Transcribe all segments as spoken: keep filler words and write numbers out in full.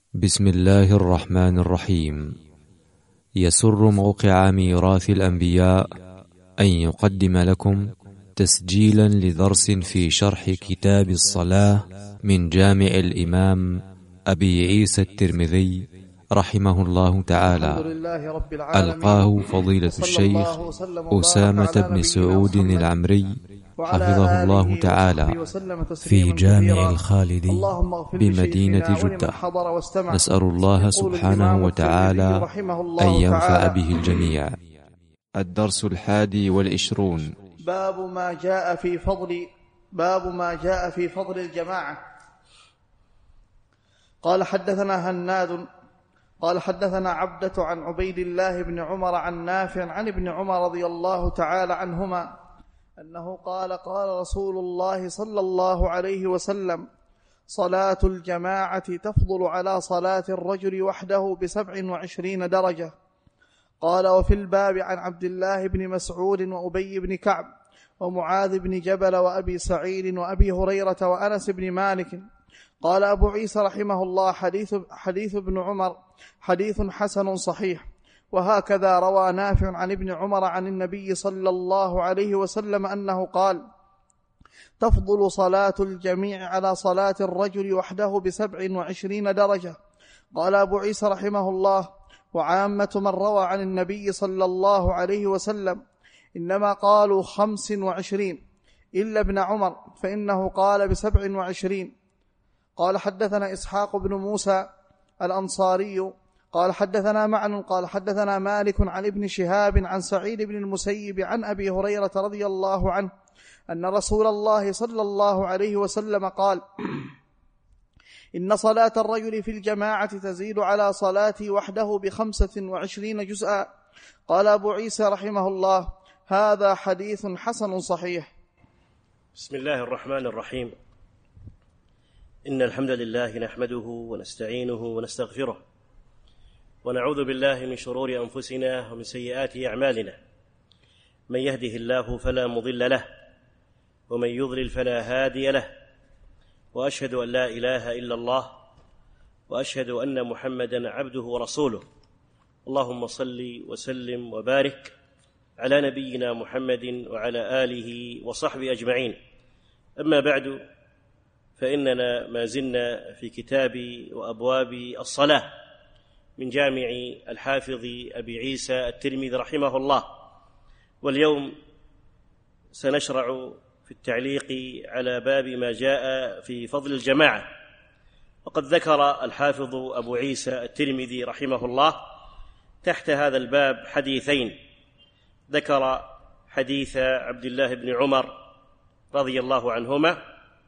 بسم الله الرحمن الرحيم. يسر موقع ميراث الأنبياء أن يقدم لكم تسجيلا لدرس في شرح كتاب الصلاة من جامع الإمام أبي عيسى الترمذي رحمه الله تعالى. ألقاه فضيلة الشيخ أسامة بن سعود العمري حفظه الله تعالى في جامع الخالدي بمدينة جدة. نسأل الله سبحانه وتعالى أن ينفع به الجميع. الدرس الحادي والعشرون. باب ما جاء في فضل باب ما جاء في فضل الجماعة. قال حدثنا هناد قال حدثنا عبدة عن عبيد الله بن عمر عن نافع عن ابن عمر رضي الله تعالى عنهما أنه قال قال رسول الله صلى الله عليه وسلم: صلاة الجماعة تفضل على صلاة الرجل وحده بسبع وعشرين درجة. قال: وفي الباب عن عبد الله بن مسعود وأبي بن كعب ومعاذ بن جبل وأبي سعيد وأبي هريرة وأنس بن مالك. قال أبو عيسى رحمه الله: حديث, حديث ابن عمر حديث حسن صحيح. وهكذا روى نافع عن ابن عمر عن النبي صلى الله عليه وسلم أنه قال: تفضل صلاة الجميع على صلاة الرجل وحده بسبع وعشرين درجة. قال أبو عيسى رحمه الله: وعامة من روى عن النبي صلى الله عليه وسلم إنما قالوا خمس وعشرين إلا ابن عمر فإنه قال بسبع وعشرين. قال حدثنا إسحاق بن موسى الأنصاري قال حدثنا معن قال حدثنا مالك عن ابن شهاب عن سعيد بن المسيب عن أبي هريرة رضي الله عنه أن رسول الله صلى الله عليه وسلم قال: إن صلاة الرجل في الجماعة تزيد على صلاته وحده بخمسة وعشرين جزءا. قال أبو عيسى رحمه الله: هذا حديث حسن صحيح. بسم الله الرحمن الرحيم. إن الحمد لله نحمده ونستعينه ونستغفره ونعوذ بالله من شرور أنفسنا ومن سيئات أعمالنا. من يهده الله فلا مضل له ومن يضلل فلا هادي له، وأشهد أن لا إله إلا الله وأشهد أن محمدًا عبده ورسوله. اللهم صل وسلم وبارك على نبينا محمد وعلى آله وصحبه أجمعين. أما بعد، فإننا ما زلنا في كتاب وأبواب الصلاة من جامع الحافظ أبي عيسى الترمذي رحمه الله، واليوم سنشرع في التعليق على باب ما جاء في فضل الجماعة. وقد ذكر الحافظ أبو عيسى الترمذي رحمه الله تحت هذا الباب حديثين. ذكر حديث عبد الله بن عمر رضي الله عنهما،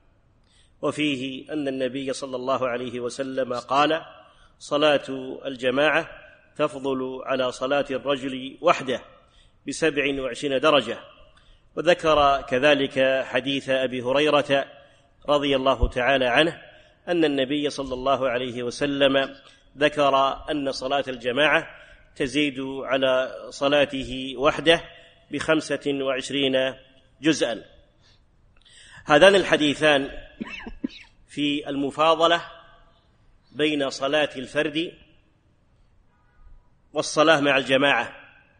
وفيه أن النبي صلى الله عليه وسلم قال: صلاة الجماعة تفضل على صلاة الرجل وحده بسبع وعشرين درجة. وذكر كذلك حديث أبي هريرة رضي الله تعالى عنه أن النبي صلى الله عليه وسلم ذكر أن صلاة الجماعة تزيد على صلاته وحده بخمسة وعشرين جزءا. هذان الحديثان في المفاضلة بين صلاة الفرد والصلاة مع الجماعة.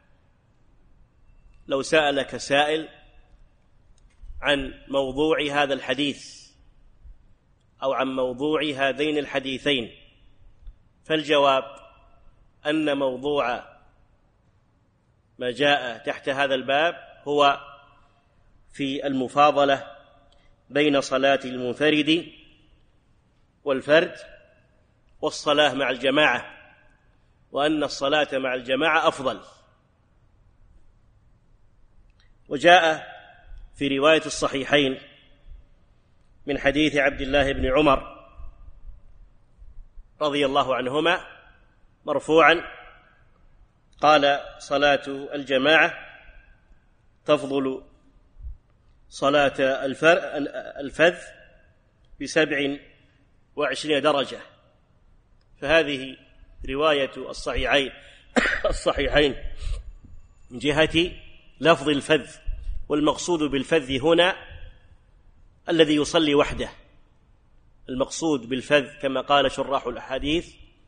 لو سألك سائل عن موضوع هذا الحديث أو عن موضوع هذين الحديثين، فالجواب أن موضوع ما جاء تحت هذا الباب هو في المفاضلة بين صلاة المنفرد والفرد والصلاة مع الجماعة، وأن الصلاة مع الجماعة أفضل. وجاء في رواية الصحيحين من حديث عبد الله بن عمر رضي الله عنهما مرفوعا قال: صلاة الجماعة تفضل صلاة الفذ بسبع وعشرين درجة. فهذه رواية الصحيحين الصحيحين من جهة لفظ الفذ، والمقصود بالفذ هنا الذي يصلي وحده. المقصود بالفذ كما قال شراح الأحاديث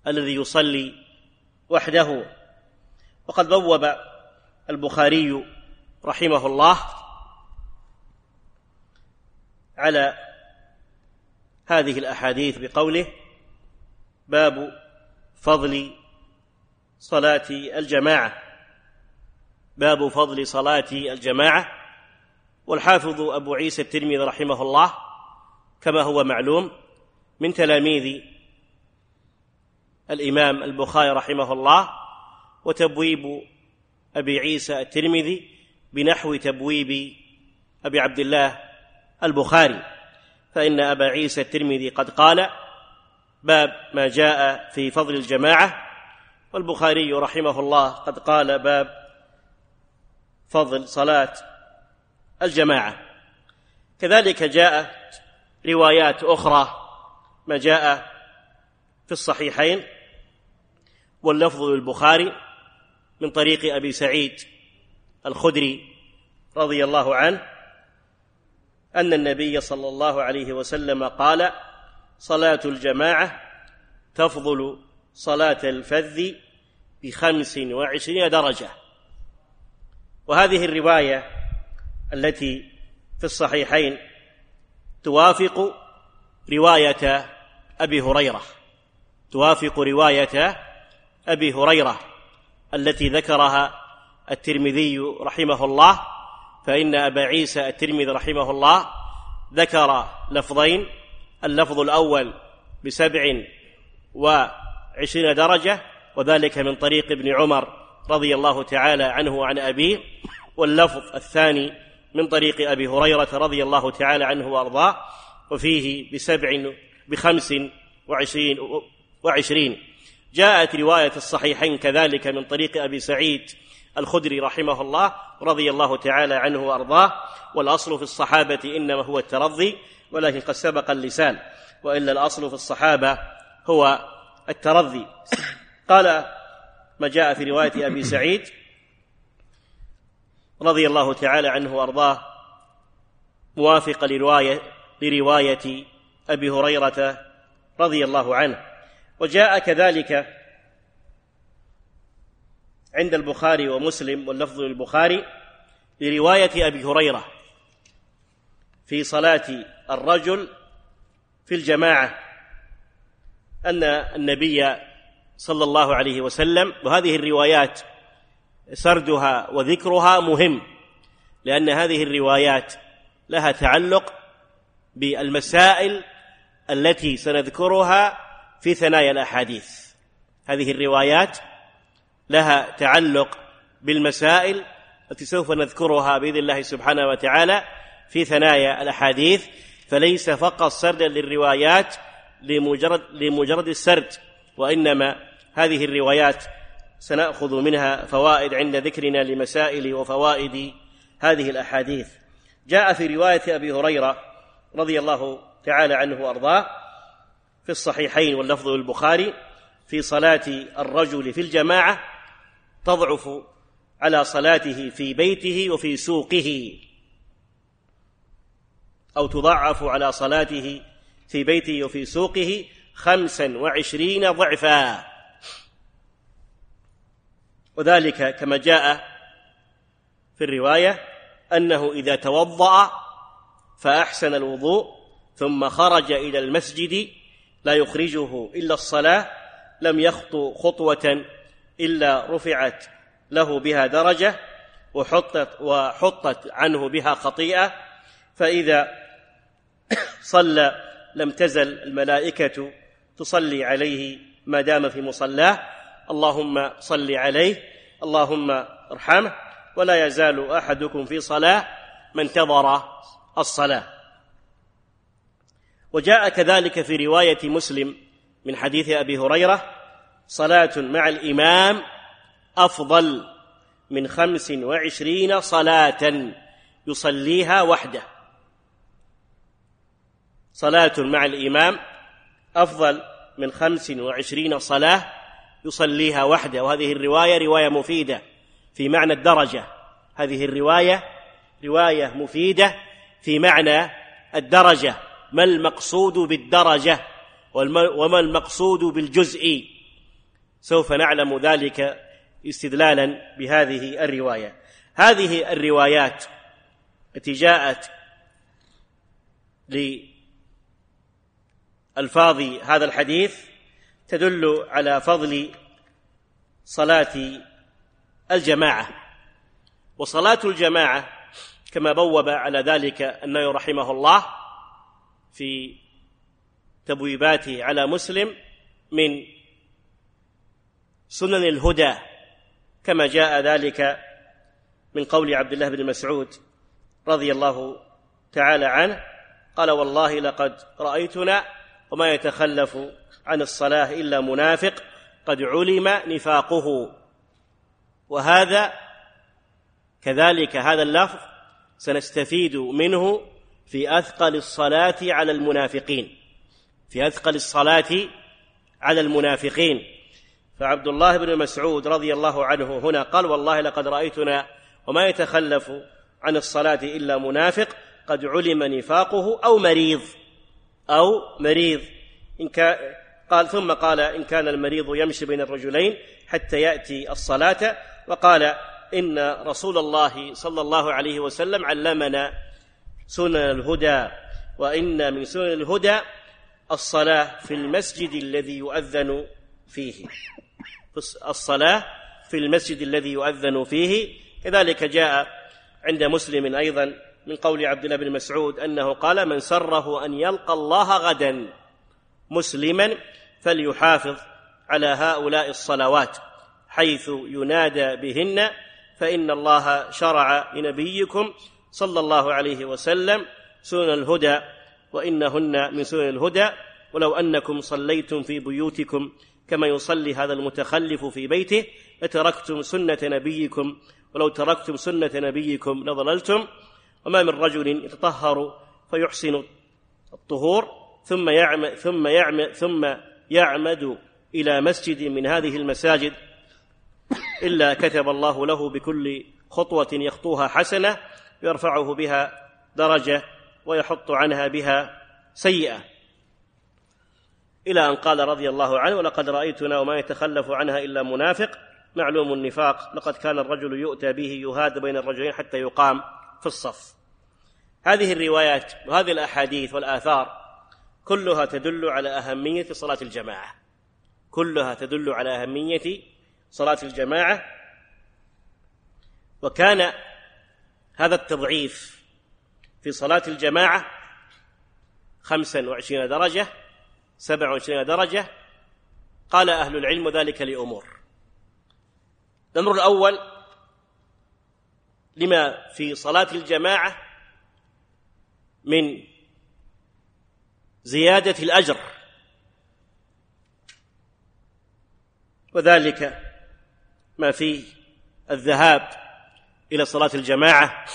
الذي يصلي وحده. وقد بوب البخاري رحمه الله على هذه الأحاديث بقوله: باب فضل صلاة الجماعة. باب فضل صلاة الجماعة. والحافظ أبو عيسى الترمذي رحمه الله كما هو معلوم من تلاميذ الإمام البخاري رحمه الله، وتبويب أبي عيسى الترمذي بنحو تبويب أبي عبد الله البخاري، فإن أبا عيسى الترمذي قد قال: باب ما جاء في فضل الجماعة، والبخاري رحمه الله قد قال: باب فضل صلاة الجماعة. كذلك جاء روايات أخرى ما جاء في الصحيحين واللفظ للبخاري من طريق أبي سعيد الخدري رضي الله عنه أن النبي صلى الله عليه وسلم قال: صلاة الجماعة تفضل صلاة الفذ بخمس وعشرين درجة. وهذه الرواية التي في الصحيحين توافق رواية أبي هريرة توافق رواية أبي هريرة التي ذكرها الترمذي رحمه الله، فإن أبا عيسى الترمذي رحمه الله ذكر لفظين: اللفظ الأول بسبع وعشرين درجة، وذلك من طريق ابن عمر رضي الله تعالى عنه وعن أبيه، واللفظ الثاني من طريق أبي هريرة رضي الله تعالى عنه وأرضاه وفيه بسبع بخمس وعشرين, وعشرين. جاءت رواية الصحيحين كذلك من طريق أبي سعيد الخدري رحمه الله رضي الله تعالى عنه وأرضاه، والأصل في الصحابة إنما هو الترضي، ولكن قد سبق اللسان، وإلا الأصل في الصحابة هو الترضي. قال ما جاء في رواية أبي سعيد رضي الله تعالى عنه وأرضاه موافق لرواية, لرواية أبي هريرة رضي الله عنه. وجاء كذلك عند البخاري ومسلم واللفظ للبخاري لرواية أبي هريرة في صلاة الرجل في الجماعة أن النبي صلى الله عليه وسلم، وهذه الروايات سردها وذكرها مهم، لأن هذه الروايات لها تعلق بالمسائل التي سنذكرها في ثنايا الأحاديث. هذه الروايات لها تعلق بالمسائل التي سوف نذكرها بإذن الله سبحانه وتعالى في ثنايا الأحاديث، فليس فقط سردا للروايات لمجرد, لمجرد السرد، وإنما هذه الروايات سنأخذ منها فوائد عند ذكرنا لمسائل وفوائد هذه الأحاديث. جاء في رواية أبي هريرة رضي الله تعالى عنه وأرضاه في الصحيحين واللفظ للبخاري في صلاة الرجل في الجماعة تضعف على صلاته في بيته وفي سوقه، أو تضعف على صلاته في بيته وفي سوقه خمسا وعشرين ضعفا، وذلك كما جاء في الرواية أنه إذا توضأ فأحسن الوضوء ثم خرج إلى المسجد لا يخرجه إلا الصلاة لم يخطو خطوة إلا رفعت له بها درجة وحطت, وحطت عنه بها خطيئة، فإذا صلى لم تزل الملائكة تصلي عليه ما دام في مصلاه: اللهم صل عليه، اللهم ارحمه، ولا يزال أحدكم في صلاة ما انتظر الصلاة. وجاء كذلك في رواية مسلم من حديث أبي هريرة: صلاة مع الإمام أفضل من خمس وعشرين صلاة يصليها وحده. صلاة مع الإمام أفضل من خمس وعشرين صلاة يصليها وحده. وهذه الرواية رواية مفيدة في معنى الدرجة. هذه الرواية رواية مفيدة في معنى الدرجة. ما المقصود بالدرجة وما المقصود بالجزء؟ سوف نعلم ذلك استدلالا بهذه الرواية. هذه الروايات التي جاءت لألفاظ هذا الحديث تدل على فضل صلاة الجماعة. وصلاة الجماعة كما بوب على ذلك النووي رحمه الله في تبويباته على مسلم من سنن الهدى، كما جاء ذلك من قول عبد الله بن مسعود رضي الله تعالى عنه قال: والله لقد رأيتنا وما يتخلف عن الصلاة إلا منافق قد علم نفاقه. وهذا كذلك هذا اللفظ سنستفيد منه في أثقل الصلاة على المنافقين، في أثقل الصلاة على المنافقين. فعبد الله بن مسعود رضي الله عنه هنا قال: والله لقد رأيتنا وما يتخلف عن الصلاة إلا منافق قد علم نفاقه أو مريض أو مريض إن كان قال ثم قال: إن كان المريض يمشي بين الرجلين حتى يأتي الصلاة. وقال: إن رسول الله صلى الله عليه وسلم علمنا سنن الهدى، وإن من سنن الهدى الصلاة في المسجد الذي يؤذن فيه، الصلاة في المسجد الذي يؤذن فيه. كذلك جاء عند مسلم أيضا من قول عبد الله بن مسعود أنه قال: من سره أن يلقى الله غدا مسلما فليحافظ على هؤلاء الصلوات حيث ينادى بهن، فإن الله شرع لنبيكم صلى الله عليه وسلم سنن الهدى وإنهن من سنن الهدى، ولو أنكم صليتم في بيوتكم كما يصلي هذا المتخلف في بيته لتركتم سنة نبيكم، ولو تركتم سنة نبيكم لضللتم. وما من رجل يتطهر فيحسن الطهور ثم يعمد ثم يعمد ثم يعمد إلى مسجد من هذه المساجد إلا كتب الله له بكل خطوة يخطوها حسنة يرفعه بها درجة ويحط عنها بها سيئة، إلى أن قال رضي الله عنه: ولقد رأيتنا وما يتخلف عنها إلا منافق معلوم النفاق لقد كان الرجل يؤتى به يهاد بين الرجلين حتى يقام في الصف. هذه الروايات وهذه الأحاديث والآثار كلها تدل على أهمية صلاة الجماعة، كلها تدل على أهمية صلاة الجماعة. وكان هذا التضعيف في صلاة الجماعة خمسا وعشرين درجة سبع وعشرين درجة. قال أهل العلم ذلك لأمور: الأمر الأول لما في صلاة الجماعة من زيادة الأجر، وذلك ما فيه الذهاب إلى صلاة الجماعة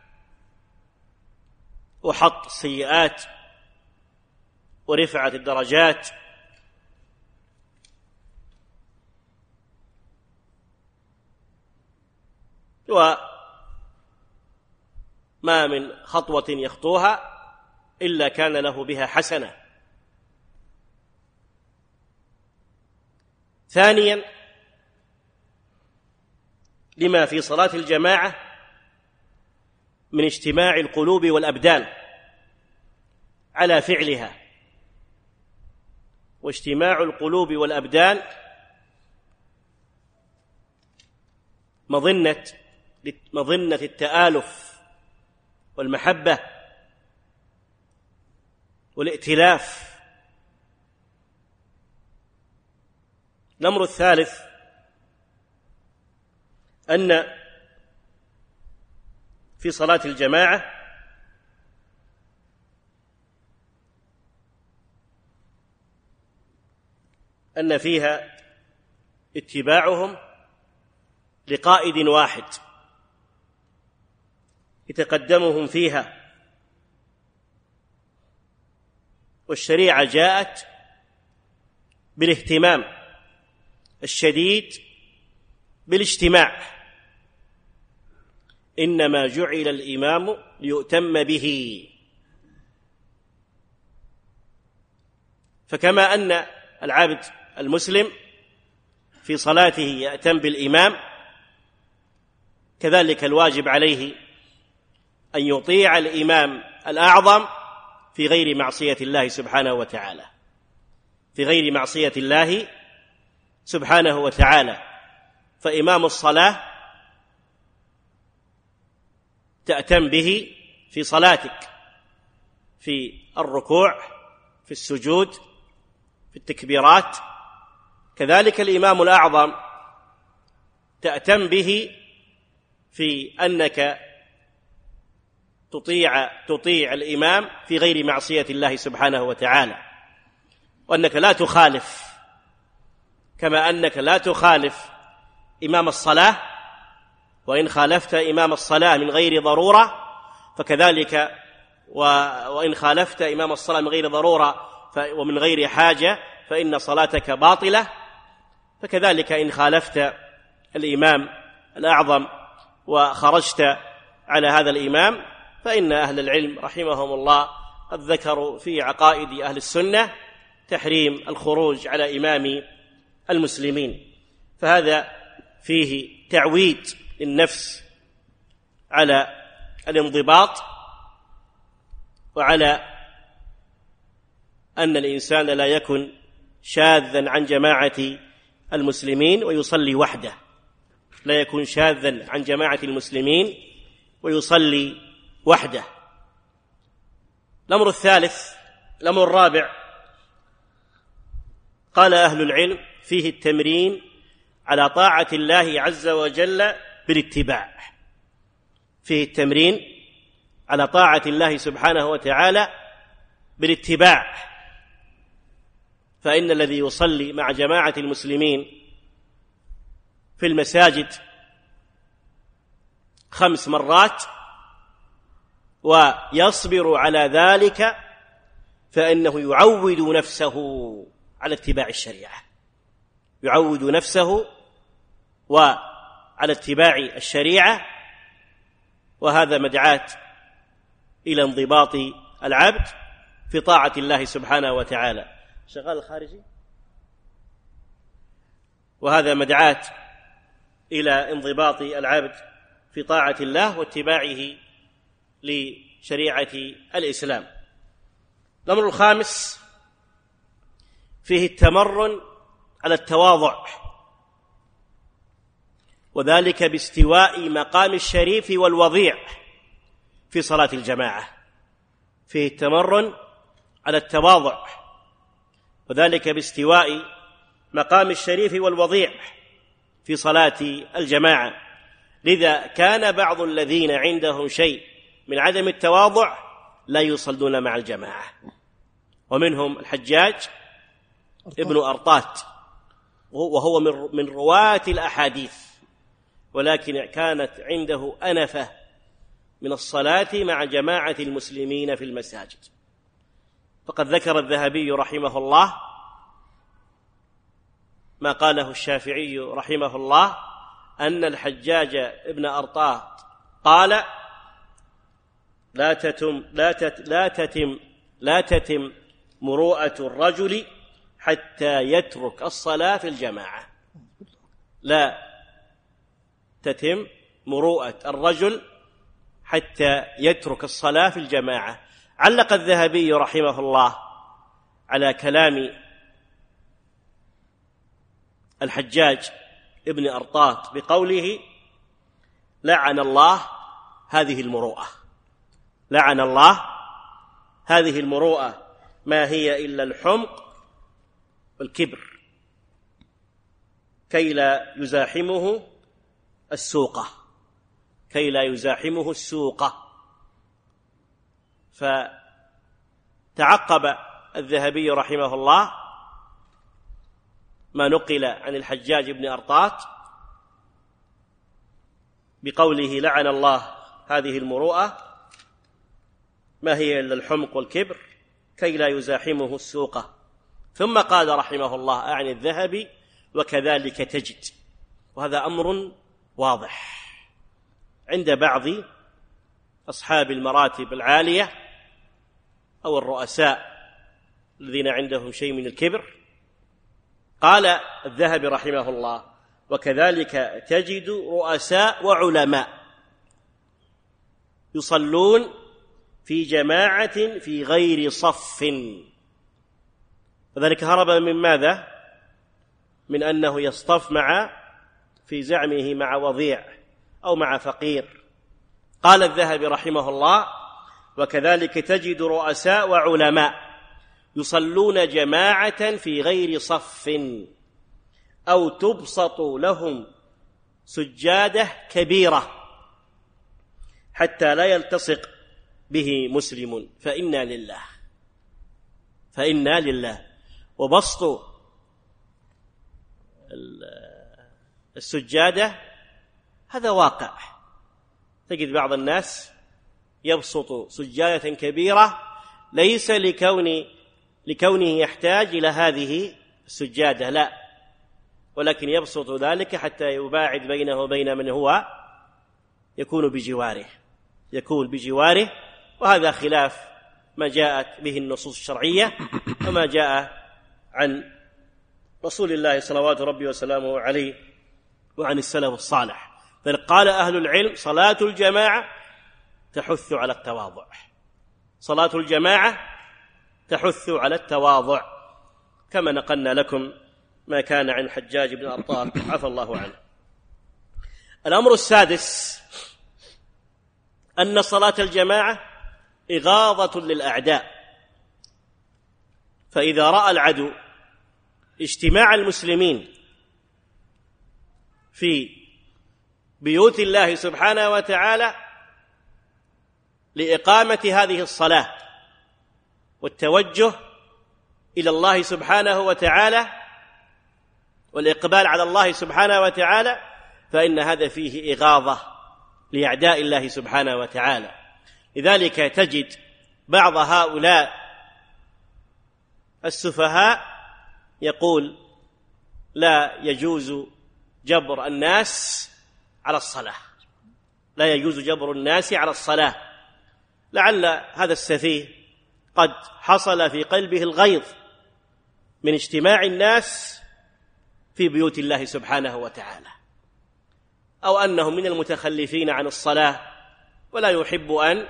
وحط السيئات ورفعة الدرجات، وما من خطوة يخطوها إلا كان له بها حسنة. ثانيا لما في صلاة الجماعة من اجتماع القلوب والأبدان على فعلها، واجتماع القلوب والأبدان مظنة مظنة التآلف والمحبة والائتلاف. الأمر الثالث أن في صلاة الجماعة أن فيها اتباعهم لقائد واحد يتقدمهم فيها، والشريعة جاءت بالاهتمام الشديد بالاجتماع، إنما جعل الإمام ليؤتم به. فكما أن العبد المسلم في صلاته يأتم بالإمام، كذلك الواجب عليه أن يطيع الإمام الأعظم في غير معصية الله سبحانه وتعالى، في غير معصية الله سبحانه وتعالى. فإمام الصلاة تأتم به في صلاتك، في الركوع، في السجود، في التكبيرات. كذلك الإمام الأعظم تأتم به في أنك تطيع تطيع الإمام في غير معصية الله سبحانه وتعالى، وأنك لا تخالف، كما أنك لا تخالف إمام الصلاة، وإن خالفت إمام الصلاة من غير ضرورة فكذلك، وإن خالفت إمام الصلاة من غير ضرورة ومن غير حاجة فإن صلاتك باطلة، فكذلك إن خالفت الإمام الأعظم وخرجت على هذا الإمام فإن أهل العلم رحمهم الله قد ذكروا في عقائد أهل السنة تحريم الخروج على إمام المسلمين. فهذا فيه تعويد النفس على الانضباط، وعلى أن الإنسان لا يكن شاذا عن جماعة المسلمين ويصلي وحده، لا يكون شاذا عن جماعة المسلمين ويصلي وحده. الأمر الثالث، الأمر الرابع، قال أهل العلم فيه التمرين على طاعة الله عز وجل بالاتباع، فيه التمرين على طاعة الله سبحانه وتعالى بالاتباع. فإن الذي يصلي مع جماعة المسلمين في المساجد خمس مرات ويصبر على ذلك فإنه يعود نفسه على اتباع الشريعة، يعود نفسه وعلى اتباع الشريعة، وهذا مدعاة إلى انضباط العبد في طاعة الله سبحانه وتعالى. شغال الخارجي، وهذا مدعاة إلى انضباط العبد في طاعة الله واتباعه لشريعة الإسلام. الأمر الخامس فيه التمرن على التواضع، وذلك باستواء مقام الشريف والوضيع في صلاة الجماعة. فيه التمرن على التواضع، وذلك باستواء مقام الشريف والوضيع في صلاة الجماعة. لذا كان بعض الذين عندهم شيء من عدم التواضع لا يصلون مع الجماعة، ومنهم الحجاج ابن أرطات، وهو من رواة الأحاديث، ولكن كانت عنده أنفة من الصلاة مع جماعة المسلمين في المساجد. فقد ذكر الذهبي رحمه الله ما قاله الشافعي رحمه الله أن الحجاج ابن أرطات قال: لا تتم لا تت لا تتم لا تتم مروءة الرجل حتى يترك الصلاة في الجماعة. لا تتم مروءة الرجل حتى يترك الصلاة في الجماعة. علق الذهبي رحمه الله على كلام الحجاج ابن أرطات بقوله: لعن الله هذه المروءة، لعن الله هذه المروءة، ما هي إلا الحمق والكبر، كي لا يزاحمه السوقة، كي لا يزاحمه السوقة. فتعقب الذهبي رحمه الله ما نقل عن الحجاج بن أرطات بقوله: لعن الله هذه المروءة، ما هي إلا الحمق والكبر، كي لا يزاحمه السوقة. ثم قال رحمه الله أعني الذهبي: وكذلك تجد. وهذا أمر واضح عند بعض أصحاب المراتب العالية أو الرؤساء الذين عندهم شيء من الكبر، قال الذهبي رحمه الله: وكذلك تجد رؤساء وعلماء يصلون في جماعة في غير صف، وذلك هرب من ماذا؟ من أنه يصطف مع في زعمه مع وضيع أو مع فقير. قال الذهبي رحمه الله: وكذلك تجد رؤساء وعلماء يصلون جماعة في غير صف أو تبسط لهم سجادة كبيرة حتى لا يلتصق به مسلم، فإنا لله فإنا لله. وبسط السجادة هذا واقع، تجد بعض الناس يبسط سجادة كبيرة ليس لكون لكونه يحتاج إلى هذه السجادة، لا، ولكن يبسط ذلك حتى يباعد بينه وبين من هو يكون بجواره يكون بجواره وهذا خلاف ما جاءت به النصوص الشرعية وما جاء عن رسول الله صلوات ربي وسلامه عليه وعن السلف الصالح. بل قال أهل العلم: صلاة الجماعة تحث على التواضع صلاة الجماعة تحث على التواضع كما نقلنا لكم ما كان عن حجاج بن أرطاة عفى الله عنه. الأمر السادس أن صلاة الجماعة إغاظة للأعداء، فإذا رأى العدو اجتماع المسلمين في بيوت الله سبحانه وتعالى لإقامة هذه الصلاة والتوجه إلى الله سبحانه وتعالى والإقبال على الله سبحانه وتعالى، فإن هذا فيه إغاظة لأعداء الله سبحانه وتعالى. لذلك تجد بعض هؤلاء السفهاء يقول: لا يجوز جبر الناس على الصلاة لا يجوز جبر الناس على الصلاة لعل هذا السفيه قد حصل في قلبه الغيظ من اجتماع الناس في بيوت الله سبحانه وتعالى، أو أنه من المتخلفين عن الصلاة ولا يحب أن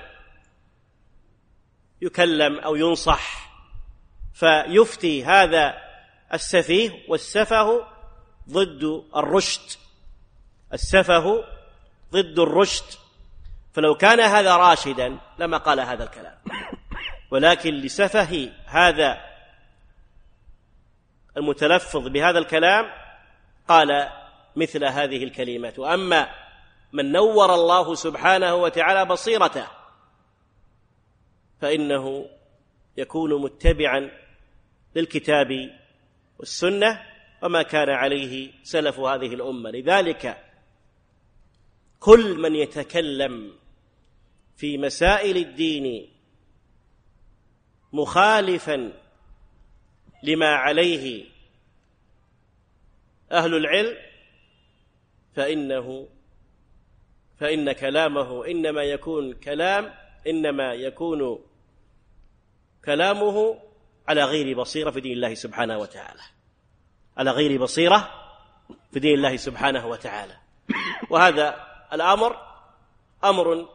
يكلم أو ينصح، فيفتي هذا السفيه، والسفه ضد الرشد السفه ضد الرشد فلو كان هذا راشدا لما قال هذا الكلام، ولكن لسفه هذا المتلفظ بهذا الكلام قال مثل هذه الكلمات. وأما من نور الله سبحانه وتعالى بصيرته فإنه يكون متبعا للكتاب والسنة وما كان عليه سلف هذه الأمة. لذلك كل من يتكلم في مسائل الدين مخالفا لما عليه أهل العلم فإنه فإن كلامه إنما يكون كلام إنما يكون كلامه على غير بصيرة في دين الله سبحانه وتعالى على غير بصيرة في دين الله سبحانه وتعالى. وهذا الأمر أمر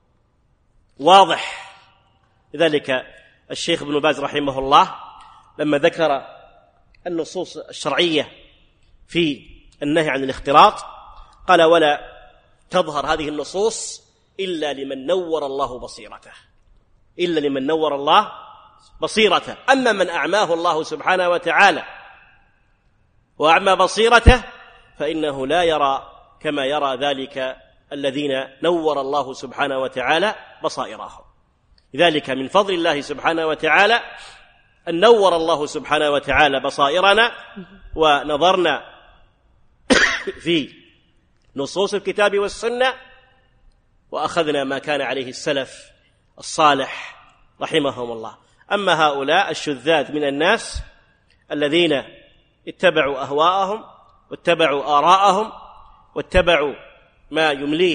واضح. لذلك الشيخ ابن باز رحمه الله لما ذكر النصوص الشرعية في النهي عن الاختلاط قال: ولا تظهر هذه النصوص إلا لمن نور الله بصيرته إلا لمن نور الله بصيرته أما من أعماه الله سبحانه وتعالى وأعمى بصيرته فإنه لا يرى كما يرى ذلك الذين نور الله سبحانه وتعالى بصائرهم. لذلك من فضل الله سبحانه وتعالى أن نور الله سبحانه وتعالى بصائرنا ونظرنا في نصوص الكتاب والسنة وأخذنا ما كان عليه السلف الصالح رحمهم الله. أما هؤلاء الشذاذ من الناس الذين اتبعوا أهواءهم واتبعوا آراءهم واتبعوا ما يمليه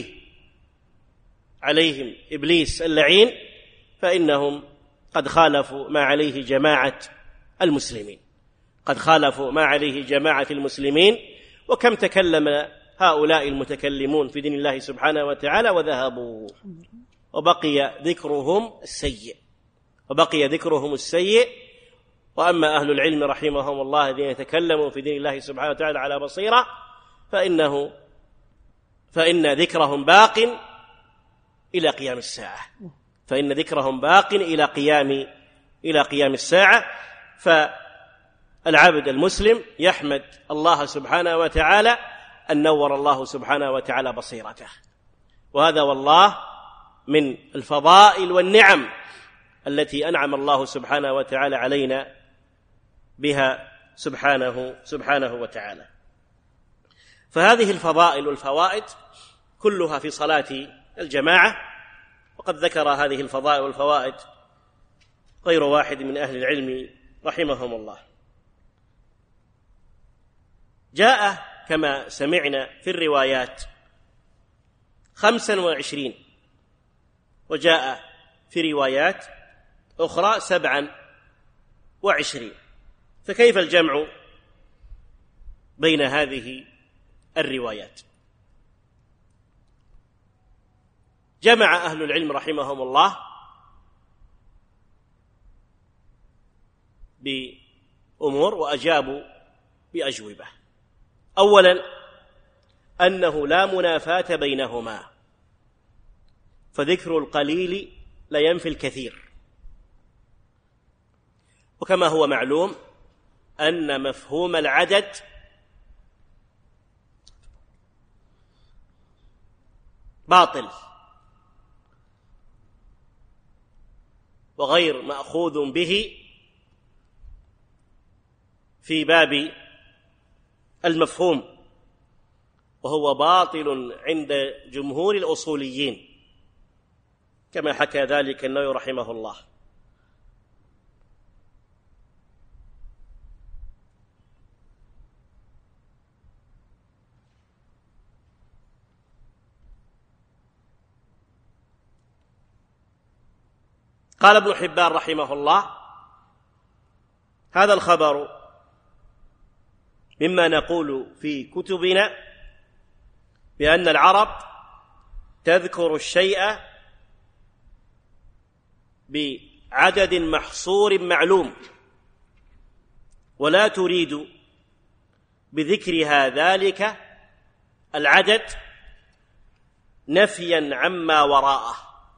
عليهم إبليس اللعين فإنهم قد خالفوا ما عليه جماعة المسلمين. قد خالفوا ما عليه جماعة المسلمين، وكم تكلم هؤلاء المتكلمون في دين الله سبحانه وتعالى وذهبوا، وبقي ذكرهم السيء وبقي ذكرهم السيء وأما أهل العلم رحمهم الله الذين يتكلموا في دين الله سبحانه وتعالى على بصيرة فإنه فإن ذكرهم باق إلى قيام الساعة فإن ذكرهم باق إلى قيام إلى قيام الساعة. فالعبد المسلم يحمد الله سبحانه وتعالى أن نور الله سبحانه وتعالى بصيرته، وهذا والله من الفضائل والنعم التي أنعم الله سبحانه وتعالى علينا بها سبحانه سبحانه وتعالى. فهذه الفضائل والفوائد كلها في صلاة الجماعة، وقد ذكر هذه الفضائل والفوائد غير واحد من أهل العلم رحمهم الله. جاء كما سمعنا في الروايات خمسا وعشرين، وجاء في روايات أخرى سبعا وعشرين، فكيف الجمع بين هذه الروايات؟ جمع أهل العلم رحمهم الله بأمور وأجابوا بأجوبة. أولا أنه لا منافاة بينهما، فذكر القليل لا ينفي الكثير، وكما هو معلوم أن مفهوم العدد باطل وغير مأخوذ به في باب المفهوم، وهو باطل عند جمهور الأصوليين كما حكى ذلك النووي رحمه الله. قال ابن حبان رحمه الله: هذا الخبر مما نقول في كتبنا بأن العرب تذكر الشيء بعدد محصور معلوم، ولا تريد بذكرها ذلك العدد نفيا عما وراءه،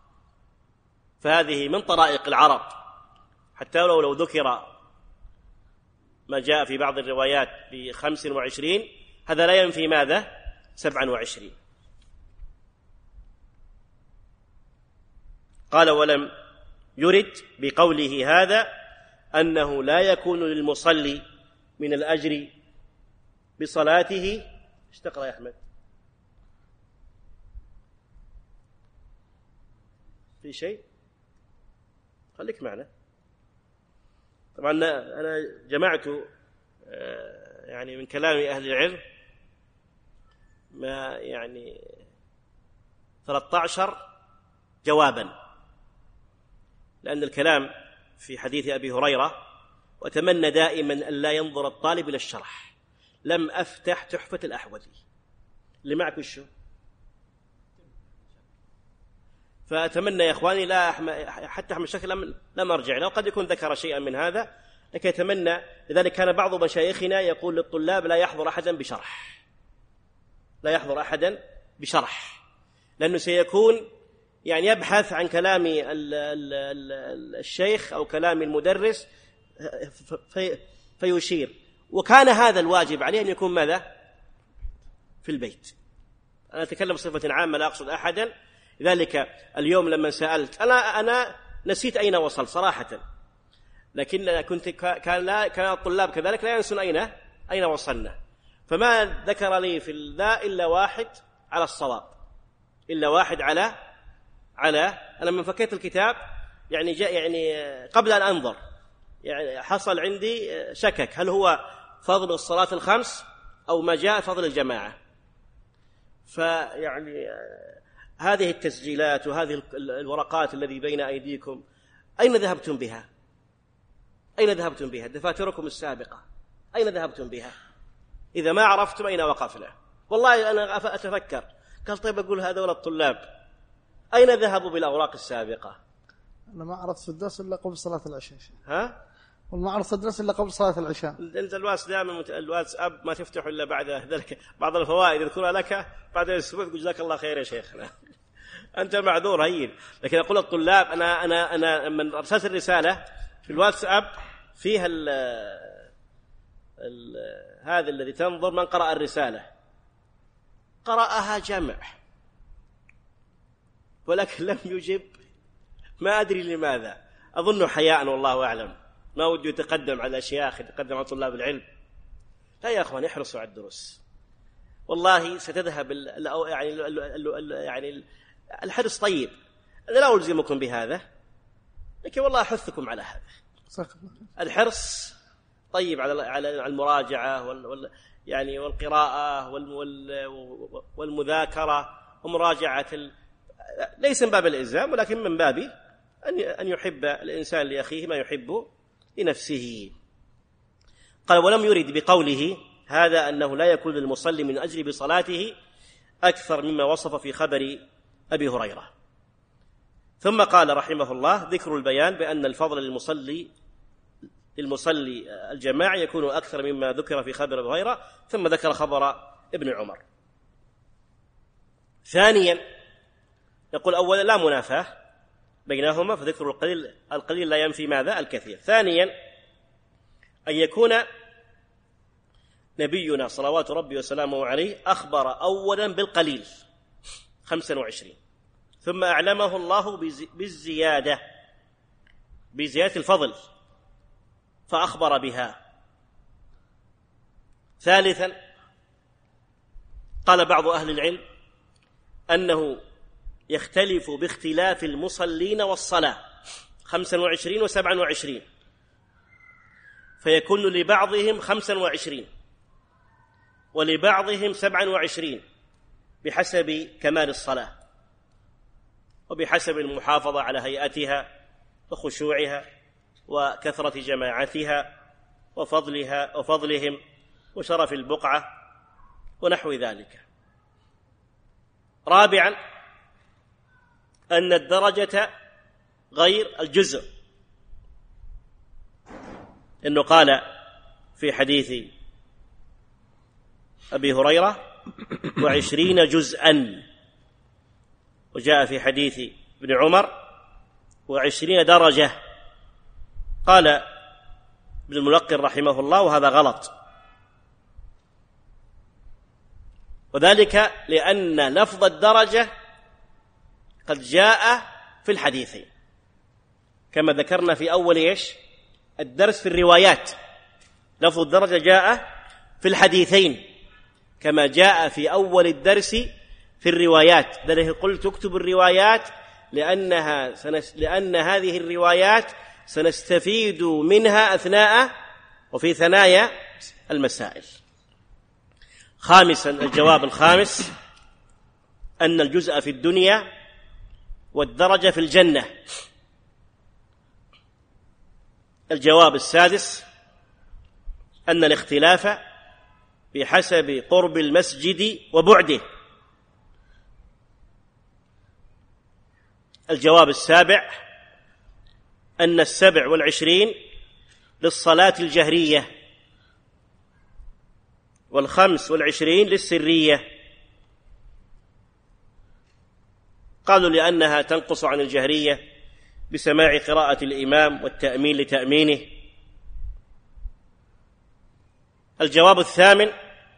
فهذه من طرائق العرب، حتى لو لو ذكر ما جاء في بعض الروايات بخمس وعشرين هذا لا ينفي ماذا؟ سبعا وعشرين. قال: ولم يرد بقوله هذا أنه لا يكون للمصلي من الأجر بصلاته. ايش تقرأ يا أحمد؟ في شيء؟ خليك معنا. طبعا أنا جمعت يعني من كلام أهل العلم ما يعني ثلاثة عشر جوابا، لأن الكلام في حديث أبي هريرة: وأتمنى دائما أن لا ينظر الطالب إلى الشرح، لم أفتح تحفة الأحوذي اللي معك وشو، فأتمنى يا إخواني لا حتى أحمد شكل لم أرجع له، قد يكون ذكر شيئا من هذا، لكن أتمنى. لذلك كان بعض مشايخنا يقول للطلاب: لا يحضر أحدا بشرح لا يحضر أحدا بشرح لأنه سيكون يعني يبحث عن كلام الشيخ أو كلام المدرس في فيشير، وكان هذا الواجب عليه أن يكون ماذا؟ في البيت. أنا أتكلم بصفة عامة لا أقصد أحدا. لذلك اليوم لما سألت أنا أنا نسيت أين وصل صراحة، لكن كنت كان لا كان الطلاب كذلك لا ينسون أين أين وصلنا، فما ذكر لي في ذا إلا واحد على الصواب، إلا واحد على على أنا لما فكيت الكتاب يعني جاء يعني قبل أن أنظر يعني حصل عندي شكك هل هو فضل الصلاة الخمس أو ما جاء فضل الجماعة. فيعني هذه التسجيلات وهذه الورقات الذي بين أيديكم أين ذهبتم بها؟ أين ذهبتم بها؟ دفاتركم السابقة أين ذهبتم بها؟ إذا ما عرفتم أين وقفنا. والله أنا أتفكر، قال طيب أقول هذول الطلاب أين ذهبوا بالأوراق السابقة؟ أنا ما عرفت في الدرس إلا قبل صلاة العشاء. ها؟ وما عرفت الدرس إلا قبل صلاة العشاء. أنت الواس دائما الواتساب ما تفتح إلا بعد ذلك، بعض الفوائد يذكرها لك بعد أسبوع تقول جزاك الله خير يا شيخنا. أنت معذور هين. لكن أقول الطلاب أنا أنا أنا من أرسلت الرسالة في الواتساب فيها ال ال هذا الذي تنظر من قرأ الرسالة، قرأها جمع ولكن لم يجب، ما أدري لماذا، أظن حياء والله أعلم، ما ودي يتقدم على الأشياخ، يتقدم على طلاب العلم. لا يا أخوان، احرصوا على الدروس، والله ستذهب ال يعني ال ال يعني الحرص طيب. أنا لا ألزمكم بهذا، لكن والله أحثكم على هذا. الحرص طيب على على المراجعة وال وال يعني والقراءة وال وال والمذاكرة ومراجعة ال ليس من باب الإلزام، ولكن من باب أن أن يحب الإنسان لأخيه ما يحب لنفسه. قال: ولم يرد بقوله هذا أنه لا يكون للمصلي من أجل بصلاته أكثر مما وصف في خبر أبي هريرة. ثم قال رحمه الله: ذكر البيان بأن الفضل للمصلي للمصلي الجماعة يكون أكثر مما ذكر في خبر أبي هريرة. ثم ذكر خبر ابن عمر. ثانيا يقول: أولا لا منافاة بينهما، فذكر القليل القليل لا ينفي ماذا؟ الكثير. ثانيا أن يكون نبينا صلوات ربي وسلامه عليه أخبر أولا بالقليل خمسا وعشرين، ثم أعلمه الله بالزيادة بزيادة الفضل فأخبر بها. ثالثا قال بعض أهل العلم أنه يختلف باختلاف المصلين والصلاة خمسا وعشرين وسبعا وعشرين، فيكون لبعضهم خمسا وعشرين ولبعضهم سبعا وعشرين بحسب كمال الصلاة وبحسب المحافظة على هيئتها وخشوعها وكثرة جماعتها وفضلها وفضلهم وشرف البقعة ونحو ذلك. رابعا أن الدرجة غير الجزء، إنه قال في حديث أبي هريرة: وعشرين جزءا، وجاء في حديث ابن عمر: وعشرين درجة. قال ابن الملقن رحمه الله: وهذا غلط، وذلك لأن لفظ الدرجة قد جاء في الحديثين كما ذكرنا في أول إيش الدرس في الروايات. لفظ الدرجة جاء في الحديثين كما جاء في أول الدرس في الروايات. ذلك قلت اكتب الروايات لأنها سنس... لأن هذه الروايات سنستفيد منها أثناء وفي ثنايا المسائل. خامسا الجواب الخامس أن الجزء في الدنيا والدرجة في الجنة. الجواب السادس أن الاختلاف بحسب قرب المسجد وبعده. الجواب السابع أن السبع والعشرين للصلاة الجهرية، والخمس والعشرين للسرية. قالوا لأنها تنقص عن الجهرية بسماع قراءة الإمام والتأمين لتأمينه. الجواب الثامن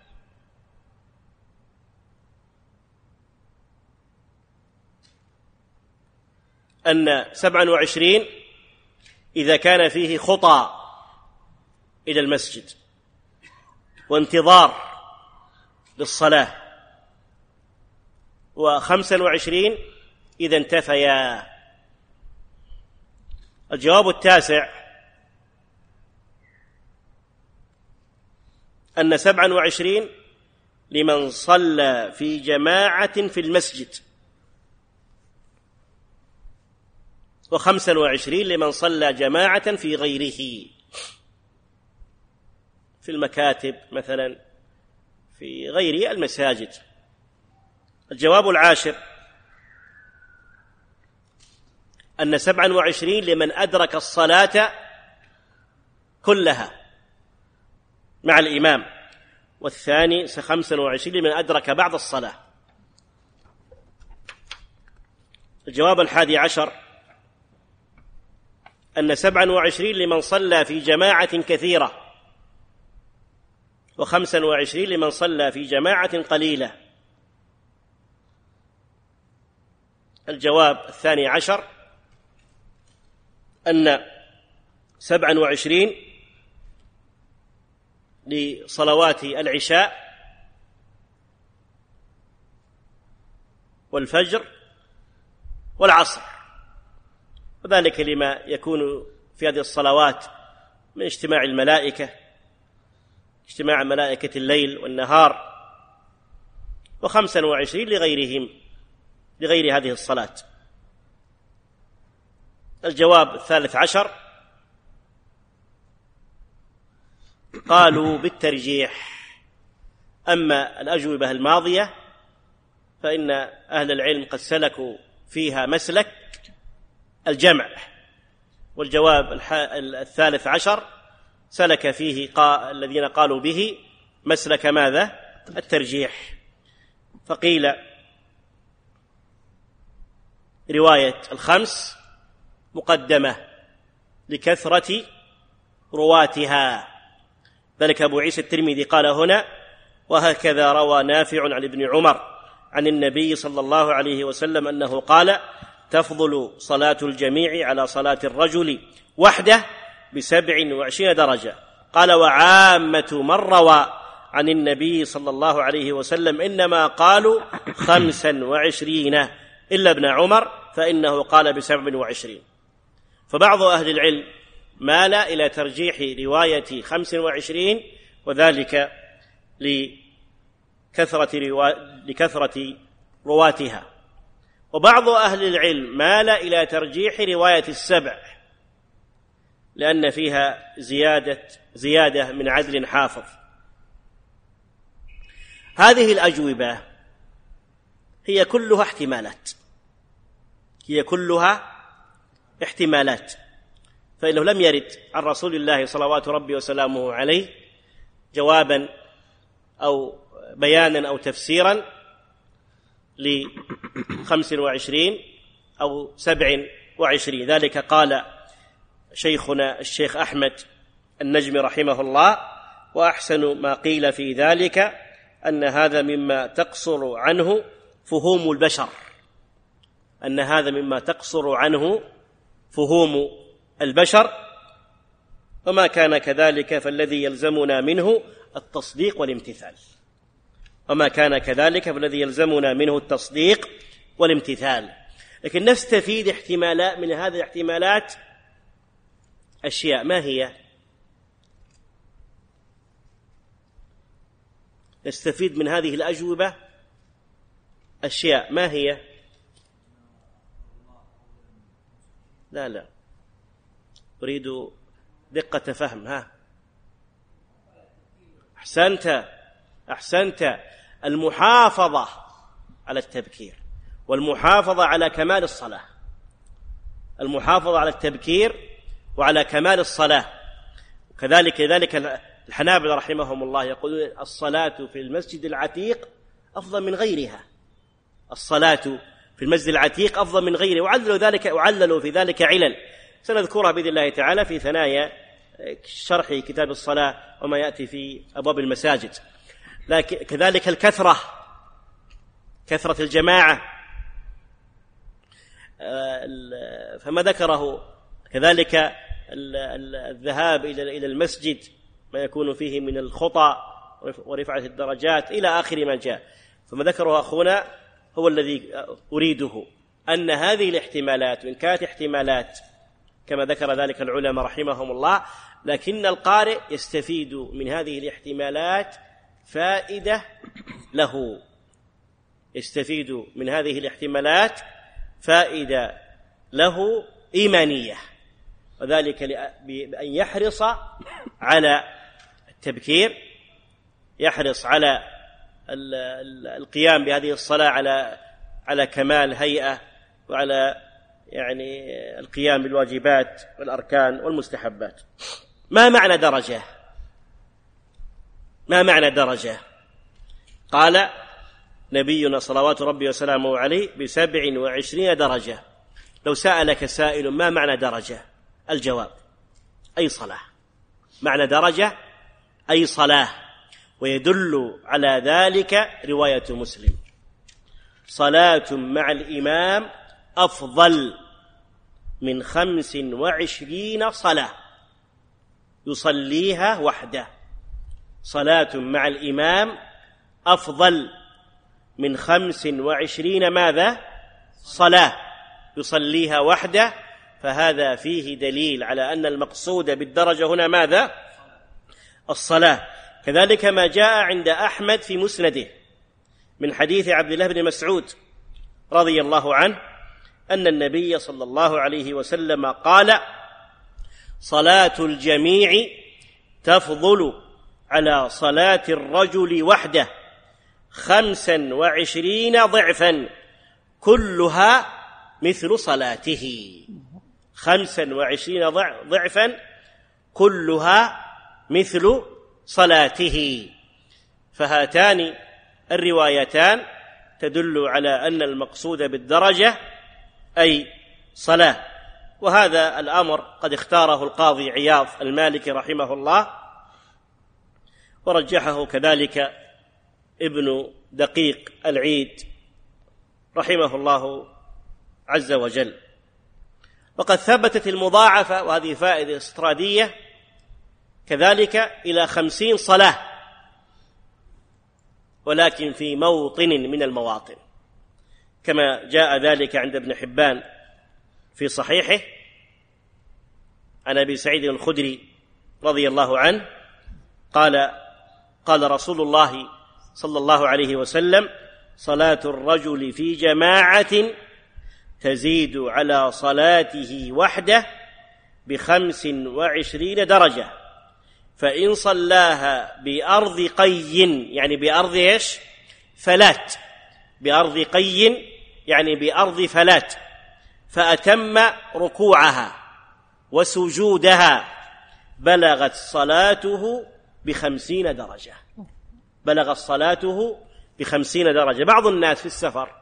أن سبعا وعشرين إذا كان فيه خطى إلى المسجد وانتظار للصلاة، وخمسا وعشرين إذا انتفيا. الجواب التاسع أن سبعا وعشرين لمن صلى في جماعة في المسجد، وخمسا وعشرين لمن صلى جماعة في غيره. في المكاتب مثلا، في غير المساجد. الجواب العاشر أن سبعا وعشرين لمن أدرك الصلاة كلها مع الإمام، والثاني خمسا وعشرين لمن أدرك بعض الصلاة. الجواب الحادي عشر أن سبعا وعشرين لمن صلى في جماعة كثيرة، وخمسا وعشرين لمن صلى في جماعة قليلة. الجواب الثاني عشر أن سبعا وعشرين لصلوات العشاء والفجر والعصر، وذلك لما يكون في هذه الصلوات من اجتماع الملائكة، اجتماع ملائكة الليل والنهار. وخمسا وعشرين لغيرهم، لغير هذه الصلاة. الجواب الثالث عشر قالوا بالترجيح. أما الأجوبة الماضية فإن أهل العلم قد سلكوا فيها مسلك الجمع، والجواب الثالث عشر سلك فيه قا... الذين قالوا به مسلك ماذا؟ الترجيح. فقيل رواية الخمس مقدمة لكثرة رواتها، ذلك أبو عيسى الترمذي قال هنا: وهكذا روى نافع عن ابن عمر عن النبي صلى الله عليه وسلم أنه قال: تفضل صلاة الجميع على صلاة الرجل وحده بسبع وعشرين درجة. قال: وعامة من روى عن النبي صلى الله عليه وسلم إنما قالوا خمسا وعشرين إلا ابن عمر فإنه قال بسبع وعشرين. فبعض أهل العلم مال إلى ترجيح رواية خمس وعشرين، وذلك لكثرة, روا... لكثرة رواتها. وبعض أهل العلم مال إلى ترجيح رواية السبع لأن فيها زيادة, زيادة من عدل حافظ. هذه الأجوبة هي كلها احتمالات، هي كلها احتمالات، فإنه لم يرد عن رسول الله صلوات ربي وسلامه عليه جوابا أو بيانا أو تفسيرا لخمس وعشرين أو سبع وعشرين. ذلك قال شيخنا الشيخ أحمد النجمي رحمه الله: وأحسن ما قيل في ذلك أن هذا مما تقصر عنه فهوم البشر، أن هذا مما تقصر عنه فهوم البشر، وما كان كذلك فالذي يلزمنا منه التصديق والامتثال، وما كان كذلك فالذي يلزمنا منه التصديق والامتثال. لكن نستفيد احتمالات من هذه الاحتمالات أشياء. ما هي؟ نستفيد من هذه الأجوبة أشياء. ما هي؟ لا لا أريد دقة فهم. ها أحسنت أحسنت المحافظة على التبكير، والمحافظة على كمال الصلاة، المحافظة على التبكير وعلى كمال الصلاة. وكذلك ذلك الحنابلة رحمهم الله يقولون: الصلاة في المسجد العتيق أفضل من غيرها، الصلاة في المسجد العتيق أفضل من غيره. وعللوا ذلك وعللوا في ذلك علل سنذكرها بإذن الله تعالى في ثنايا شرح كتاب الصلاة وما يأتي في أبواب المساجد. لكن كذلك الكثرة، كثرة الجماعة، فما ذكره كذلك الذهاب إلى المسجد ما يكون فيه من الخطى ورفعة الدرجات إلى آخر ما جاء. فما ذكره أخونا هو الذي أريده، أن هذه الاحتمالات وإن كانت احتمالات كما ذكر ذلك العلماء رحمهم الله، لكن القارئ يستفيد من هذه الاحتمالات فائدة له، يستفيد من هذه الاحتمالات فائدة له إيمانية، وذلك بأن يحرص على التبكير يحرص على القيام بهذه الصلاة على على كمال هيئة وعلى يعني القيام بالواجبات والأركان والمستحبات. ما معنى درجة؟ ما معنى درجة؟ قال نبينا صلوات ربي وسلامه عليه بسبع وعشرين درجة. لو سألك سائل ما معنى درجة؟ الجواب أي صلاة. معنى درجة أي صلاة. ويدل على ذلك رواية مسلم: صلاة مع الإمام أفضل من خمس وعشرين صلاة يصليها وحده. صلاة مع الإمام أفضل من خمس وعشرين ماذا؟ صلاة يصليها وحده. فهذا فيه دليل على أن المقصود بالدرجة هنا ماذا؟ الصلاة. كذلك ما جاء عند أحمد في مسنده من حديث عبد الله بن مسعود رضي الله عنه أن النبي صلى الله عليه وسلم قال: صلاة الجميع تفضل على صلاة الرجل وحده خمسا وعشرين ضعفا كلها مثل صلاته. خمسا وعشرين ضعفا كلها مثل صلاته. فهاتان الروايتان تدل على أن المقصود بالدرجة أي صلاة. وهذا الأمر قد اختاره القاضي عياض المالكي رحمه الله، ورجحه كذلك ابن دقيق العيد رحمه الله عز وجل. وقد ثبتت المضاعفة، وهذه فائدة استرادية، كذلك إلى خمسين صلاة، ولكن في موطن من المواطن، كما جاء ذلك عند ابن حبان في صحيحه عن أبي سعيد الخدري رضي الله عنه قال: قال رسول الله صلى الله عليه وسلم: صلاة الرجل في جماعة تزيد على صلاته وحده بخمس وعشرين درجة، فإن صلاها بأرض قي، يعني بأرض إيش؟ فلات، بأرض قي يعني بأرض فلات، فأتم ركوعها وسجودها بلغت صلاته بخمسين درجة. بلغت صلاته بخمسين درجة. بعض الناس في السفر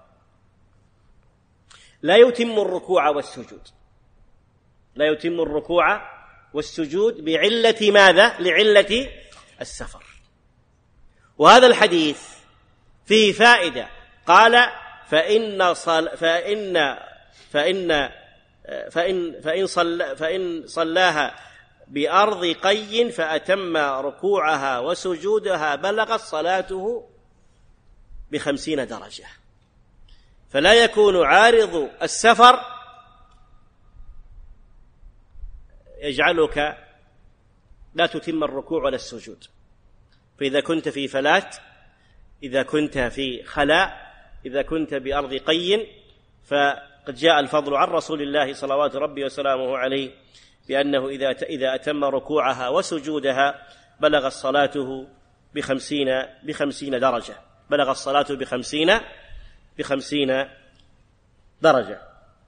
لا يتم الركوع والسجود، لا يتم الركوع والسجود بعلة ماذا؟ لعلة السفر. وهذا الحديث فيه فائدة. قال: فإن صل فإن فإن فإن فإن صل فإن صلاها بأرض قي فأتم ركوعها وسجودها بلغت صلاته بخمسين درجة. فلا يكون عارض السفر يجعلك لا تتم الركوع ولا السجود. فإذا كنت في فلات، إذا كنت في خلاء، إذا كنت بأرض قي، فقد جاء الفضل عن رسول الله صلوات ربي وسلامه عليه بأنه إذا إذا أتم ركوعها وسجودها بلغ صلاته بخمسين بخمسين درجة. بلغ الصلاة بخمسين بخمسين درجة.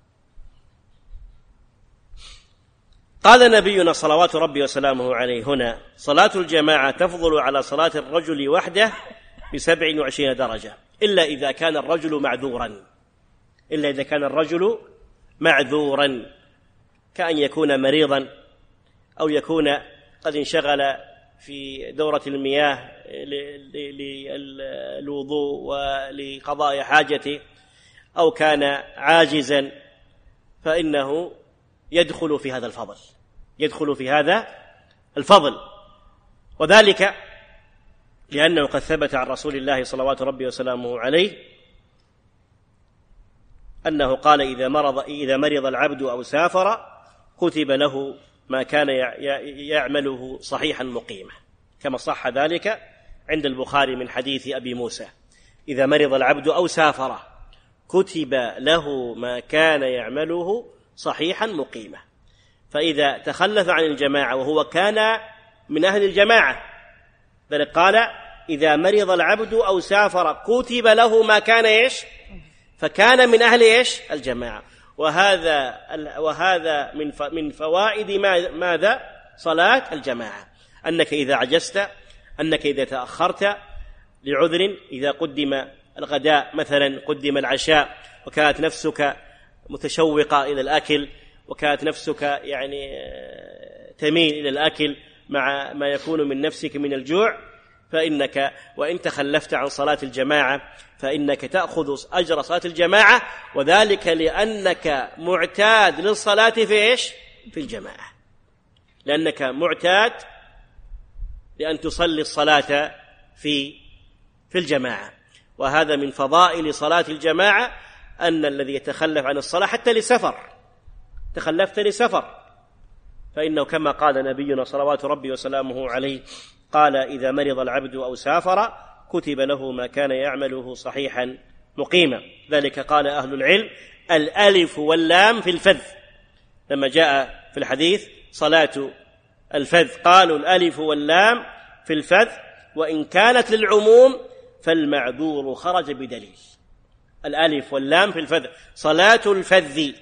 قال نبينا صلوات ربي وسلامه عليه هنا: صلاة الجماعة تفضل على صلاة الرجل وحده بسبع وعشرين درجة، إلا إذا كان الرجل معذورا، إلا إذا كان الرجل معذورا، كأن يكون مريضا أو يكون قد انشغل في دورة المياه للوضوء ولقضاء حاجته، أو كان عاجزا، فإنه يدخل في هذا الفضل، يدخل في هذا الفضل. وذلك لأنه قد ثبت عن رسول الله صلوات ربي وسلامه عليه أنه قال: إذا مرض إذا مرض العبد أو سافر كتب له ما كان يعمله صحيحا مقيما، كما صح ذلك عند البخاري من حديث أبي موسى: إذا مرض العبد أو سافر كتب له ما كان يعمله صحيحا مقيما. فإذا تخلف عن الجماعة وهو كان من أهل الجماعة ذلك قال إذا مرض العبد أو سافر كتب له ما كان إيش فكان من أهل إيش الجماعة. وهذا وهذا من من فوائد ماذا صلاة الجماعة، أنك إذا عجزت، أنك إذا تأخرت لعذر، إذا قدم الغداء مثلا قدم العشاء وكانت نفسك متشوقة إلى الأكل وكانت نفسك يعني تميل إلى الأكل مع ما يكون من نفسك من الجوع، فإنك وإن تخلفت عن صلاة الجماعة فإنك تأخذ أجر صلاة الجماعة، وذلك لأنك معتاد للصلاة في إيش في الجماعة، لأنك معتاد لأن تصلي الصلاة في في الجماعة. وهذا من فضائل صلاة الجماعة أن الذي يتخلف عن الصلاة حتى لسفر، تخلفت لسفر، فإنه كما قال نبينا صلوات ربي وسلامه عليه قال إذا مرض العبد أو سافر كتب له ما كان يعمله صحيحا مقيما. ذلك قال أهل العلم الألف واللام في الفذ، لما جاء في الحديث صلاة الفذ قالوا الألف واللام في الفذ، وإن كانت للعموم فالمعذور خرج بدليل. الألف واللام في الفذ، صلاة الفذ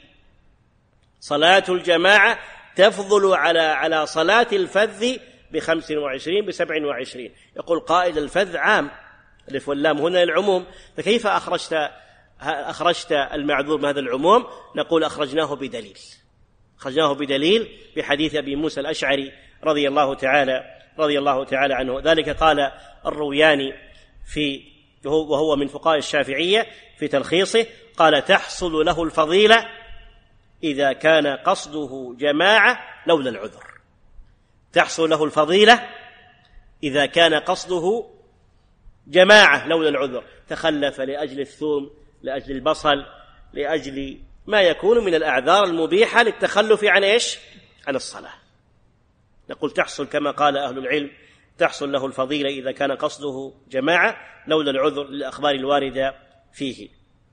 صلاة الجماعة تفضل على على صلاة الفذ بخمس وعشرين بسبع وعشرين. يقول قائل الفذ عام، الألف واللام هنا العموم، فكيف أخرجت أخرجت المعذور بهذا العموم؟ نقول أخرجناه بدليل، أخرجناه بدليل بحديث أبي موسى الأشعري رضي الله تعالى رضي الله تعالى عنه. ذلك قال الروياني في وهو من فقهاء الشافعية في تلخيصه قال تحصل له الفضيلة إذا كان قصده جماعة لولا العذر، تحصل له الفضيلة إذا كان قصده جماعة لولا العذر، تخلف لأجل الثوم، لأجل البصل، لأجل ما يكون من الأعذار المبيحة للتخلف عن إيش عن الصلاة. نقول تحصل كما قال أهل العلم تحصل له الفضيلة إذا كان قصده جماعة لولا العذر للأخبار الواردة فيه.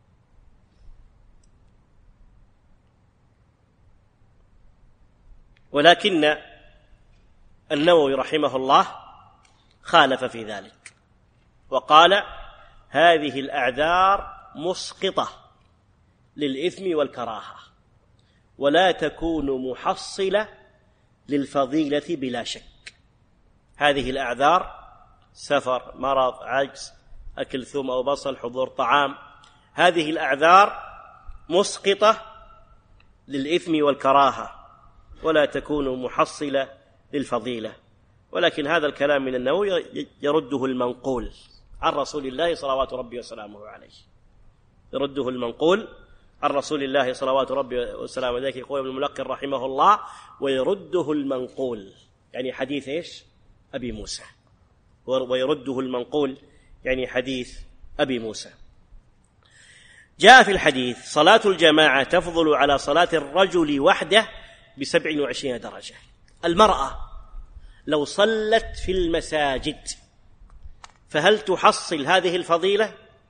ولكن النووي رحمه الله خالف في ذلك وقال هذه الأعذار مسقطة للإثم والكراهة ولا تكون محصلة للفضيلة بلا شك. هذه الأعذار سفر، مرض، عجز، أكل ثوم أو بصل، حضور طعام، هذه الأعذار مسقطة للإثم والكراهة ولا تكون محصلة للفضيلة. ولكن هذا الكلام من النووي يرده المنقول عن رسول الله صلوات ربي وسلامه عليه، يرده المنقول عن رسول الله صلوات ربي وسلامه عليه. يقول ابن الملقن رحمه الله ويرده المنقول يعني حديث إيش أبي موسى، ويرده المنقول يعني حديث أبي موسى. جاء في الحديث صلاة الجماعة تفضل على صلاة الرجل وحده بسبع وعشرين درجة. المرأة لو صلت في المساجد فهل تحصل هذه الفضيلة؟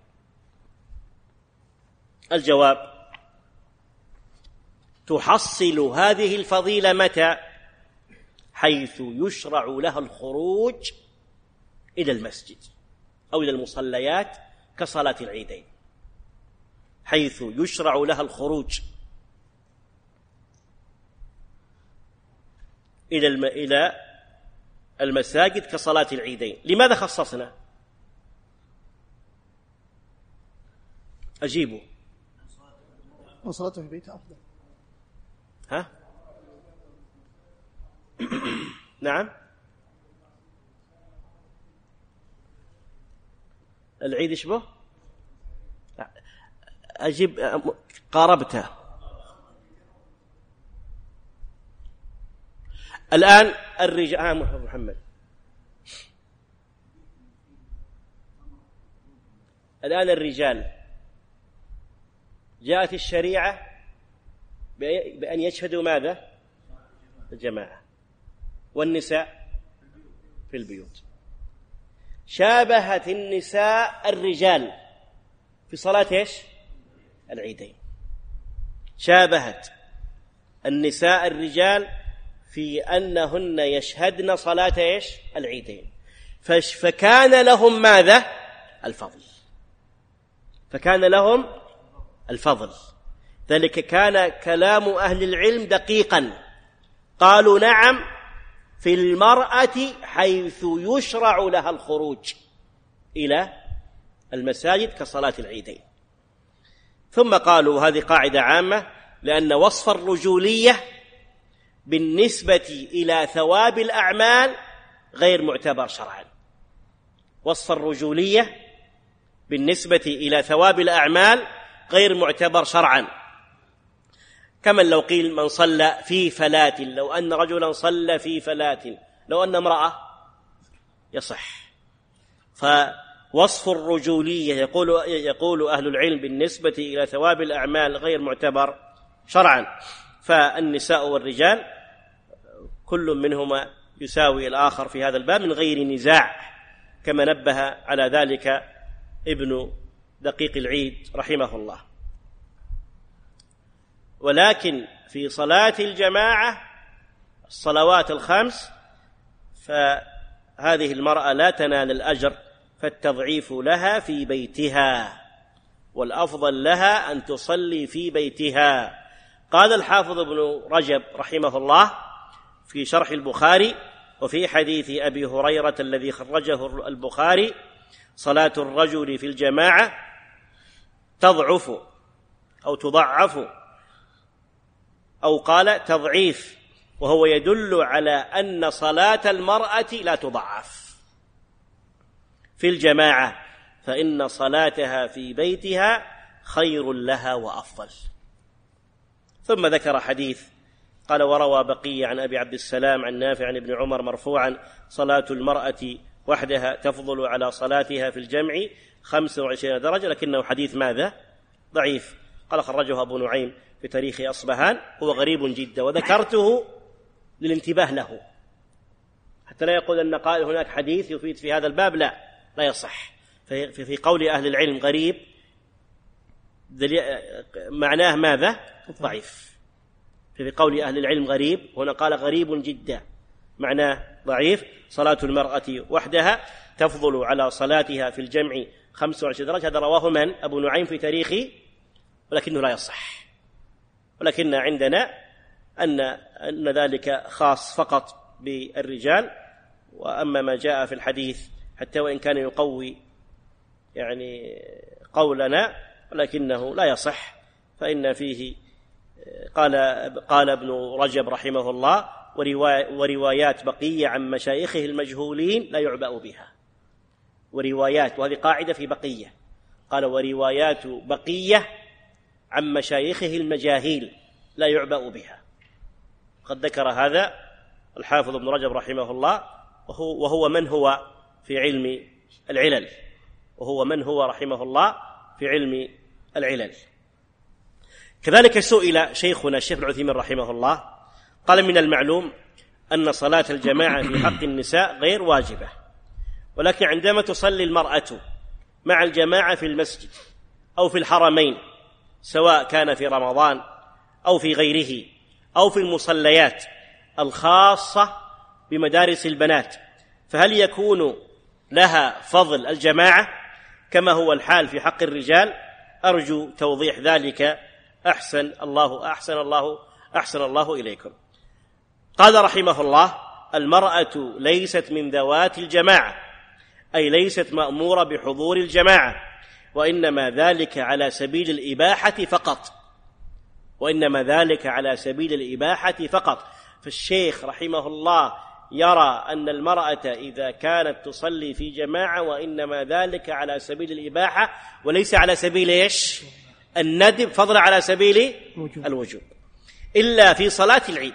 الجواب تحصل هذه الفضيلة متى؟ حيث يشرع لها الخروج إلى المسجد أو إلى المصليات كصلاة العيدين، حيث يشرع لها الخروج إلى الم... إلى المساجد كصلاة العيدين. لماذا خصصنا؟ أجيبوا. وصلاة في البيت أفضل. ها؟ نعم. العيد يشبه؟ أجيب قاربته. الآن الرجال آه محمد الآن الرجال جاءت الشريعة بأن يشهدوا ماذا؟ الجماعة، والنساء في البيوت. شابهت النساء الرجال في صلاة إيش؟ العيدين. شابهت النساء الرجال في أنهن يشهدن صلاة إيش؟ العيدين. فكان لهم ماذا؟ الفضل. فكان لهم الفضل. ذلك كان كلام أهل العلم دقيقا. قالوا نعم في المرأة حيث يشرع لها الخروج إلى المساجد كصلاة العيدين. ثم قالوا هذه قاعدة عامة، لأن وصف الرجولية بالنسبة إلى ثواب الأعمال غير معتبر شرعا. وصف الرجولية بالنسبة إلى ثواب الأعمال غير معتبر شرعا، كمن لو قيل من صلى في فلاة، لو أن رجلا صلى في فلاة، لو أن امرأة يصح. فوصف الرجولية يقول, يقول أهل العلم بالنسبة إلى ثواب الأعمال غير معتبر شرعا. فالنساء والرجال كل منهما يساوي الآخر في هذا الباب من غير نزاع، كما نبه على ذلك ابن دقيق العيد رحمه الله. ولكن في صلاة الجماعة الصلوات الخمس فهذه المرأة لا تنال الأجر، فالتضعيف لها في بيتها، والأفضل لها أن تصلي في بيتها. قال الحافظ ابن رجب رحمه الله في شرح البخاري وفي حديث أبي هريرة الذي خرجه البخاري: صلاة الرجل في الجماعة تضعف أو تضعف، أو قال تضعيف، وهو يدل على أن صلاة المرأة لا تضعف في الجماعة، فإن صلاتها في بيتها خير لها وأفضل. ثم ذكر حديث قال: وروى بقية عن أبي عبد السلام عن نافع عن ابن عمر مرفوعا: صلاة المرأة وحدها تفضل على صلاتها في الجمع خمسة وعشرين درجة، لكنه حديث ماذا؟ ضعيف. قال: خرجه أبو نعيم في تاريخ أصبهان، هو غريب جدا، وذكرته للانتباه له حتى لا يقول أن قال هناك حديث يفيد في هذا الباب، لا لا يصح. في قول أهل العلم غريب معناه ماذا؟ ضعيف. في قول أهل العلم غريب هنا قال غريب جدا، معناه ضعيف. صلاة المرأة وحدها تفضل على صلاتها في الجمع خمسة وعشرين درجة، هذا رواه من؟ أبو نعيم في تاريخه، ولكنه لا يصح. ولكن عندنا أن أن ذلك خاص فقط بالرجال، وأما ما جاء في الحديث حتى وإن كان يقوي يعني قولنا ولكنه لا يصح، فإن فيه قال قال ابن رجب رحمه الله: وروايات بقية عن مشايخه المجهولين لا يعبأ بها. وروايات، وهذه قاعدة في بقية، قال: وروايات بقية عن مشايخه المجاهيل لا يعبأ بها. قد ذكر هذا الحافظ ابن رجب رحمه الله، وهو, وهو من هو في علم العلل، وهو من هو رحمه الله في علم العلل. كذلك سئل شيخنا الشيخ العثيمين رحمه الله، قال: من المعلوم أن صلاة الجماعة في حق النساء غير واجبة، ولكن عندما تصلي المرأة مع الجماعة في المسجد أو في الحرمين، سواء كان في رمضان أو في غيره أو في المصليات الخاصة بمدارس البنات، فهل يكون لها فضل الجماعة كما هو الحال في حق الرجال؟ أرجو توضيح ذلك. أحسن الله أحسن الله أحسن الله إليكم. قال رحمه الله: المرأة ليست من ذوات الجماعة، أي ليست مأمورة بحضور الجماعة، وإنما ذلك على سبيل الإباحة فقط، وإنما ذلك على سبيل الإباحة فقط. فالشيخ رحمه الله يرى أن المرأة إذا كانت تصلي في جماعة وإنما ذلك على سبيل الإباحة وليس على سبيل إيش؟ الندب، فضلا على سبيل الوجوب، إلا في صلاة العيد،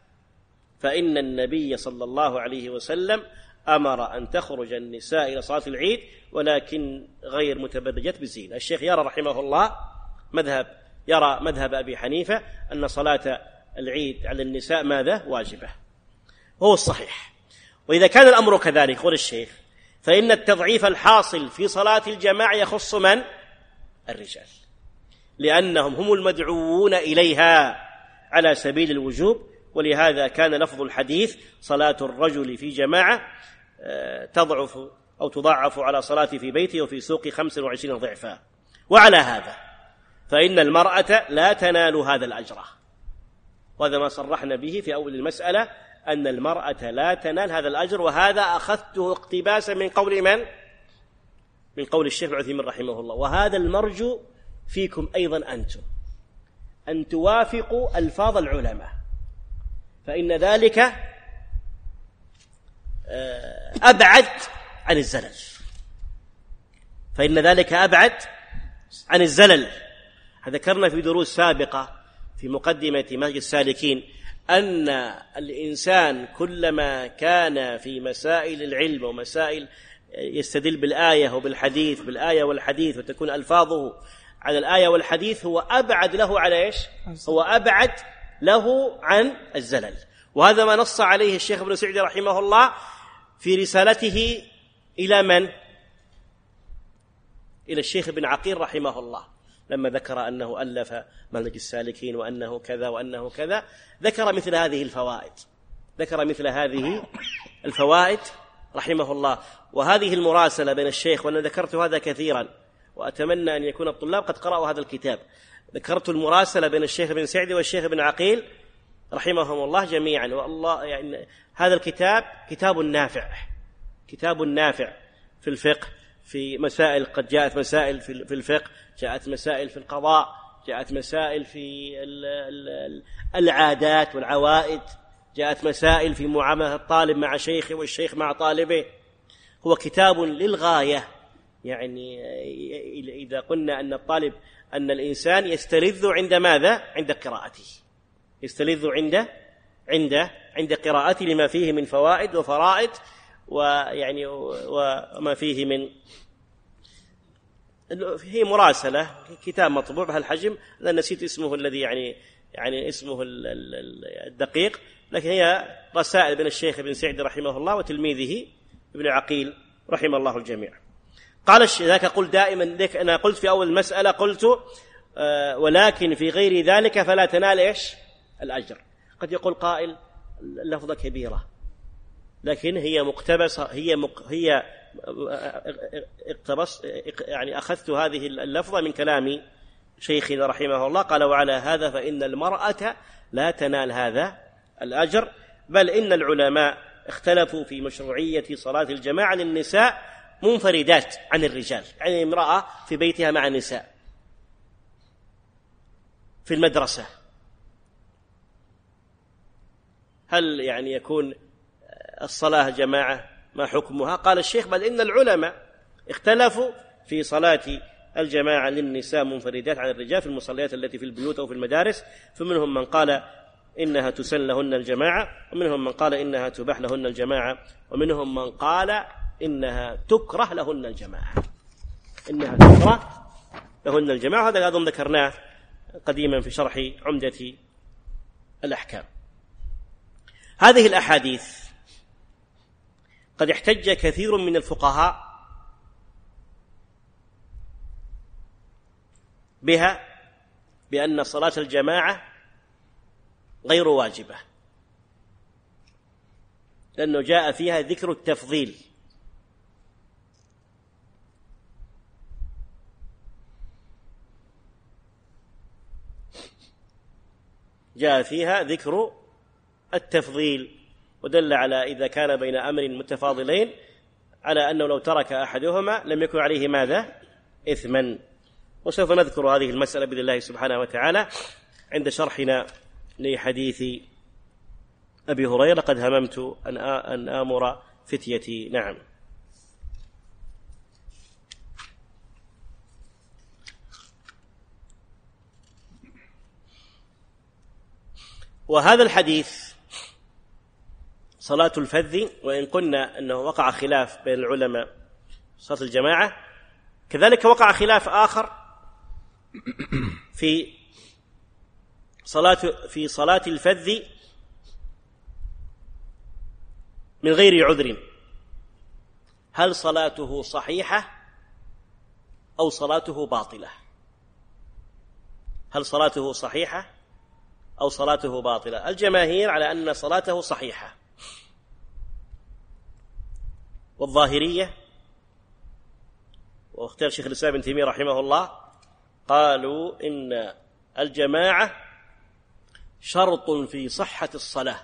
فإن النبي صلى الله عليه وسلم أمر أن تخرج النساء إلى صلاة العيد ولكن غير متبرجات بالزينة. الشيخ يرى رحمه الله مذهب يرى مذهب أبي حنيفة أن صلاة العيد على النساء ماذا؟ واجبة، وهو الصحيح. وإذا كان الأمر كذلك قول الشيخ فإن التضعيف الحاصل في صلاة الجماعة يخص من؟ الرجال، لأنهم هم المدعوون إليها على سبيل الوجوب، ولهذا كان لفظ الحديث صلاة الرجل في جماعة تضعف أو تضاعف على صلاة في بيته وفي سوق خمسة وعشرين ضعفا. وعلى هذا فإن المرأة لا تنال هذا الأجر، وهذا ما صرحنا به في أول المسألة، أن المرأة لا تنال هذا الأجر. وهذا أخذته اقتباسا من قول من؟ من قول الشيخ ابن عثيمين رحمه الله. وهذا المرجو فيكم أيضا أنتم، أن توافقوا ألفاظ العلماء، فإن ذلك أبعد عن الزلل، فإن ذلك أبعد عن الزلل. ذكرنا في دروس سابقة في مقدمة منهج السالكين أن الإنسان كلما كان في مسائل العلم ومسائل يستدل بالآية وبالحديث، بالآية والحديث، وتكون ألفاظه على الآية والحديث، هو أبعد له على إيش؟ هو أبعد له عن الزلل. وهذا ما نص عليه الشيخ ابن سعدي رحمه الله في رسالته إلى من؟ إلى الشيخ ابن عقيل رحمه الله، لما ذكر أنه ألف منهج السالكين وأنه كذا وأنه كذا، ذكر مثل هذه الفوائد، ذكر مثل هذه الفوائد رحمه الله. وهذه المراسلة بين الشيخ، وأنا ذكرت هذا كثيرا وأتمنى أن يكون الطلاب قد قرأوا هذا الكتاب، ذكرت المراسلة بين الشيخ ابن سعدي والشيخ ابن عقيل رحمهم الله جميعا. والله يعني هذا الكتاب كتاب نافع، كتاب نافع في الفقه، في مسائل، قد جاءت مسائل في الفقه، جاءت مسائل في القضاء، جاءت مسائل في العادات والعوائد، جاءت مسائل في معاملة الطالب مع شيخه والشيخ مع طالبه. هو كتاب للغاية. يعني إذا قلنا أن الطالب أن الإنسان يستلذ عند ماذا؟ عند قراءته، يستلذ عند عند عند قراءته لما فيه من فوائد وفرائد، ويعني وما فيه من، هي مراسلة، كتاب مطبوع بهالحجم، لا نسيت اسمه الذي يعني يعني اسمه الدقيق، لكن هي رسائل بين الشيخ ابن سعدي رحمه الله وتلميذه ابن عقيل رحمه الله الجميع. قال ذاك قل دائما، أنا قلت في أول المسألة قلت آه ولكن في غير ذلك فلا تنال إيش الأجر. قد يقول قائل اللفظة كبيرة، لكن هي مقتبسة، هي مق هي اقتبس يعني أخذت هذه اللفظة من كلام شيخنا رحمه الله. قال وعلى هذا فإن المرأة لا تنال هذا الأجر، بل إن العلماء اختلفوا في مشروعية صلاة الجماعة للنساء منفردات عن الرجال، يعني امرأة في بيتها مع النساء، في المدرسة، هل يعني يكون الصلاة جماعة ما حكمها؟ قال الشيخ بل إن العلماء اختلفوا في صلاة الجماعة للنساء منفردات عن الرجال في المصليات التي في البيوت أو في المدارس، فمنهم من قال إنها تسن لهن الجماعة، ومنهم من قال إنها تباح لهن الجماعة، ومنهم من قال إنها تكره لهن الجماعة، إنها تكره لهن الجماعة. هذا أيضا ذكرناه قديما في شرح عمدة الأحكام. هذه الأحاديث قد احتج كثير من الفقهاء بها بأن صلاة الجماعة غير واجبة، لأنه جاء فيها ذكر التفضيل، جاء فيها ذكر التفضيل، ودل على إذا كان بين أمر متفاضلين على أنه لو ترك أحدهما لم يكن عليه ماذا؟ إثما. وسوف نذكر هذه المسألة بإذن الله سبحانه وتعالى عند شرحنا لحديث أبي هريرة قد هممت أن آمر فتيتي. نعم. وهذا الحديث صلاة الفذ، وإن قلنا أنه وقع خلاف بين العلماء صلاة الجماعة، كذلك وقع خلاف آخر في صلاة في صلاة الفذ من غير عذر، هل صلاته صحيحة أو صلاته باطلة؟ هل صلاته صحيحة أو صلاته باطلة؟ الجماهير على أن صلاته صحيحة، والظاهرية واختار شيخ الإسلام ابن تيمية رحمه الله قالوا إن الجماعة شرط في صحة الصلاة،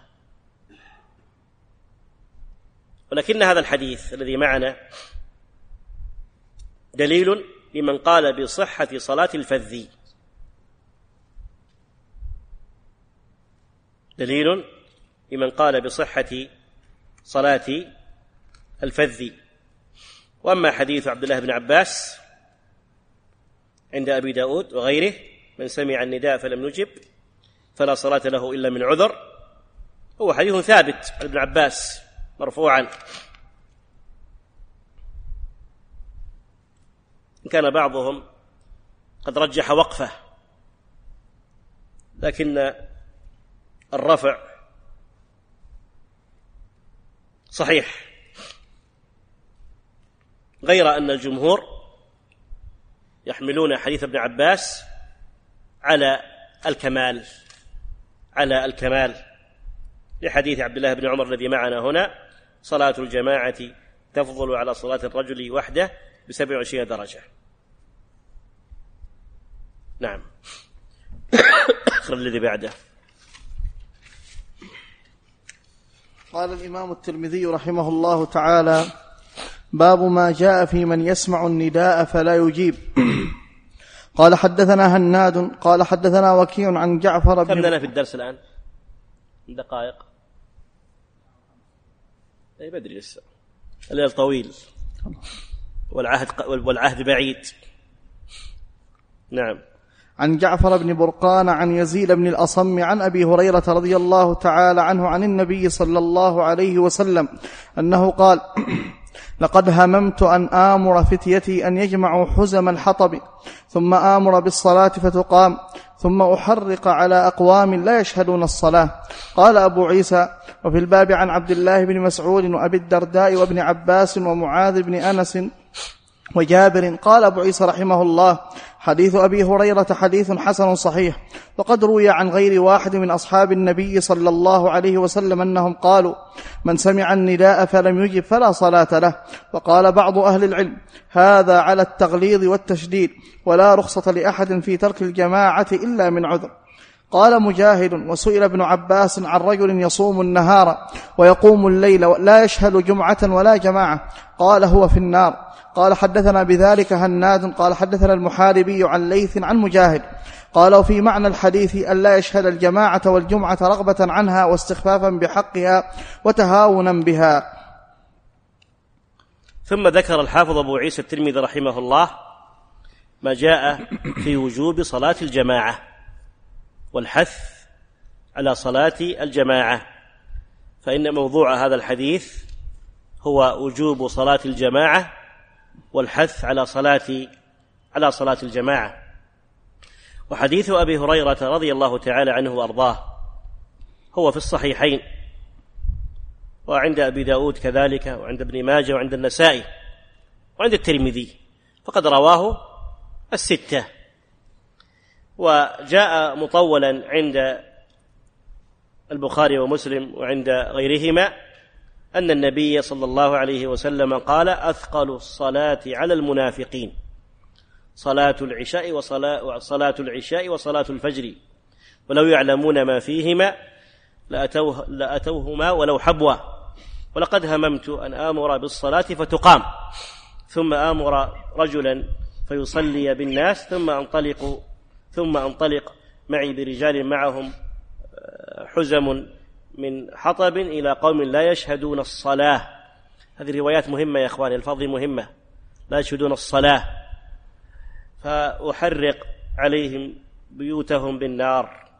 ولكن هذا الحديث الذي معنا دليل لمن قال بصحة صلاة الفذ، دليل لمن قال بصحة صلاة الفذ. وأما حديث عبد الله بن عباس عند أبي داود وغيره من سمع النداء فلم يجب فلا صلاة له إلا من عذر، هو حديث ثابت عن ابن عباس مرفوعا، إن كان بعضهم قد رجح وقفه، لكن الرفع صحيح، غير أن الجمهور يحملون حديث ابن عباس على الكمال على الكمال لحديث عبد الله بن عمر الذي معنا هنا: صلاة الجماعة تفضل على صلاة الرجل وحده بسبع وعشرين درجة. نعم. أخر الذي بعده. قال الإمام الترمذي رحمه الله تعالى: باب ما جاء في من يسمع النداء فلا يجيب. قال حدثنا هناد قال حدثنا وكيع عن جعفر بن... كم لنا في الدرس الآن؟ دقائق؟ أي بدري لسه، الليل طويل والعهد والعهد بعيد. نعم. عن جعفر بن برقان عن يزيد بن الأصم عن أبي هريرة رضي الله تعالى عنه عن النبي صلى الله عليه وسلم أنه قال: لقد هممت أن آمر فتيتي أن يجمعوا حزم الحطب ثم آمر بالصلاة فتقام ثم أحرق على أقوام لا يشهدون الصلاة. قال أبو عيسى: وفي الباب عن عبد الله بن مسعود وأبي الدرداء وابن عباس ومعاذ بن أنس وجابر. قال أبو عيسى رحمه الله: حديث أبي هريرة حديث حسن صحيح، وقد روي عن غير واحد من أصحاب النبي صلى الله عليه وسلم أنهم قالوا: من سمع النداء فلم يجب فلا صلاة له. وقال بعض أهل العلم: هذا على التغليظ والتشديد، ولا رخصة لأحد في ترك الجماعة إلا من عذر. قال مجاهد: وسئل ابن عباس عن رجل يصوم النهار ويقوم الليل لا يشهد جمعة ولا جماعة، قال: هو في النار. قال حدثنا بذلك هناد قال حدثنا المحاربي عن ليث عن مجاهد قال: وفي معنى الحديث أن لا يشهد الجماعة والجمعة رغبة عنها واستخفافا بحقها وتهاونا بها. ثم ذكر الحافظ أبو عيسى الترمذي رحمه الله ما جاء في وجوب صلاة الجماعة والحث على صلاة الجماعة، فإن موضوع هذا الحديث هو وجوب صلاة الجماعة والحث على صلاة على صلاة الجماعة. وحديث أبي هريرة رضي الله تعالى عنه وأرضاه هو في الصحيحين، وعند أبي داود كذلك، وعند ابن ماجه، وعند النسائي، وعند الترمذي، فقد رواه الستة. وجاء مطولا عند البخاري ومسلم وعند غيرهما أن النبي صلى الله عليه وسلم قال: أثقل الصلاة على المنافقين صلاة العشاء وصلاة, صلاة العشاء وصلاة الفجر، ولو يعلمون ما فيهما لأتوه لأتوهما ولو حبوا، ولقد هممت أن آمر بالصلاة فتقام ثم آمر رجلا فيصلي بالناس ثم أنطلق ثم أنطلق معي برجال معهم حزم من حطب إلى قوم لا يشهدون الصلاة. هذه الروايات مهمة يا إخواني، الفاظ مهمة، لا يشهدون الصلاة، فأحرق عليهم بيوتهم بالنار.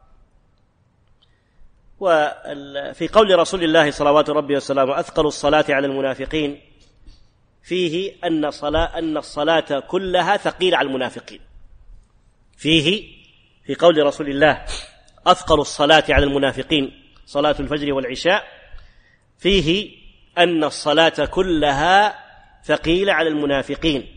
وفي قول رسول الله صلوات ربي وسلامه: أثقل الصلاة على المنافقين، فيه أن صلاة أن الصلاة كلها ثقيلة على المنافقين. فيه في قول رسول الله: أثقل الصلاة على المنافقين صلاة الفجر والعشاء، فيه أن الصلاة كلها ثقيلة على المنافقين،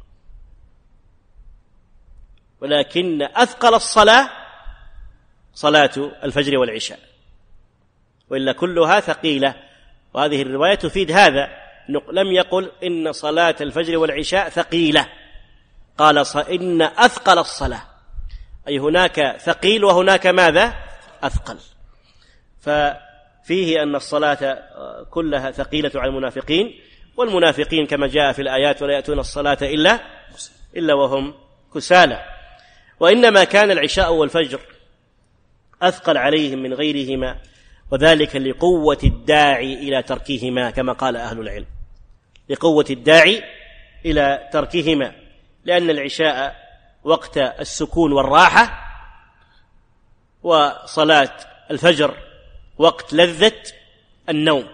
ولكن أثقل الصلاة صلاة الفجر والعشاء، وإلا كلها ثقيلة. وهذه الرواية تفيد هذا، لم يقل إن صلاة الفجر والعشاء ثقيلة، قال إن أثقل الصلاة، أي هناك ثقيل وهناك ماذا؟ أثقل. ففيه أن الصلاة كلها ثقيلة على المنافقين، والمنافقين كما جاء في الآيات ولا يأتون الصلاة إلا إلا وهم كسالى. وإنما كان العشاء والفجر أثقل عليهم من غيرهما، وذلك لقوة الداعي إلى تركهما كما قال أهل العلم، لقوة الداعي إلى تركهما، لأن العشاء وقت السكون والراحة، وصلاة الفجر وقت لذة النوم.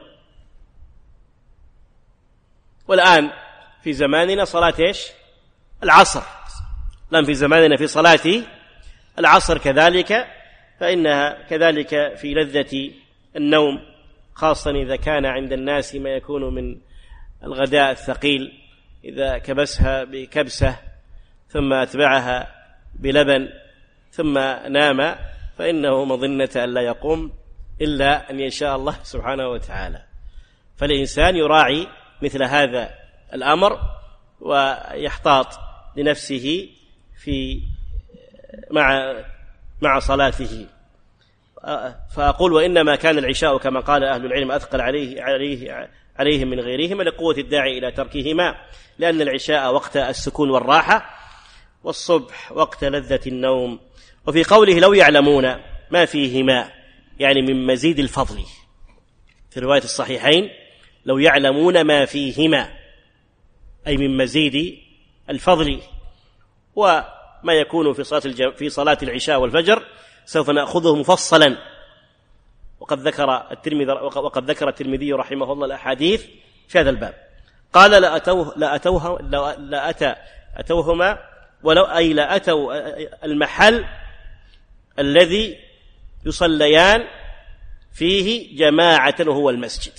والآن في زماننا صلاة إيش؟ العصر، الآن في زماننا في صلاة العصر كذلك، فإنها كذلك في لذة النوم، خاصة إذا كان عند الناس ما يكون من الغداء الثقيل، إذا كبسها بكبسة ثم أتبعها بلبن ثم نام، فإنه مظنة أن لا يقوم إلا أن يشاء الله سبحانه وتعالى. فالإنسان يراعي مثل هذا الأمر ويحتاط لنفسه في مع مع صلاته. فأقول وإنما كان العشاء كما قال أهل العلم أثقل عليه عليه عليهم من غيرهما لقوة الداعي إلى تركهما، لأن العشاء وقت السكون والراحة، والصبح وقت لذة النوم. وفي قوله لو يعلمون ما فيهما يعني من مزيد الفضل، في رواية الصحيحين لو يعلمون ما فيهما أي من مزيد الفضل. وما يكون في صلاة الجم... في صلاة العشاء والفجر سوف نأخذه مفصلا، وقد ذكر الترمذي وقد ذكر الترمذي رحمه الله الأحاديث في هذا الباب. قال لا أتوه لا أتوه لا أتى أتوهما ولو أي لا أتوا المحل الذي يصليان فيه جماعة وهو المسجد.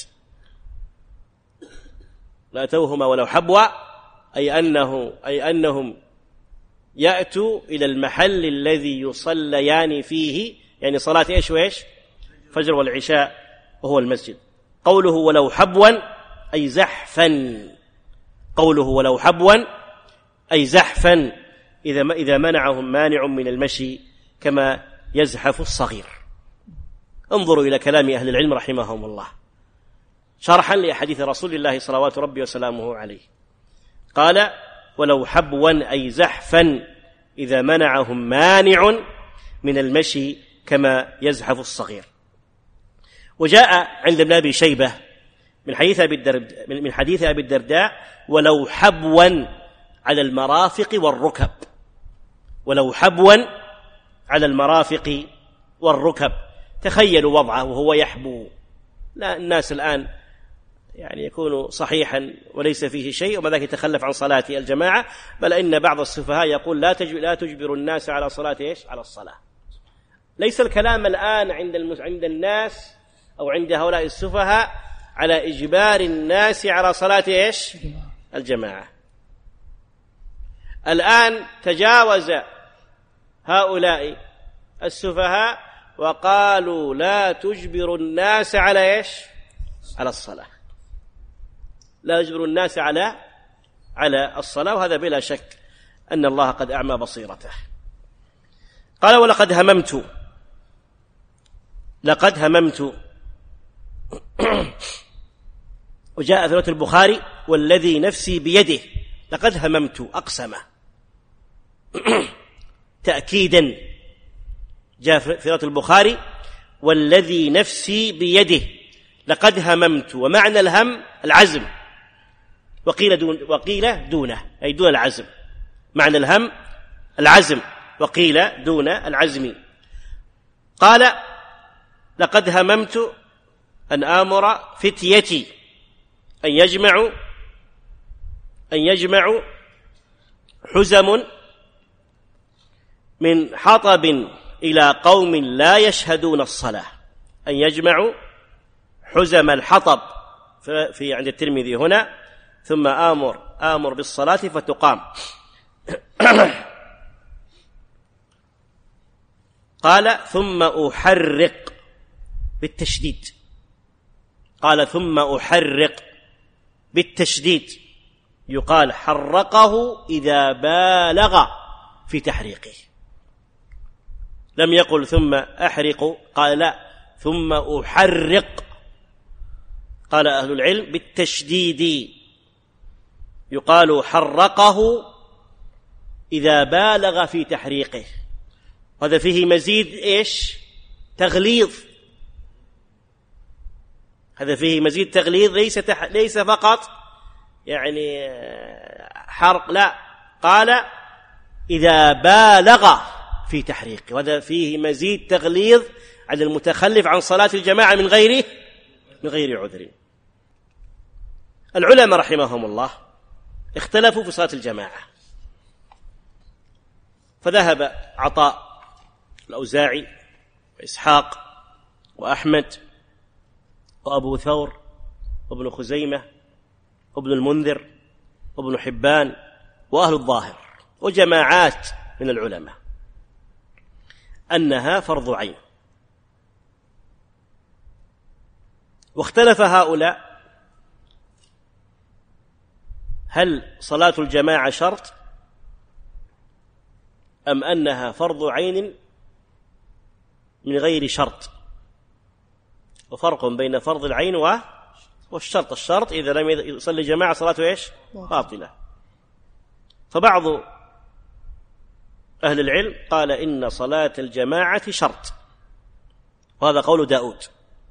لا أتوهما ولو حبوا أي أنه أي أنهم يأتوا إلى المحل الذي يصليان فيه، يعني صلاة إيش وإيش؟ فجر والعشاء وهو المسجد. قوله ولو حبوا أي زحفا، قوله ولو حبوا أي زحفا إذا إذا منعهم مانع من المشي كما يزحف الصغير. انظروا إلى كلام أهل العلم رحمهم الله شرحا لأحاديث رسول الله صلوات ربي وسلامه عليه. قال ولو حبوا أي زحفا إذا منعهم مانع من المشي كما يزحف الصغير. وجاء عند ابن أبي شيبة من حديث أبي الدرداء من حديث أبي الدرداء ولو حبوا على المرافق والركب، ولو حبوا على المرافق والركب. تخيلوا وضعه وهو يحبو. لا، الناس الآن يعني يكون صحيحا وليس فيه شيء وما ذاك يتخلف عن صلاة الجماعة، بل إن بعض السفهاء يقول لا لا تجبر الناس على صلاة إيش؟ على الصلاة. ليس الكلام الآن عند المس... عند الناس أو عند هؤلاء السفهاء على إجبار الناس على صلاة إيش؟ الجماعة. الآن تجاوز هؤلاء السفهاء وقالوا لا تجبر الناس على إيش؟ على الصلاة. لا يجبر الناس على على الصلاة، وهذا بلا شك أن الله قد أعمى بصيرته. قال ولقد هممت، لقد هممت. وجاء في رواية البخاري والذي نفسي بيده، لقد هممت أقسم تأكيدا. جاء في رواية البخاري والذي نفسي بيده لقد هممت، ومعنى الهم العزم، وقيل دون وقيل دونه أي دون العزم. معنى الهم العزم وقيل دون العزم. قال لقد هممت أن آمر فتيتي أن يجمعوا أن يجمعوا حزم من حطب إلى قوم لا يشهدون الصلاة. أن يجمعوا حزم الحطب في عند الترمذي هنا، ثم آمر آمر بالصلاة فتقام. قال ثم أحرق بالتشديد، قال ثم أحرق بالتشديد يقال حرقه إذا بالغ في تحريقه. لم يقل ثم أحرق، قال لا، ثم أحرق. قال أهل العلم بالتشديد يقال حرقه إذا بالغ في تحريقه. هذا فيه مزيد إيش؟ تغليظ. هذا فيه مزيد تغليظ، ليس تح... ليس فقط يعني حرق، لا، قال إذا بالغ في تحريقه، وهذا فيه مزيد تغليظ على المتخلف عن صلاة الجماعة من غيره من غير عذر. العلماء رحمهم الله اختلفوا في صلاة الجماعة، فذهب عطاء الأوزاعي وإسحاق وأحمد وأبو ثور وابن خزيمة وابن المنذر وابن حبان وأهل الظاهر وجماعات من العلماء أنها فرض عين. واختلف هؤلاء هل صلاة الجماعة شرط أم أنها فرض عين من غير شرط. وفرق بين فرض العين والشرط. الشرط إذا لم يصلي جماعة صلاته إيش؟ باطلة. فبعض أهل العلم قال إن صلاة الجماعة شرط، وهذا قول داود،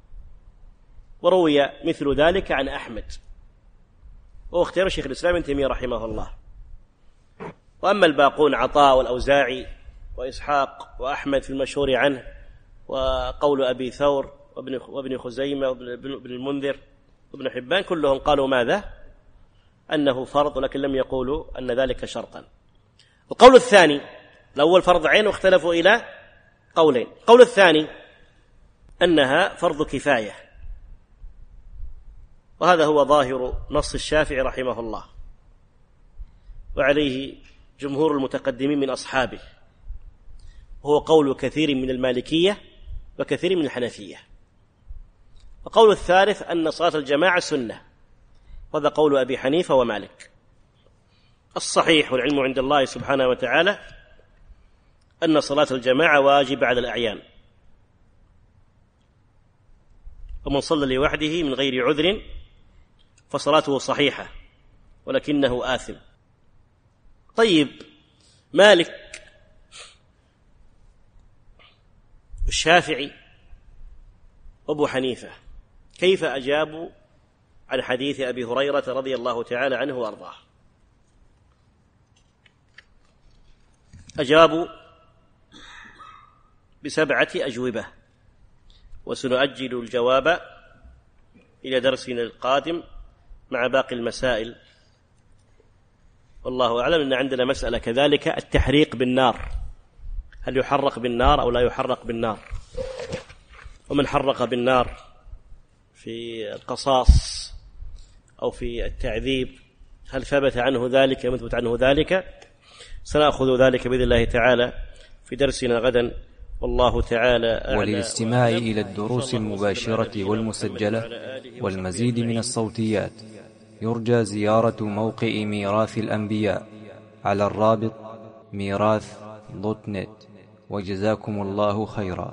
وروي مثل ذلك عن أحمد، واختيار شيخ الإسلام ابن تيمية رحمه الله. وأما الباقون عطاء والأوزاعي وإسحاق وأحمد في المشهور عنه، وقول أبي ثور وابن خزيمة وابن المنذر وابن حبان، كلهم قالوا ماذا؟ أنه فرض، ولكن لم يقولوا أن ذلك شرطا. القول الثاني، الأول فرض عين واختلفوا إلى قولين. القول الثاني أنها فرض كفاية، وهذا هو ظاهر نص الشافعي رحمه الله، وعليه جمهور المتقدمين من أصحابه، وهو قول كثير من المالكية وكثير من الحنفية. القول الثالث أن صلاة الجماعة سنة، وهذا قول أبي حنيفة ومالك. الصحيح والعلم عند الله سبحانه وتعالى أن صلاة الجماعة واجبة على الأعيان، ومن صلى لوحده من غير عذر فصلاته صحيحة ولكنه آثم. طيب، مالك والشافعي وأبو حنيفة كيف أجابوا عن حديث أبي هريرة رضي الله تعالى عنه وأرضاه؟ أجابوا بسبعة أجوبة، وسنؤجل الجواب إلى درسنا القادم مع باقي المسائل، والله أعلم. أن عندنا مسألة كذلك، التحريق بالنار، هل يحرق بالنار أو لا يحرق بالنار؟ ومن حرق بالنار في القصاص أو في التعذيب هل ثبت عنه ذلك أم يثبت عنه ذلك؟ سنأخذ ذلك بإذن الله تعالى في درسنا غدا، والله تعالى. وللاستماع إلى الدروس المباشرة والمسجلة والمزيد من الصوتيات يرجى زيارة موقع ميراث الأنبياء على الرابط ميراث دوت نت، وجزاكم الله خيرا.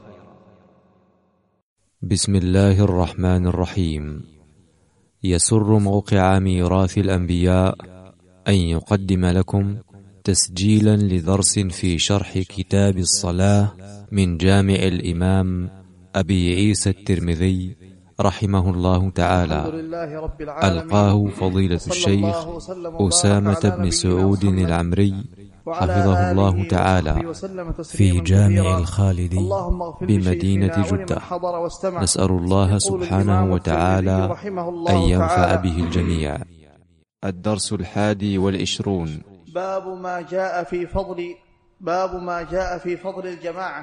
بسم الله الرحمن الرحيم. يسر موقع ميراث الأنبياء أن يقدم لكم تسجيلا لدرس في شرح كتاب الصلاة من جامع الإمام أبي عيسى الترمذي رحمه الله تعالى، ألقاه فضيلة الشيخ أسامة بن سعود العمري حفظه الله تعالى في جامع الخالدي بمدينة جدة. نسأل الله سبحانه وتعالى أن ينفع به الجميع. الدرس الحادي والعشرون. باب ما جاء في فضل باب ما جاء في فضل الجماعة.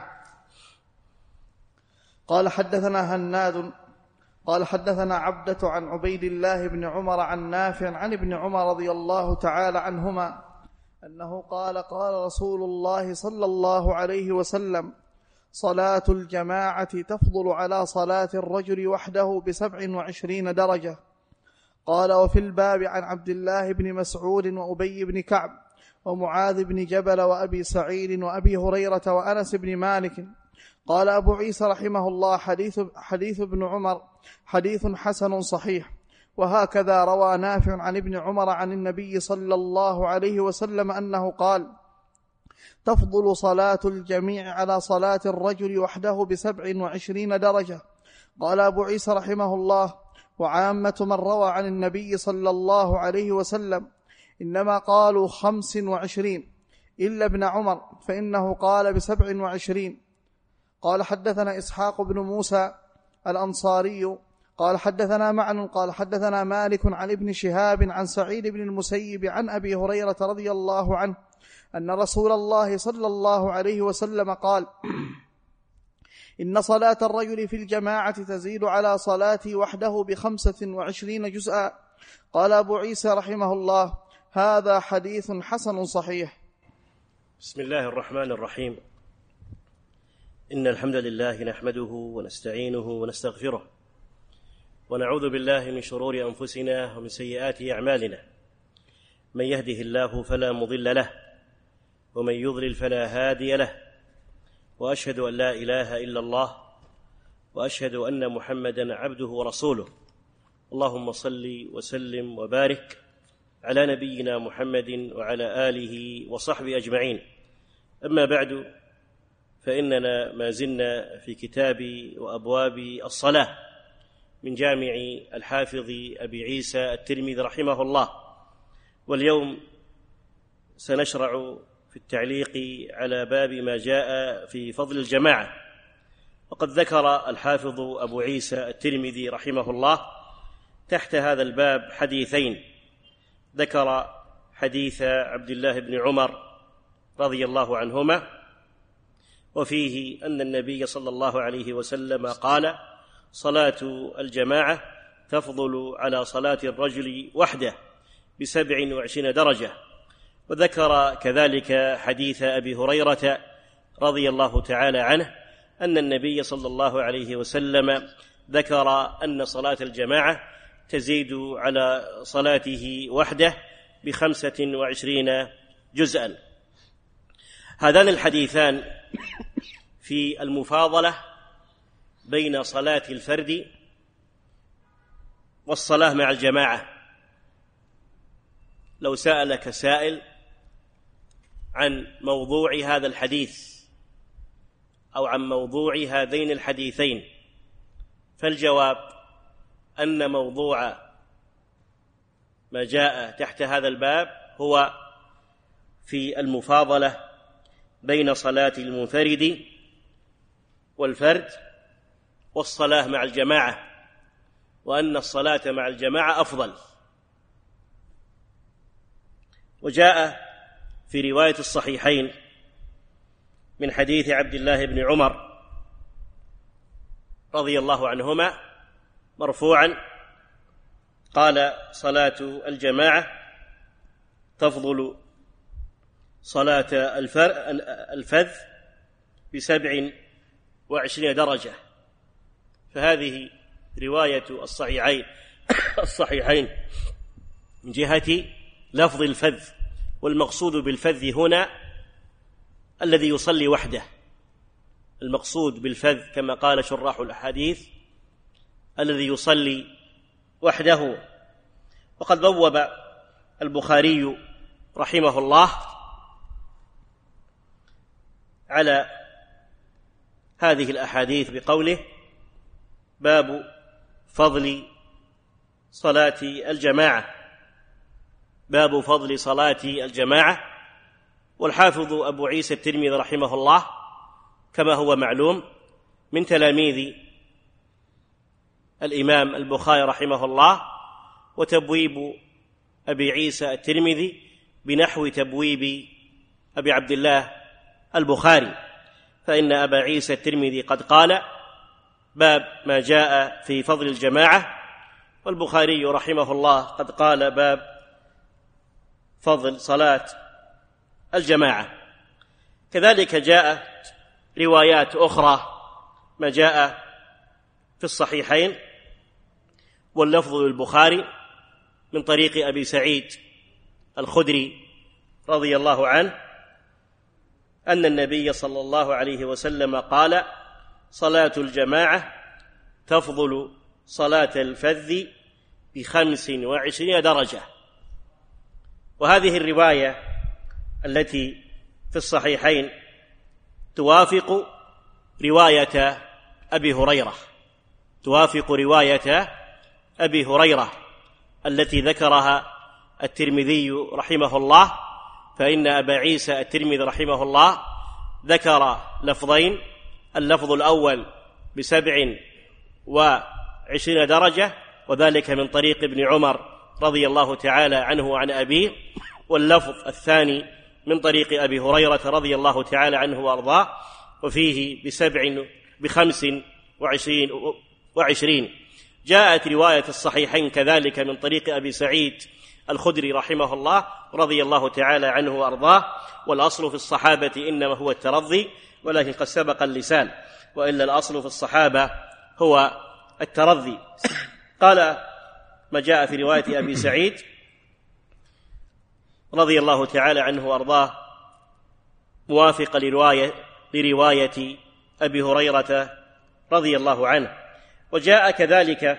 قال حدثنا هناد قال حدثنا عبدة عن عبيد الله بن عمر عن نافع عن ابن عمر رضي الله تعالى عنهما أنه قال قال رسول الله صلى الله عليه وسلم: صلاة الجماعة تفضل على صلاة الرجل وحده بسبع وعشرين درجة. قال: وفي الباب عن عبد الله بن مسعود وأبي بن كعب ومعاذ بن جبل وأبي سعيد وأبي هريرة وأنس بن مالك. قال أبو عيسى رحمه الله: حديث, حديث ابن عمر حديث حسن صحيح. وهكذا روى نافع عن ابن عمر عن النبي صلى الله عليه وسلم أنه قال: تفضل صلاة الجميع على صلاة الرجل وحده بسبع وعشرين درجة. قال أبو عيسى رحمه الله: وعامة من روى عن النبي صلى الله عليه وسلم إنما قالوا خمس وعشرين إلا ابن عمر فإنه قال بسبع وعشرين. قال: حدثنا إسحاق بن موسى الأنصاري قال حدثنا معن قال حدثنا مالك عن ابن شهاب عن سعيد بن المسيب عن أبي هريرة رضي الله عنه أن رسول الله صلى الله عليه وسلم قال: إن صلاة الرجل في الجماعة تزيد على صلاته وحده بخمسة وعشرين جزءا. قال أبو عيسى رحمه الله: هذا حديث حسن صحيح. بسم الله الرحمن الرحيم. إن الحمد لله نحمده ونستعينه ونستغفره ونعوذ بالله من شرور أنفسنا ومن سيئات أعمالنا. من يهده الله فلا مضل له ومن يضلل فلا هادي له، وأشهد أن لا إله إلا الله وأشهد أن محمدًا عبده ورسوله. اللهم صل وسلم وبارك على نبينا محمد وعلى آله وصحبه أجمعين. أما بعد، فإننا ما زلنا في كتاب وأبواب الصلاة من جامع الحافظ أبي عيسى الترمذي رحمه الله، واليوم سنشرع في التعليق على باب ما جاء في فضل الجماعة. وقد ذكر الحافظ أبو عيسى الترمذي رحمه الله تحت هذا الباب حديثين. ذكر حديث عبد الله بن عمر رضي الله عنهما، وفيه أن النبي صلى الله عليه وسلم قال: صلاة الجماعة تفضل على صلاة الرجل وحده بسبع وعشرين درجة. وذكر كذلك حديث أبي هريرة رضي الله تعالى عنه أن النبي صلى الله عليه وسلم ذكر أن صلاة الجماعة تزيد على صلاته وحده بخمسة وعشرين جزءا. هذان الحديثان في المفاضلة بين صلاة الفرد والصلاة مع الجماعة. لو سألك سائل عن موضوع هذا الحديث أو عن موضوع هذين الحديثين، فالجواب أن موضوع ما جاء تحت هذا الباب هو في المفاضلة بين صلاة المنفرد والفرد والصلاة مع الجماعة، وأن الصلاة مع الجماعة أفضل. وجاء في رواية الصحيحين من حديث عبد الله بن عمر رضي الله عنهما مرفوعا قال: صلاة الجماعة تفضل صلاة الفذ بسبع وعشرين درجة. فهذه رواية الصحيحين الصحيحين من جهة لفظ الفذ، والمقصود بالفذ هنا الذي يصلي وحده. المقصود بالفذ كما قال شراح الأحاديث الذي يصلي وحده. وقد بوب البخاري رحمه الله على هذه الأحاديث بقوله: باب فضل صلاة الجماعة. باب فضل صلاة الجماعة. والحافظ أبو عيسى الترمذي رحمه الله كما هو معلوم من تلاميذ الإمام البخاري رحمه الله، وتبويب أبي عيسى الترمذي بنحو تبويب أبي عبد الله البخاري، فإن أبا عيسى الترمذي قد قال: باب ما جاء في فضل الجماعة، والبخاري رحمه الله قد قال: باب فضل صلاة الجماعة. كذلك جاء روايات أخرى ما جاء في الصحيحين واللفظ للبخاري من طريق أبي سعيد الخدري رضي الله عنه أن النبي صلى الله عليه وسلم قال: صلاة الجماعة تفضل صلاة الفذ بخمس وعشرين درجة. وهذه الرواية التي في الصحيحين توافق رواية أبي هريرة توافق رواية أبي هريرة التي ذكرها الترمذي رحمه الله، فإن أبا عيسى الترمذي رحمه الله ذكر لفظين: اللفظ الأول بسبع وعشرين درجة، وذلك من طريق ابن عمر رضي الله تعالى عنه وعن أبيه، واللفظ الثاني من طريق أبي هريرة رضي الله تعالى عنه وأرضاه وفيه بسبع بخمس وعشرين وعشرين. جاءت رواية الصحيحين كذلك من طريق أبي سعيد الخدري رحمه الله رضي الله تعالى عنه وأرضاه، والأصل في الصحابة إنما هو الترضي، ولكن قد سبق اللسان، وإلا الأصل في الصحابة هو الترضي. قال ما جاء في رواية أبي سعيد رضي الله تعالى عنه وأرضاه موافق لرواية, لرواية أبي هريرة رضي الله عنه. وجاء كذلك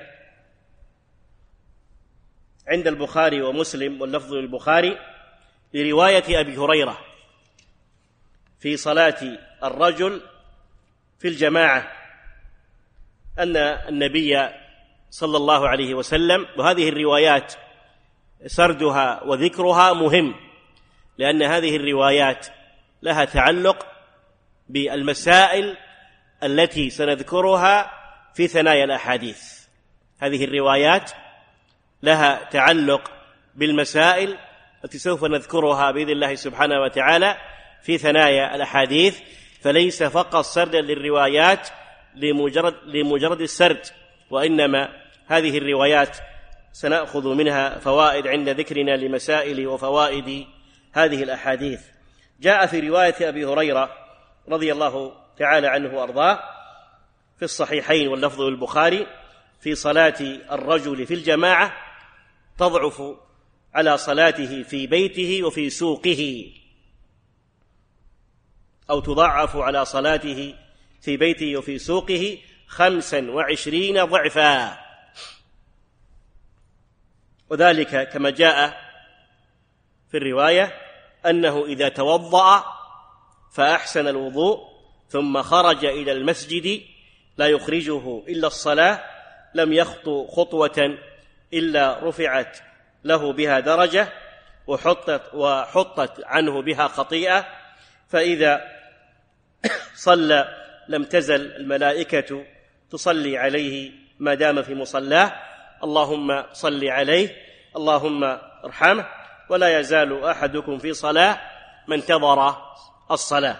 عند البخاري ومسلم واللفظ للبخاري لرواية أبي هريرة في صلاة الرجل في الجماعة أن النبي صلى الله عليه وسلم، وهذه الروايات سردها وذكرها مهم، لأن هذه الروايات لها تعلق بالمسائل التي سنذكرها في ثنايا الأحاديث. هذه الروايات لها تعلق بالمسائل التي سوف نذكرها بإذن الله سبحانه وتعالى في ثنايا الأحاديث، فليس فقط سردا للروايات لمجرد, لمجرد السرد، وإنما هذه الروايات سنأخذ منها فوائد عند ذكرنا لمسائل وفوائد هذه الأحاديث. جاء في رواية أبي هريرة رضي الله تعالى عنه وأرضاه في الصحيحين واللفظ للبخاري في صلاة الرجل في الجماعة تضعف على صلاته في بيته وفي سوقه، أو تضعف على صلاته في بيته وفي سوقه خمسا وعشرين ضعفا، وذلك كما جاء في الرواية أنه إذا توضأ فأحسن الوضوء ثم خرج إلى المسجد لا يخرجه إلا الصلاة لم يخطو خطوة إلا رفعت له بها درجة وحطت, وحطت عنه بها خطيئة، فإذا صلى لم تزل الملائكة تصلي عليه ما دام في مصلاه: اللهم صل عليه، اللهم ارحمه، ولا يزال أحدكم في صلاة ما انتظر الصلاة.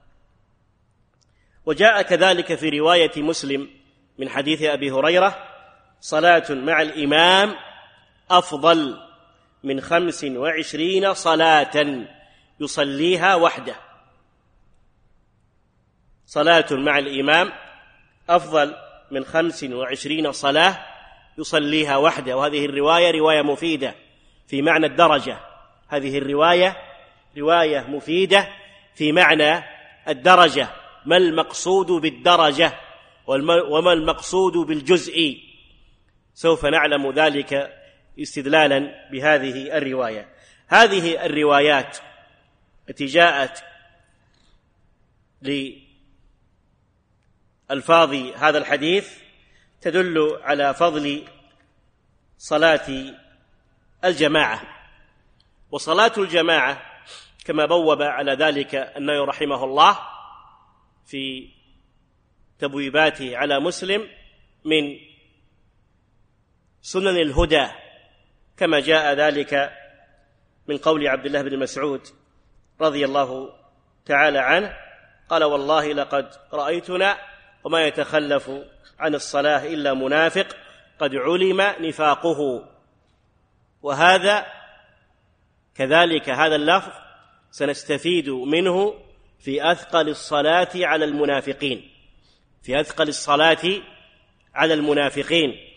وجاء كذلك في رواية مسلم من حديث أبي هريرة: صلاة مع الإمام أفضل من خمس وعشرين صلاة يصليها وحده. صلاة مع الإمام أفضل من خمس وعشرين صلاة يصليها وحده. وهذه الرواية رواية مفيدة في معنى الدرجة، هذه الرواية رواية مفيدة في معنى الدرجة. ما المقصود بالدرجة وما المقصود بالجزء؟ سوف نعلم ذلك استدلالا بهذه الرواية. هذه الروايات التي جاءت لألفاظ هذا الحديث تدل على فضل صلاة الجماعة. وصلاة الجماعة كما بوب على ذلك النووي رحمه الله في تبويباته على مسلم من سنن الهدى، كما جاء ذلك من قول عبد الله بن مسعود رضي الله تعالى عنه قال: والله لقد رأيتنا وما يتخلف عن الصلاة إلا منافق قد علم نفاقه. وهذا كذلك هذا اللفظ سنستفيد منه في أثقل الصلاة على المنافقين في أثقل الصلاة على المنافقين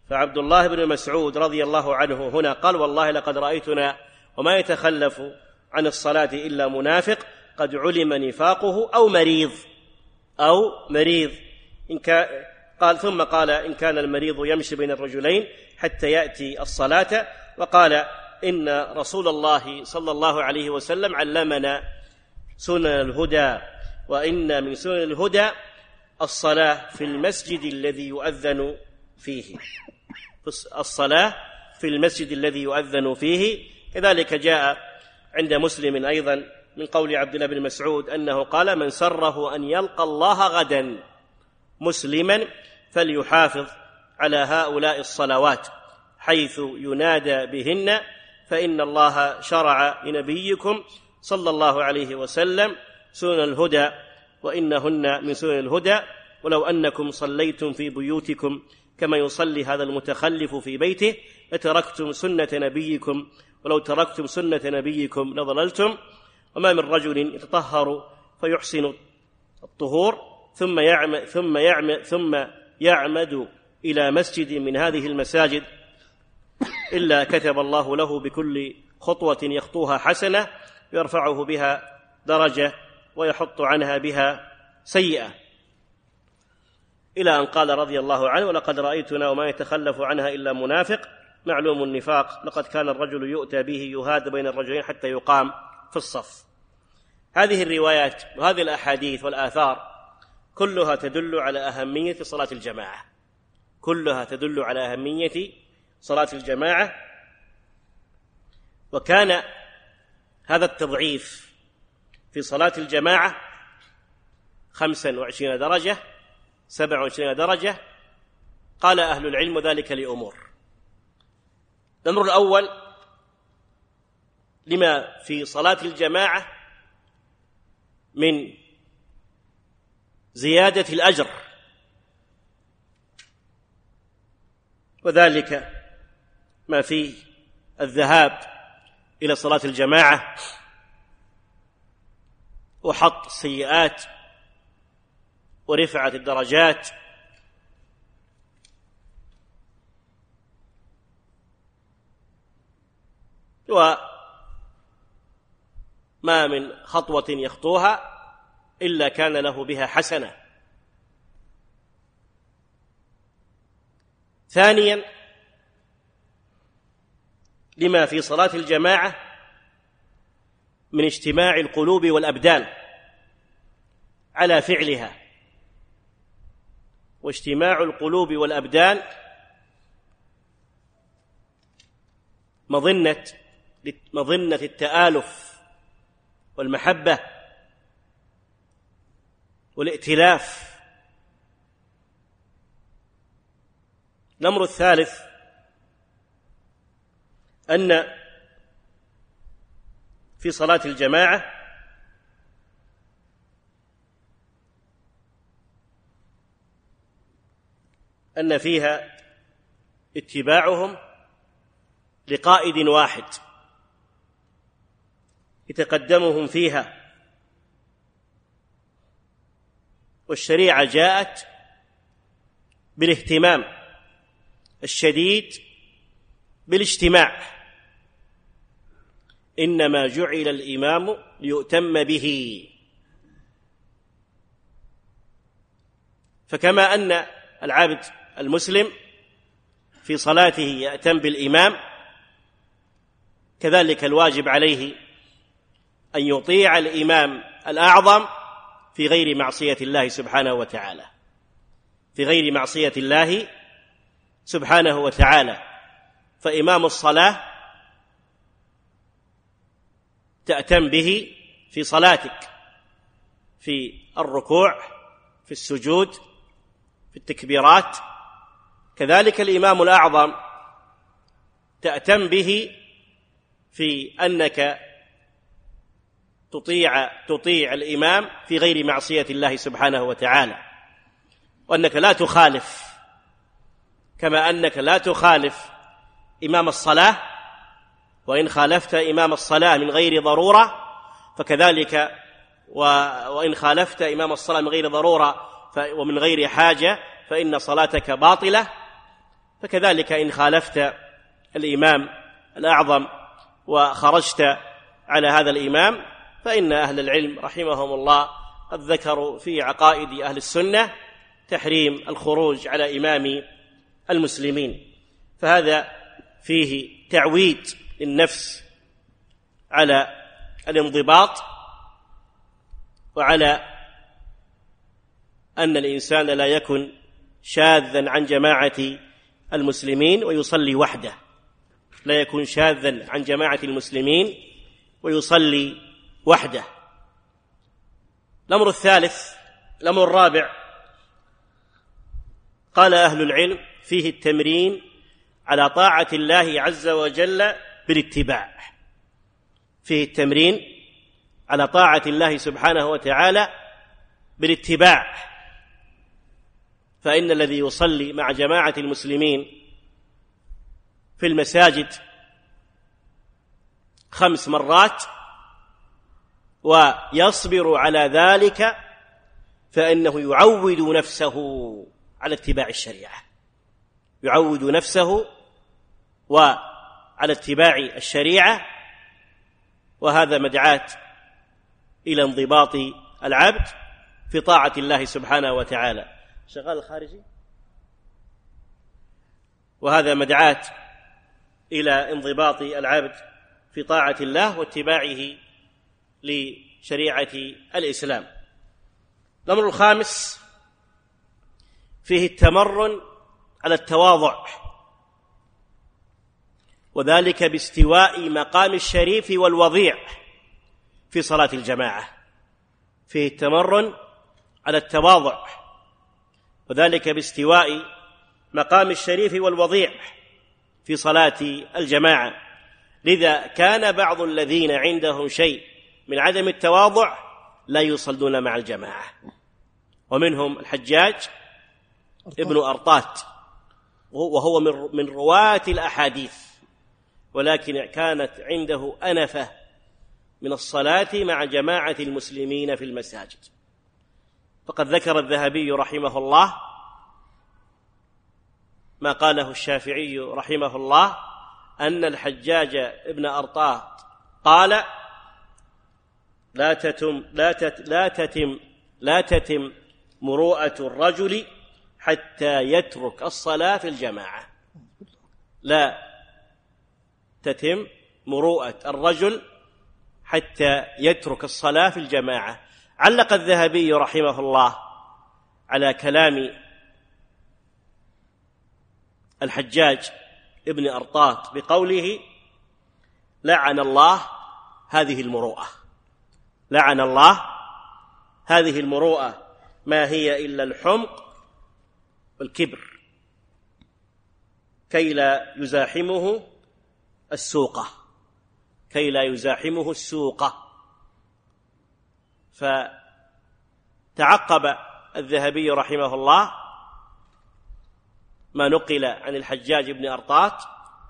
فعبد الله بن مسعود رضي الله عنه هنا قال: والله لقد رأيتنا وما يتخلف عن الصلاة إلا منافق قد علم نفاقه أو مريض أو مريض إن كان قال ثم قال: إن كان المريض يمشي بين الرجلين حتى يأتي الصلاة. وقال: إن رسول الله صلى الله عليه وسلم علمنا سنن الهدى، وإن من سنن الهدى الصلاة في المسجد الذي يؤذن فيه الصلاة في المسجد الذي يؤذن فيه. كذلك جاء عند مسلم أيضا من قول عبد الله بن مسعود أنه قال: من سره أن يلقى الله غدا مسلما فليحافظ على هؤلاء الصلوات حيث ينادى بهن، فإن الله شرع لنبيكم صلى الله عليه وسلم سنن الهدى وإنهن من سنن الهدى، ولو أنكم صليتم في بيوتكم كما يصلي هذا المتخلف في بيته لتركتم سنة نبيكم، ولو تركتم سنة نبيكم لضللتم. وما من رجل يتطهر فيحسن الطهور ثم يعمد ثم يعمد ثم يعمد إلى مسجد من هذه المساجد إلا كتب الله له بكل خطوة يخطوها حسنة يرفعه بها درجة ويحط عنها بها سيئة، إلى أن قال رضي الله عنه: ولقد رأيتنا وما يتخلف عنها إلا منافق معلوم النفاق لقد كان الرجل يؤتى به يهاد بين الرجلين حتى يقام في الصف. هذه الروايات وهذه الأحاديث والآثار كلها تدل على أهمية صلاة الجماعة، كلها تدل على أهمية صلاة الجماعة. وكان هذا التضعيف في صلاة الجماعة خمسا وعشرين درجة سبع وعشرين درجة. قال أهل العلم ذلك لأمور: الأمر الأول لما في صلاة الجماعة من زيادة الأجر، وذلك ما فيه الذهاب إلى صلاة الجماعة وحط السيئات ورفعة الدرجات، وما من خطوة يخطوها إلا كان له بها حسنة. ثانيا لما في صلاة الجماعة من اجتماع القلوب والأبدان على فعلها، واجتماع القلوب والأبدان مظنة مظنة التآلف والمحبة والائتلاف. الأمر الثالث أن في صلاة الجماعة أن فيها اتباعهم لقائد واحد يتقدمهم فيها، والشريعة جاءت بالاهتمام الشديد بالاجتماع، إنما جعل الإمام ليؤتم به. فكما أن العبد المسلم في صلاته يأتم بالإمام، كذلك الواجب عليه أن يطيع الإمام الأعظم في غير معصية الله سبحانه وتعالى، في غير معصية الله سبحانه وتعالى. فإمام الصلاة تأتم به في صلاتك، في الركوع، في السجود، في التكبيرات. كذلك الإمام الأعظم تأتم به في أنك تطيع تطيع الإمام في غير معصية الله سبحانه وتعالى، وأنك لا تخالف، كما أنك لا تخالف إمام الصلاة، وإن خالفت إمام الصلاة من غير ضرورة فكذلك، وإن خالفت إمام الصلاة من غير ضرورة ومن غير حاجة فإن صلاتك باطلة. فكذلك إن خالفت الإمام الأعظم وخرجت على هذا الإمام فإن أهل العلم رحمهم الله قد ذكروا في عقائد أهل السنة تحريم الخروج على إمام المسلمين، فهذا فيه تعويد النفس على الانضباط وعلى أن الإنسان لا يكن شاذا عن جماعة المسلمين ويصلي وحده، لا يكون شاذا عن جماعة المسلمين ويصلي وحده. الأمر الثالث الأمر الرابع قال أهل العلم فيه التمرين على طاعة الله عز وجل بالاتباع، فيه التمرين على طاعة الله سبحانه وتعالى بالاتباع، فإن الذي يصلي مع جماعة المسلمين في المساجد خمس مرات ويصبر على ذلك فإنه يعود نفسه على اتباع الشريعة، يعود نفسه وعلى اتباع الشريعة، وهذا مدعاة إلى انضباط العبد في طاعة الله سبحانه وتعالى. شغال الخارجي، وهذا مدعاة إلى انضباط العبد في طاعة الله واتباعه لشريعة الإسلام. الأمر الخامس فيه التمرن على التواضع، وذلك باستواء مقام الشريف والوضيع في صلاة الجماعة، فيه التمرن على التواضع وذلك باستواء مقام الشريف والوضيع في صلاة الجماعة. لذا كان بعض الذين عندهم شيء من عدم التواضع لا يصلون مع الجماعة، ومنهم الحجاج ابن أرطات، وهو من رواة الأحاديث، ولكن كانت عنده أنفة من الصلاة مع جماعة المسلمين في المساجد. فقد ذكر الذهبي رحمه الله ما قاله الشافعي رحمه الله أن الحجاج ابن أرطات قال لا تتم لا تت لا تتم لا تتم مروءة الرجل حتى يترك الصلاة في الجماعة، لا تتم مروءة الرجل حتى يترك الصلاة في الجماعة. علق الذهبي رحمه الله على كلام الحجاج ابن أرطات بقوله لعن الله هذه المروءة، لعن الله هذه المروءة ما هي إلا الحمق والكبر كي لا يزاحمه السوقة، كي لا يزاحمه السوقة. فتعقب الذهبي رحمه الله ما نقل عن الحجاج بن أرطات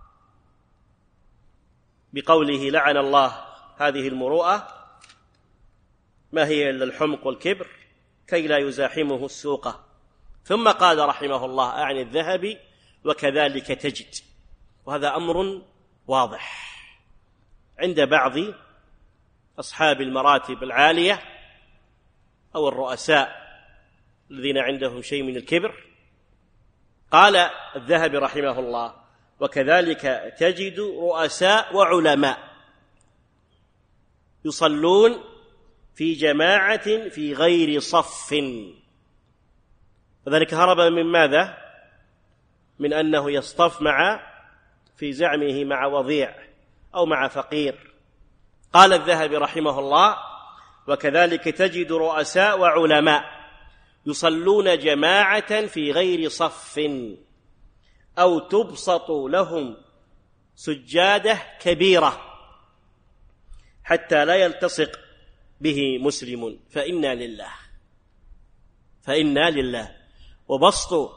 بقوله لعن الله هذه المروءة ما هي إلا الحمق والكبر كي لا يزاحمه السوقة، ثم قال رحمه الله أعني الذهبي وكذلك تجد. وهذا أمر واضح عند بعض أصحاب المراتب العالية أو الرؤساء الذين عندهم شيء من الكبر. قال الذهبي رحمه الله وكذلك تجد رؤساء وعلماء يصلون في جماعة في غير صف، وذلك هرب من ماذا؟ من أنه يصطف مع في زعمه مع وضيع أو مع فقير. قال الذهبي رحمه الله وكذلك تجد رؤساء وعلماء يصلون جماعة في غير صف أو تبسط لهم سجادة كبيرة حتى لا يلتصق به مسلم فإنا لله فإنا لله. وبسط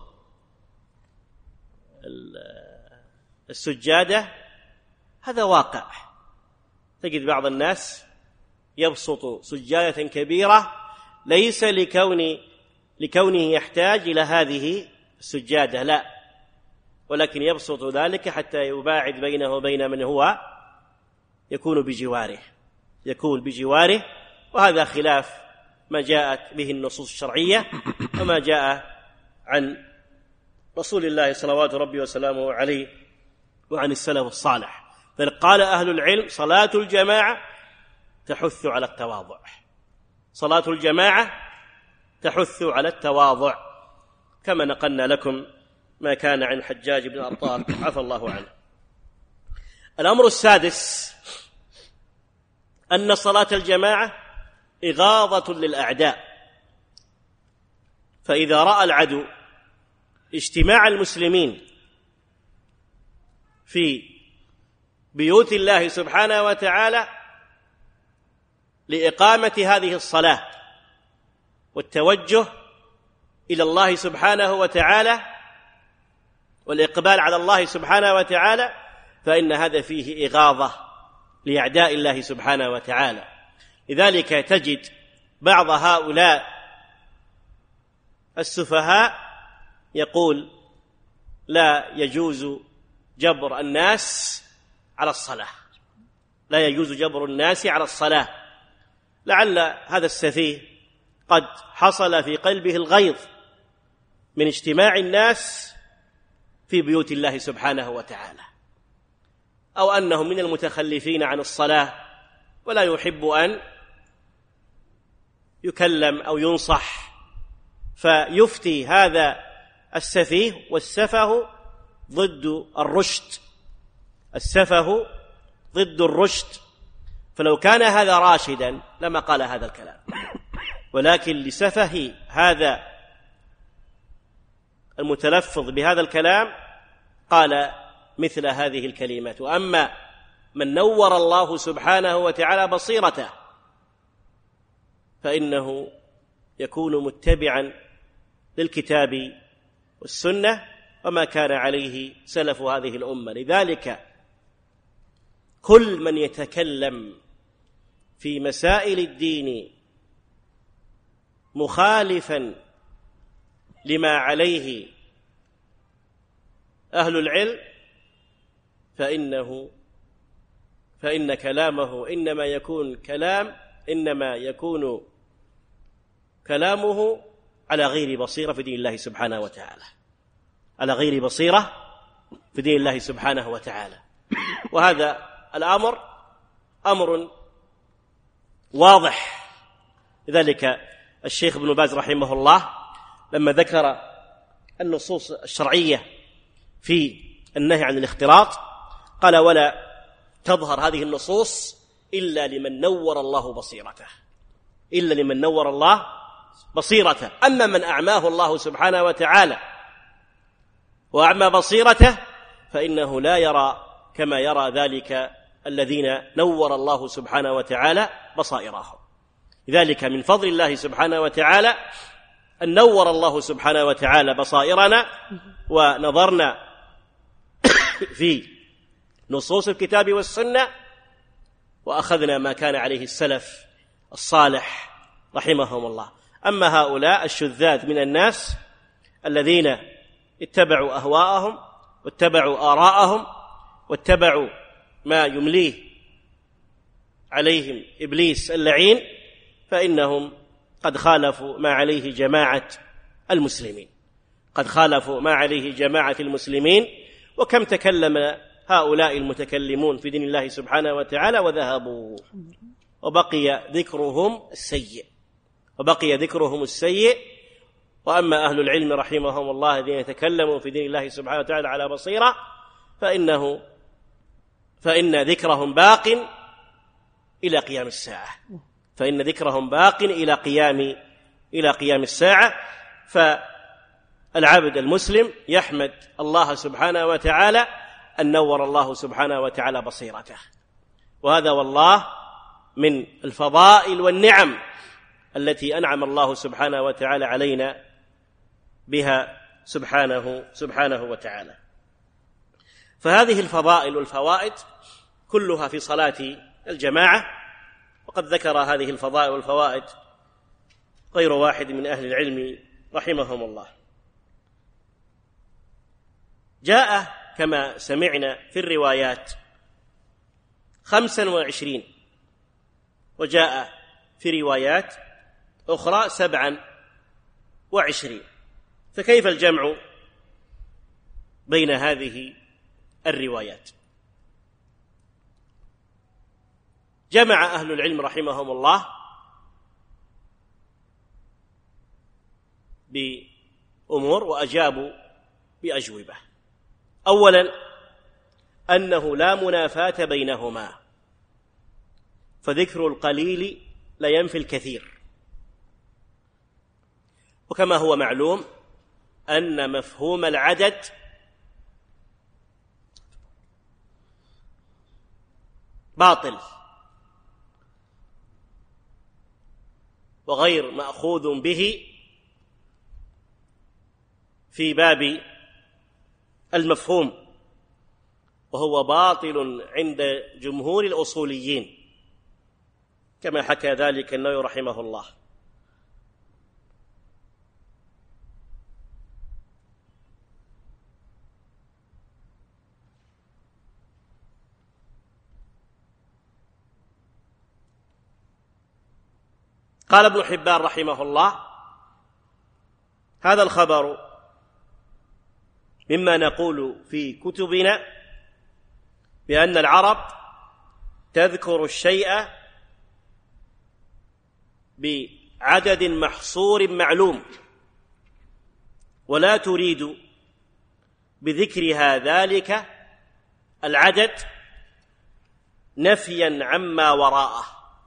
السجادة هذا واقع، تجد بعض الناس يبسط سجادة كبيرة ليس لكون لكونه يحتاج إلى هذه السجادة، لا، ولكن يبسط ذلك حتى يباعد بينه وبين من هو يكون بجواره يكون بجواره وهذا خلاف ما جاءت به النصوص الشرعية وما جاء عن رسول الله صلوات ربي وسلامه عليه وعن السلف الصالح. بل قال أهل العلم: صلاة الجماعة تحث على التواضع. صلاة الجماعة تحث على التواضع، كما نقلنا لكم ما كان عن حجاج بن أرطاة عفى الله عنه. الأمر السادس أن صلاة الجماعة إغاظة للأعداء، فإذا رأى العدو اجتماع المسلمين في بيوت الله سبحانه وتعالى لإقامة هذه الصلاة والتوجه إلى الله سبحانه وتعالى والإقبال على الله سبحانه وتعالى، فإن هذا فيه إغاظة لأعداء الله سبحانه وتعالى. لذلك تجد بعض هؤلاء السفهاء يقول: لا يجوز جبر الناس على الصلاة، لا يجوز جبر الناس على الصلاة. لعل هذا السفيه قد حصل في قلبه الغيظ من اجتماع الناس في بيوت الله سبحانه وتعالى، أو أنه من المتخلفين عن الصلاة ولا يحب أن يكلم أو ينصح، فيفتي هذا السفيه، والسفه ضد الرشد، السفه ضد الرشد، فلو كان هذا راشدا لما قال هذا الكلام، ولكن لسفه هذا المتلفظ بهذا الكلام قال مثل هذه الكلمات. وأما من نور الله سبحانه وتعالى بصيرته فإنه يكون متبعا للكتاب والسنة وما كان عليه سلف هذه الأمة. لذلك كل من يتكلم في مسائل الدين مخالفا لما عليه أهل العلم فإنه فإن كلامه إنما يكون كلام إنما يكون كلامه على غير بصيرة في دين الله سبحانه وتعالى، على غير بصيرة في دين الله سبحانه وتعالى. وهذا الأمر أمر واضح. لذلك الشيخ ابن باز رحمه الله لما ذكر النصوص الشرعية في النهي عن الاختلاط قال: ولا تظهر هذه النصوص إلا لمن نور الله بصيرته، إلا لمن نور الله بصيرته. أما من أعماه الله سبحانه وتعالى وأعمى بصيرته فإنه لا يرى كما يرى ذلك الذين نور الله سبحانه وتعالى بصائرهم. لذلك من فضل الله سبحانه وتعالى أن نور الله سبحانه وتعالى بصائرنا ونظرنا في نصوص الكتاب والسنة وأخذنا ما كان عليه السلف الصالح رحمهم الله. أما هؤلاء الشذاذ من الناس الذين اتبعوا أهواءهم واتبعوا آراءهم واتبعوا ما يمليه عليهم إبليس اللعين فإنهم قد خالفوا ما عليه جماعة المسلمين، قد خالفوا ما عليه جماعة المسلمين. وكم تكلم هؤلاء المتكلمون في دين الله سبحانه وتعالى وذهبوا، وبقي ذكرهم السيء وبقي ذكرهم السيء وأما أهل العلم رحمهم الله الذين يتكلموا في دين الله سبحانه وتعالى على بصيرة فإنه فإن ذكرهم باق إلى قيام الساعة فإن ذكرهم باق إلى قيام إلى قيام الساعة. فالعبد المسلم يحمد الله سبحانه وتعالى أن نور الله سبحانه وتعالى بصيرته، وهذا والله من الفضائل والنعم التي أنعم الله سبحانه وتعالى علينا بها سبحانه سبحانه وتعالى. فهذه الفضائل والفوائد كلها في صلاة الجماعة، وقد ذكر هذه الفضائل والفوائد غير واحد من أهل العلم رحمهم الله. جاء كما سمعنا في الروايات خمسا وعشرين، وجاء في روايات أخرى سبعا وعشرين، فكيف الجمع بين هذه الروايات؟ جمع أهل العلم رحمهم الله بأمور وأجابوا بأجوبة. أولا أنه لا منافاة بينهما، فذكر القليل لا ينفي الكثير، وكما هو معلوم أن مفهوم العدد باطل وغير مأخوذ به في باب المفهوم، وهو باطل عند جمهور الأصوليين كما حكى ذلك النووي رحمه الله. قال ابن حبان رحمه الله: هذا الخبر مما نقول في كتبنا بأن العرب تذكر الشيء بعدد محصور معلوم، ولا تريد بذكرها ذلك العدد نفيا عما وراءه،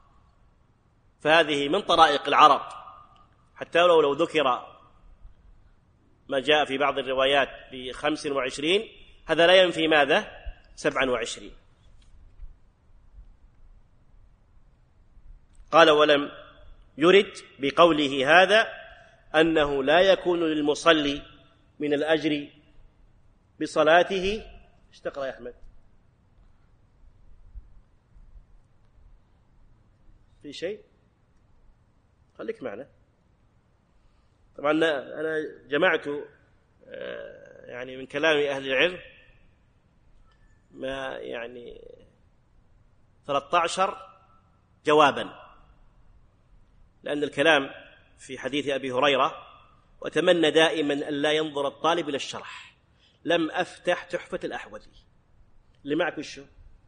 فهذه من طرائق العرب، حتى لو لو ذكر ما جاء في بعض الروايات بخمس وعشرين هذا لا ينفي ماذا؟ سبعا وعشرين. قال: ولم يرد بقوله هذا أنه لا يكون للمصلي من الأجر بصلاته. ايش تقرأ يا أحمد؟ في شيء؟ خليك معنا. طبعا أنا جمعت يعني من كلام أهل العلم ما يعني ثلاثة عشر جوابا، لأن الكلام في حديث أبي هريرة: وأتمنى دائما أن لا ينظر الطالب إلى الشرح، لم أفتح تحفة الأحوذي اللي معك وشو،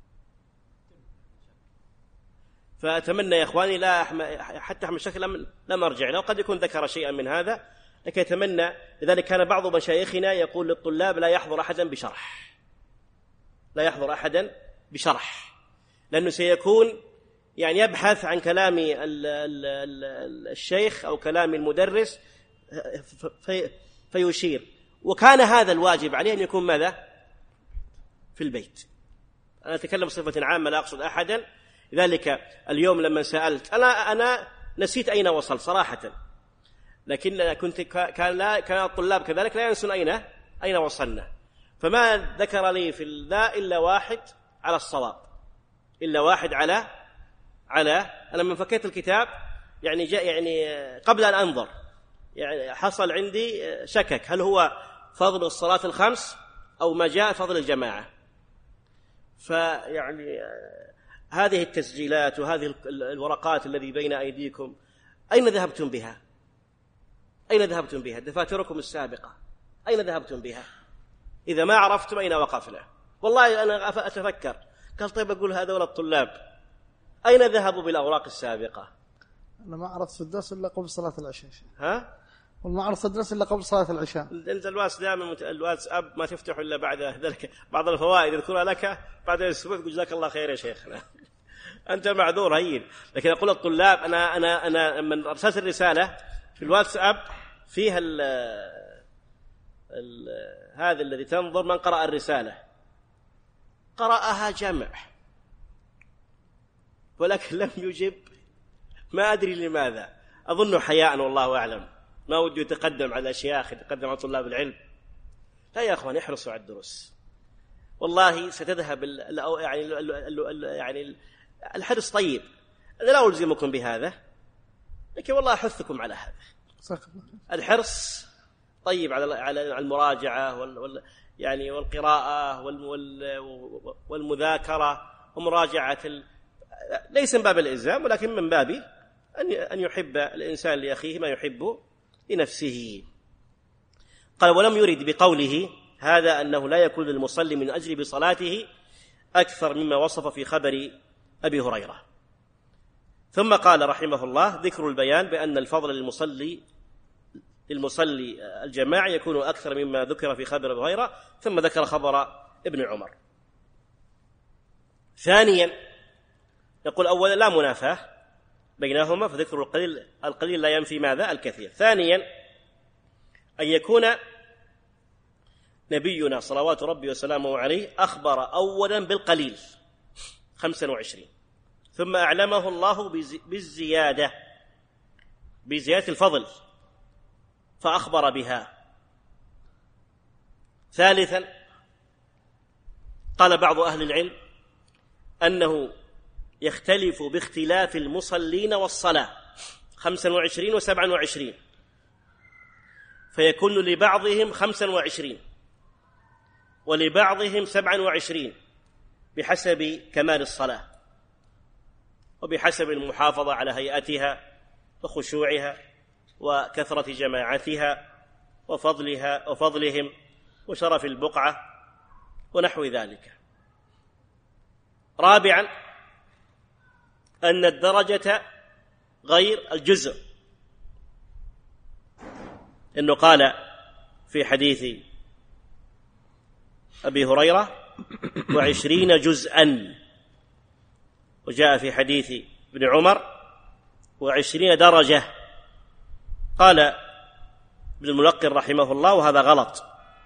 فأتمنى يا إخواني لا حتى أحمد شكل لم أرجع له، قد يكون ذكر شيئا من هذا، لكن أتمنى. لذلك كان بعض مشايخنا يقول للطلاب: لا يحضر أحدا بشرح، لا يحضر أحدا بشرح، لأنه سيكون يعني يبحث عن كلام الشيخ أو كلام المدرس في فيشير، وكان هذا الواجب عليه أن يكون ماذا؟ في البيت. أنا أتكلم بصفة عامة لا أقصد أحدا. لذلك اليوم لما سألت أنا أنا نسيت أين وصل صراحة، لكن كنت كان لا كان الطلاب كذلك لا ينسون أين أين وصلنا، فما ذكر لي في ذا إلا واحد على الصواب، إلا واحد على على أنا لما فكيت الكتاب يعني جاء يعني قبل أن أنظر يعني حصل عندي شكك هل هو فضل الصلاة الخمس أو ما جاء فضل الجماعة. فيعني هذه التسجيلات وهذه الورقات الذي بين أيديكم أين ذهبتم بها؟ أين ذهبتم بها؟ دفاتركم السابقة أين ذهبتم بها؟ إذا ما عرفتم أين وقفنا. والله أنا أتفكر، قال طيب أقول هذول الطلاب أين ذهبوا بالأوراق السابقة؟ أنا ما عرفت في الدرس إلا قبل صلاة العشاء. ها؟ وما عرفت الدرس إلا قبل صلاة العشاء. أنت الواس دائما الواتساب ما تفتح إلا بعد ذلك، بعض الفوائد يذكرها لك بعد أسبوع تقول جزاك الله خير يا شيخنا. أنت معذور هين. لكن أقول الطلاب أنا أنا أنا من أرسلت الرسالة في الواتساب فيها ال ال هذا الذي تنظر من قرأ الرسالة قرأها جمع، ولكن لم يجب، ما أدري لماذا، أظن حياء والله أعلم، ما ودي يتقدم على الأشياخ يتقدم على طلاب العلم. لا يا أخوان احرصوا على الدروس، والله ستذهب ال يعني ال ال يعني الحرص طيب، أنا لا ألزمكم بهذا لكن والله أحثكم على هذا. الحرص طيب على على المراجعة وال يعني والقراءة والمذاكرة ومراجعة ال... ليس من باب الإلزام ولكن من باب أن يحب الإنسان لأخيه ما يحب لنفسه. قال ولم يرد بقوله هذا أنه لا يكون للمصلي من أجل بصلاته أكثر مما وصف في خبر أبي هريرة. ثم قال رحمه الله ذكر البيان بأن الفضل للمصلي للمصلي الجماعي يكون أكثر مما ذكر في خبر أبي هريرة، ثم ذكر خبر ابن عمر. ثانيا يقول أولا لا منافاة بينهما، فذكر القليل القليل لا ينفي ماذا؟ الكثير. ثانيا أن يكون نبينا صلوات ربي وسلامه عليه أخبر أولا بالقليل خمسة وعشرين، ثم أعلمه الله بالزيادة بزيادة الفضل فأخبر بها. ثالثا قال بعض أهل العلم أنه يختلف باختلاف المصلين والصلاة خمسة وعشرين وسبعة وعشرين، فيكون لبعضهم خمسة وعشرين ولبعضهم سبعة وعشرين بحسب كمال الصلاة وبحسب المحافظة على هيئتها وخشوعها وكثرة جماعتها وفضلها وفضلهم وشرف البقعة ونحو ذلك. رابعا أن الدرجة غير الجزء، إنه قال في حديث أبي هريرة وعشرين جزءا، وجاء في حديث ابن عمر وعشرين درجة. قال ابن الملقن رحمه الله وهذا غلط،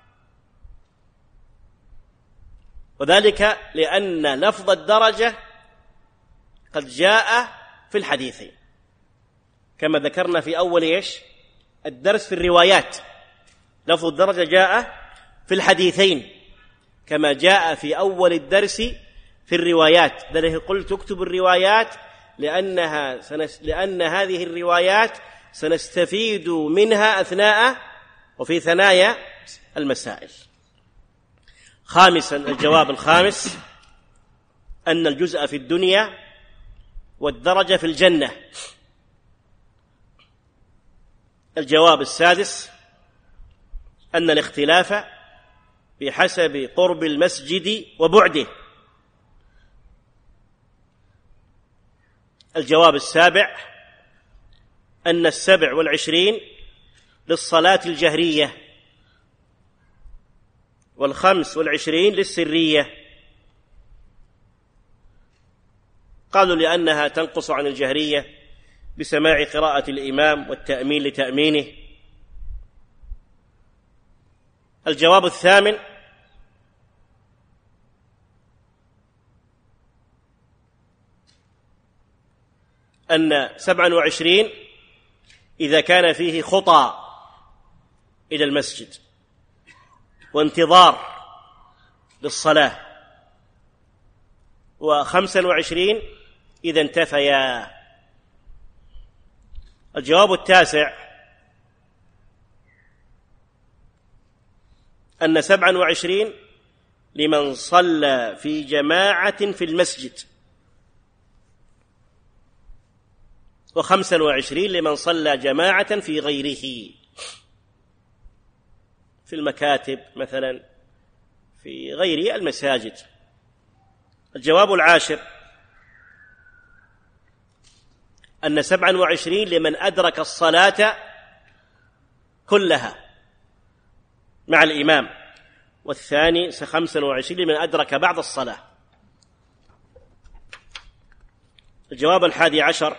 وذلك لأن لفظ الدرجة قد جاء في الحديثين كما ذكرنا في أول إيش الدرس في الروايات. لفظ الدرجة جاء في الحديثين كما جاء في أول الدرس في الروايات. ذلك قلت اكتب الروايات لأنها سنس... لأن هذه الروايات سنستفيد منها أثناء وفي ثنايا المسائل. خامسا الجواب الخامس أن الجزء في الدنيا والدرجة في الجنة. الجواب السادس أن الاختلاف بحسب قرب المسجد وبعده. الجواب السابع أن السبع والعشرين للصلاة الجهرية والخمس والعشرين للسرية. قالوا لأنها تنقص عن الجهرية بسماع قراءة الإمام والتأمين لتأمينه. الجواب الثامن أن سبعا وعشرين إذا كان فيه خطى إلى المسجد وانتظار للصلاة، وخمسا وعشرين إذا انتفيا. الجواب التاسع أن سبعا وعشرين لمن صلى في جماعة في المسجد، وخمسا وعشرين لمن صلى جماعة في غيره في المكاتب مثلا في غير المساجد. الجواب العاشر أن سبعا وعشرين لمن أدرك الصلاة كلها مع الإمام، والثاني خمسا وعشرين لمن أدرك بعض الصلاة. الجواب الحادي عشر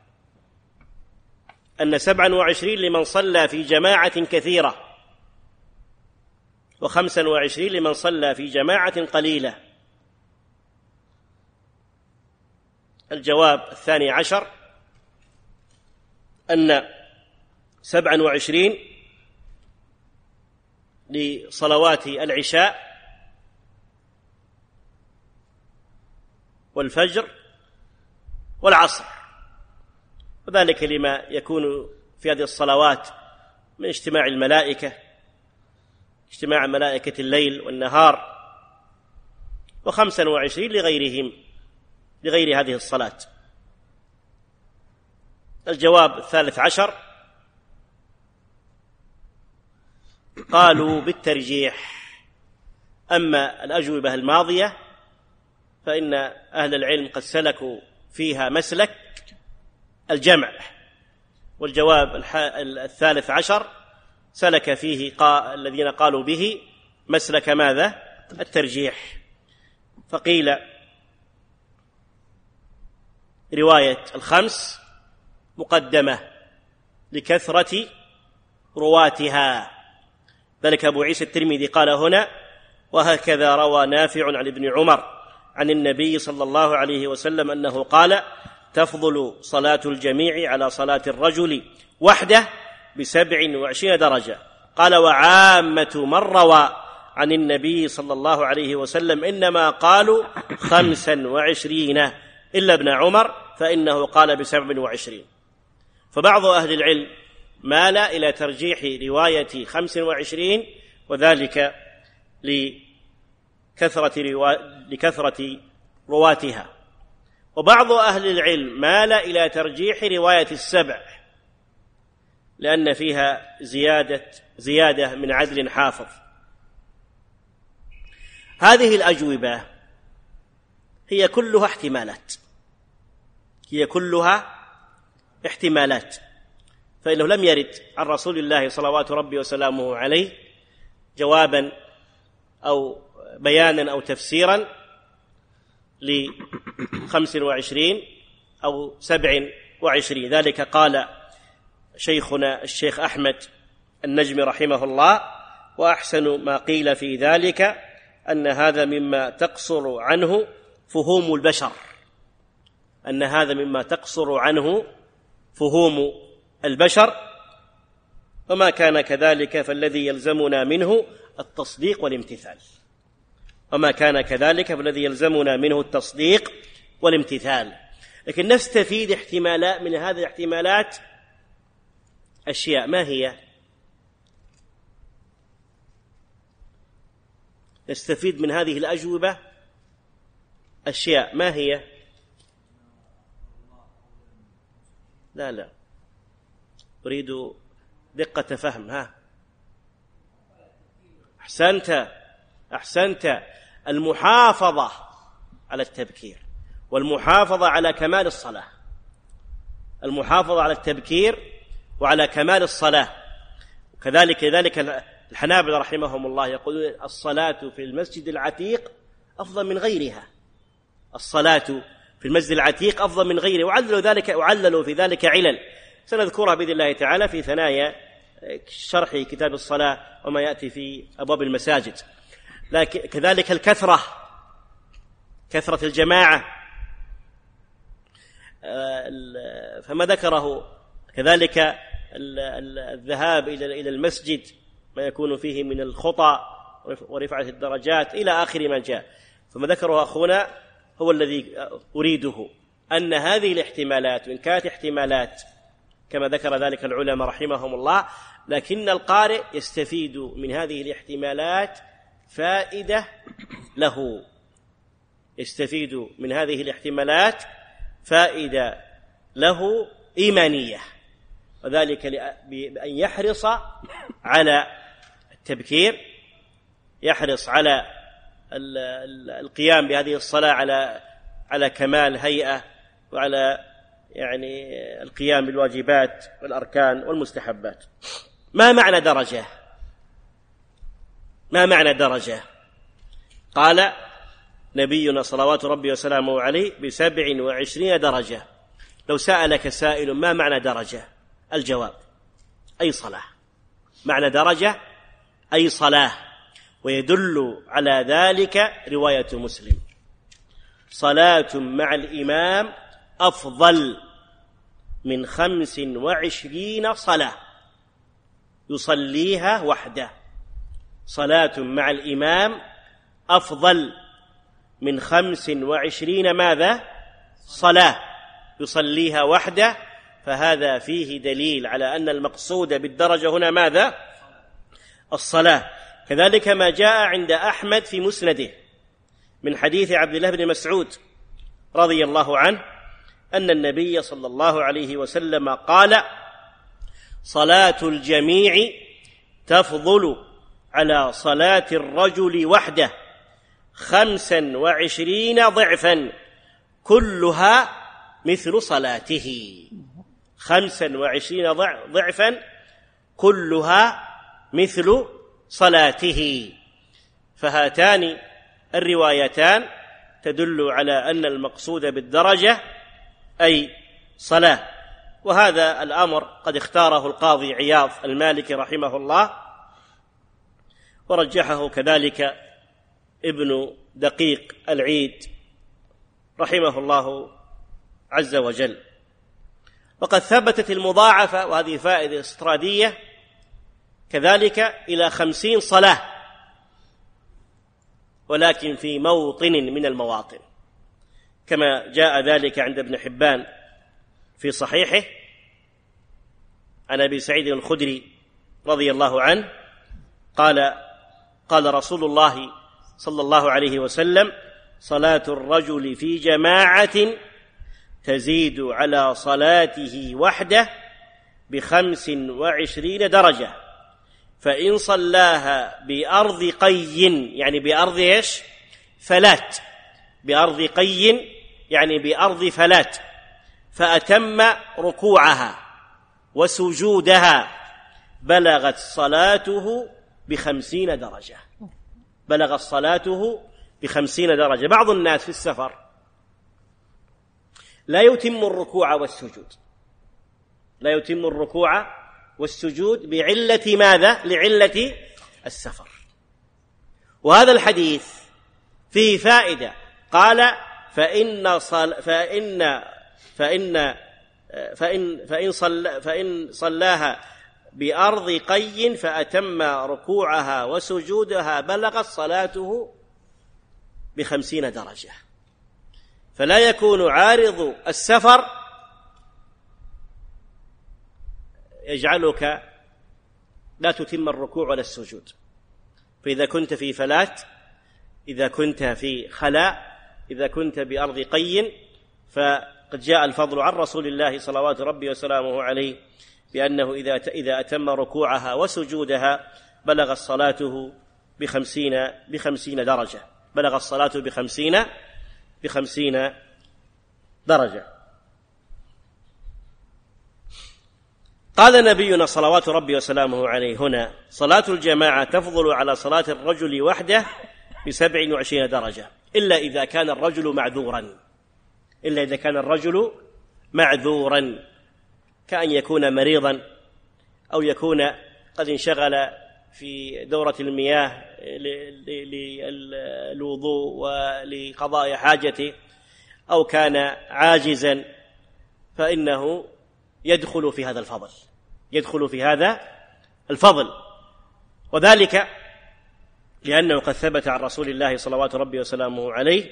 أن سبعا وعشرين لمن صلى في جماعة كثيرة، وخمسا وعشرين لمن صلى في جماعة قليلة. الجواب الثاني عشر أن سبعا وعشرين لصلوات العشاء والفجر والعصر، وذلك لما يكون في هذه الصلوات من اجتماع الملائكة، اجتماع ملائكة الليل والنهار، وخمسا وعشرين لغيرهم لغير هذه الصلاة. الجواب الثالث عشر قالوا بالترجيح. أما الأجوبة الماضية فإن أهل العلم قد سلكوا فيها مسلك الجمع، والجواب الثالث عشر سلك فيه قا... الذين قالوا به مسلك ماذا؟ الترجيح. فقيل رواية الخمس مقدمة لكثرة رواتها، ذلك أبو عيسى الترمذي قال هنا: وهكذا روى نافع عن ابن عمر عن النبي صلى الله عليه وسلم أنه قال: تفضل صلاة الجميع على صلاة الرجل وحده بسبع وعشرين درجة. قال: وعامة من روى عن النبي صلى الله عليه وسلم إنما قالوا خمسا وعشرين إلا ابن عمر فإنه قال بسبع وعشرين. فبعض أهل العلم مال إلى ترجيح رواية خمس وعشرين، وذلك لكثرة, روا... لكثرة رواتها، وبعض أهل العلم مال إلى ترجيح رواية السبع لأن فيها زيادة, زيادة من عدل حافظ. هذه الأجوبة هي كلها احتمالات، هي كلها احتمالات، فإنه لم يرد عن رسول الله صلوات ربي وسلامه عليه جوابا أو بيانا أو تفسيرا لخمس وعشرين أو سبع وعشرين. ذلك قال شيخنا الشيخ أحمد النجمي رحمه الله: وأحسن ما قيل في ذلك أن هذا مما تقصر عنه فهوم البشر، أن هذا مما تقصر عنه فهوم البشر، وما كان كذلك فالذي يلزمنا منه التصديق والامتثال، وما كان كذلك فالذي يلزمنا منه التصديق والامتثال. لكن نستفيد احتمالات من هذه الاحتمالات أشياء. ما هي؟ نستفيد من هذه الأجوبة أشياء. ما هي؟ لا لا أريد دقة فهم. ها أحسنت أحسنت المحافظة على التبكير، والمحافظة على كمال الصلاة، المحافظة على التبكير وعلى كمال الصلاة. وكذلك ذلك الحنابلة رحمهم الله يقولون: الصلاة في المسجد العتيق أفضل من غيرها، الصلاة في المسجد العتيق أفضل من غيره، وعللوا ذلك وعللوا في ذلك علل سنذكرها بإذن الله تعالى في ثنايا شرح كتاب الصلاة وما يأتي في أبواب المساجد. لكن كذلك الكثرة، كثرة الجماعة، فما ذكره كذلك الذهاب إلى المسجد ما يكون فيه من الخطى ورفعة الدرجات إلى آخر ما جاء. فما ذكره أخونا هو الذي أريده، أن هذه الاحتمالات وإن كانت احتمالات كما ذكر ذلك العلماء رحمهم الله، لكن القارئ يستفيد من هذه الاحتمالات فائدة له، يستفيد من هذه الاحتمالات فائدة له إيمانية، وذلك بأن يحرص على التبكير، يحرص على القيام بهذه الصلاة على على كمال هيئة، وعلى يعني القيام بالواجبات والأركان والمستحبات. ما معنى درجة؟ ما معنى درجة؟ قال نبينا صلوات ربي وسلامه عليه: بسبع وعشرين درجة. لو سألك سائل ما معنى درجة؟ الجواب: أي صلاة. معنى درجة أي صلاة. ويدل على ذلك رواية مسلم: صلاة مع الإمام أفضل من خمس وعشرين صلاة يصليها وحده. صلاة مع الإمام أفضل من خمس وعشرين ماذا؟ صلاة يصليها وحده. فهذا فيه دليل على أن المقصود بالدرجة هنا ماذا؟ الصلاة. كذلك ما جاء عند أحمد في مسنده من حديث عبد الله بن مسعود رضي الله عنه أن النبي صلى الله عليه وسلم قال: صلاة الجميع تفضل على صلاة الرجل وحده خمسا وعشرين ضعفا كلها مثل صلاته. خمسا وعشرين ضعفا كلها مثل صلاته. فهاتان الروايتان تدل على أن المقصود بالدرجة أي صلاة. وهذا الأمر قد اختاره القاضي عياض المالكي رحمه الله، ورجحه كذلك ابن دقيق العيد رحمه الله عز وجل. وقد ثبتت المضاعفة، وهذه فائدة استرادية، كذلك إلى خمسين صلاة، ولكن في موطن من المواطن، كما جاء ذلك عند ابن حبان في صحيحه عن أبي سعيد الخدري رضي الله عنه قال: قال رسول الله صلى الله عليه وسلم: صلاة الرجل في جماعة تزيد على صلاته وحده بخمس وعشرين درجة، فإن صلاها بأرض قي، يعني بأرض إيش؟ فلات، بأرض قي يعني بأرض فلات، فأتم ركوعها وسجودها بلغت صلاته بخمسين درجة، بلغت صلاته بخمسين درجة. بعض الناس في السفر لا يتم الركوع والسجود، لا يتم الركوع والسجود بعلة ماذا؟ لعلة السفر. وهذا الحديث فيه فائدة. قال: فإن صل فإن فإن فإن فإن صل فإن صلاها بأرض قي فأتم ركوعها وسجودها بلغت صلاته بخمسين درجة. فلا يكون عارض السفر يجعلك لا تتم الركوع ولا السجود. فإذا كنت في فلات، إذا كنت في خلاء، إذا كنت بأرض قي، فقد جاء الفضل عن رسول الله صلوات ربي وسلامه عليه بأنه إذا إذا أتم ركوعها وسجودها بلغت صلاته بخمسين بخمسين درجة، بلغت صلاته بخمسين بخمسين درجة. قال نبينا صلوات ربي وسلامه عليه هنا: صلاة الجماعة تفضل على صلاة الرجل وحده بسبع وعشرين درجة، إلا إذا كان الرجل معذورا، إلا إذا كان الرجل معذورا، كأن يكون مريضا، أو يكون قد انشغل في دورة المياه للوضوء ولقضاء حاجته، أو كان عاجزا، فإنه يدخل في هذا الفضل، يدخل في هذا الفضل. وذلك لأنه قد ثبت عن رسول الله صلوات ربي وسلامه عليه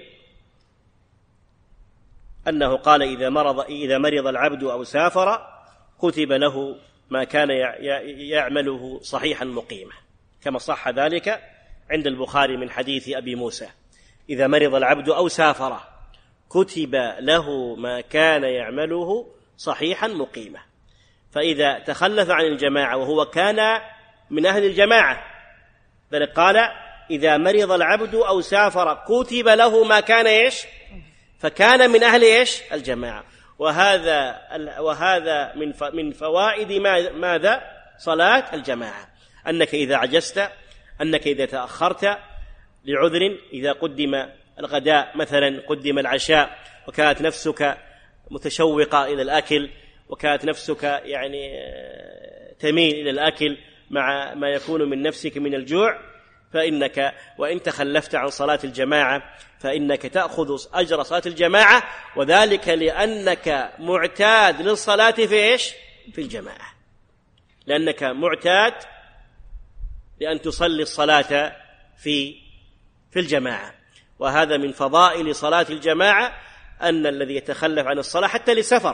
أنه قال: إذا مرض إذا مرض العبد أو سافر كتب له ما كان يعمله صحيحا مقيما، كما صح ذلك عند البخاري من حديث أبي موسى: إذا مرض العبد أو سافر كتب له ما كان يعمله صحيحا مقيما. فإذا تخلف عن الجماعة وهو كان من أهل الجماعة، بل قال: إذا مرض العبد أو سافر كتب له ما كان إيش؟ فكان من أهل إيش؟ الجماعة. وهذا وهذا من من فوائد ماذا؟ صلاة الجماعة، أنك إذا عجزت، أنك إذا تأخرت لعذر، إذا قدم الغداء مثلا، قدم العشاء، وكانت نفسك متشوقة إلى الأكل، وكانت نفسك يعني تميل إلى الأكل مع ما يكون من نفسك من الجوع، فإنك وإن تخلفت عن صلاة الجماعة فإنك تأخذ أجر صلاة الجماعة، وذلك لأنك معتاد للصلاة في إيش؟ في الجماعة، لأنك معتاد لأن تصلي الصلاة في في الجماعة. وهذا من فضائل صلاة الجماعة، أن الذي يتخلف عن الصلاة حتى لسفر،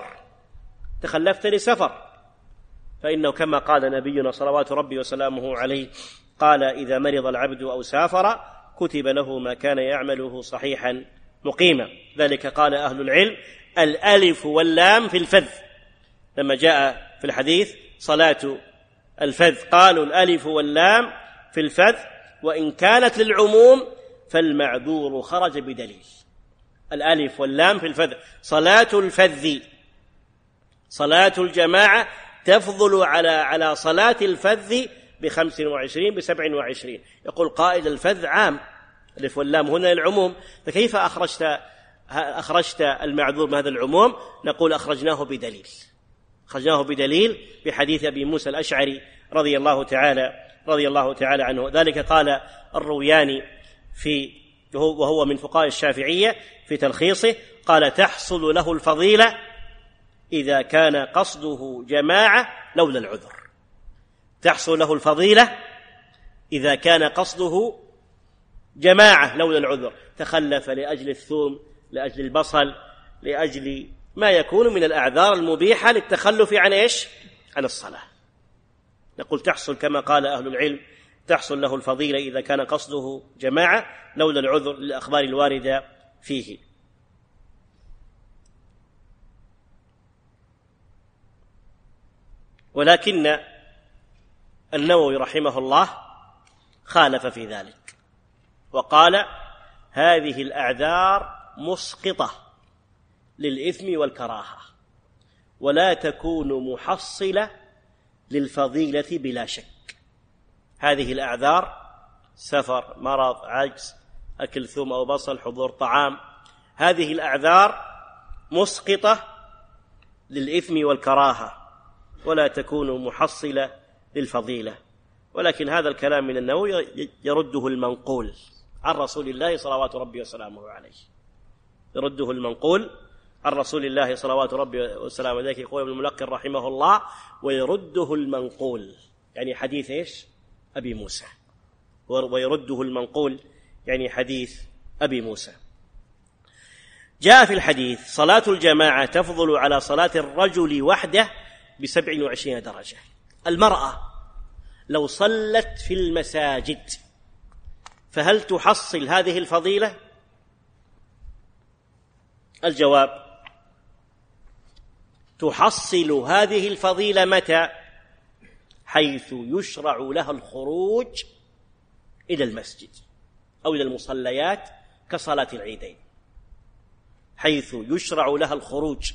تخلفت لسفر، فإنه كما قال نبينا صلوات ربي وسلامه عليه: قال إذا مرض العبد أو سافر كتب له ما كان يعمله صحيحا مقيما. ذلك قال أهل العلم الألف واللام في الفذ، لما جاء في الحديث صلاة الفذ قالوا الألف واللام في الفذ، وإن كانت للعموم فالمعذور خرج بدليل. الألف واللام في الفذ، صلاة الفذ صلاة الجماعة تفضل على على صلاة الفذ بخمس وعشرين بسبع وعشرين. يقول قائل الفذ عام، الألف واللام هنا العموم، فكيف أخرجت أخرجت المعذور من هذا العموم؟ نقول أخرجناه بدليل أخرجناه بدليل بحديث أبي موسى الأشعري رضي الله تعالى رضي الله تعالى عنه. ذلك قال الروياني في وهو من فقهاء الشافعية في تلخيصه، قال تحصل له الفضيلة إذا كان قصده جماعة لولا العذر. تحصل له الفضيلة إذا كان قصده جماعة لولا العذر، تخلف لأجل الثوم، لأجل البصل، لأجل ما يكون من الأعذار المبيحة للتخلف عن إيش؟ عن الصلاة. نقول تحصل كما قال أهل العلم، تحصل له الفضيلة إذا كان قصده جماعة لولا العذر للأخبار الواردة فيه. ولكن النووي رحمه الله خالف في ذلك وقال هذه الأعذار مسقطة للإثم والكراهة ولا تكون محصلة للفضيلة بلا شك. هذه الأعذار سفر، مرض، عجز، أكل ثوم أو بصل، حضور طعام، هذه الأعذار مسقطة للإثم والكراهة ولا تكون محصلة للفضيلة. ولكن هذا الكلام من النووي يرده المنقول عن رسول الله صلوات ربي وسلامه عليه، يرده المنقول عن رسول الله صلوات ربي وسلامه عليه. يقول ابن الملقن رحمه الله ويرده المنقول يعني حديث إيش؟ أبي موسى، ويرده المنقول يعني حديث أبي موسى. جاء في الحديث صلاة الجماعة تفضل على صلاة الرجل وحده بسبع وعشرين درجة. المرأة لو صلت في المساجد فهل تحصل هذه الفضيلة؟ الجواب تحصل هذه الفضيلة متى؟ حيث يشرع لها الخروج إلى المسجد أو إلى المصليات كصلاة العيدين، حيث يشرع لها الخروج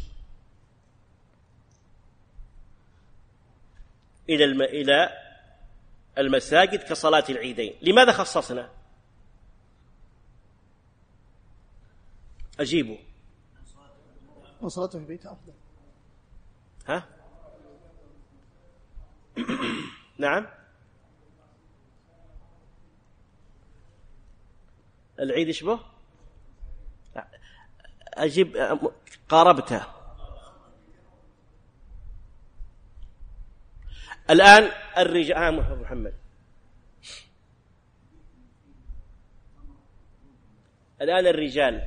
إلى الم... إلى المساجد كصلاة العيدين. لماذا خصصنا؟ أجيبوا. وصلاته في بيته أفضل. ها؟ نعم. العيد يشبه؟ أجيب قاربته. الآن الرجال آه محمد الآن الرجال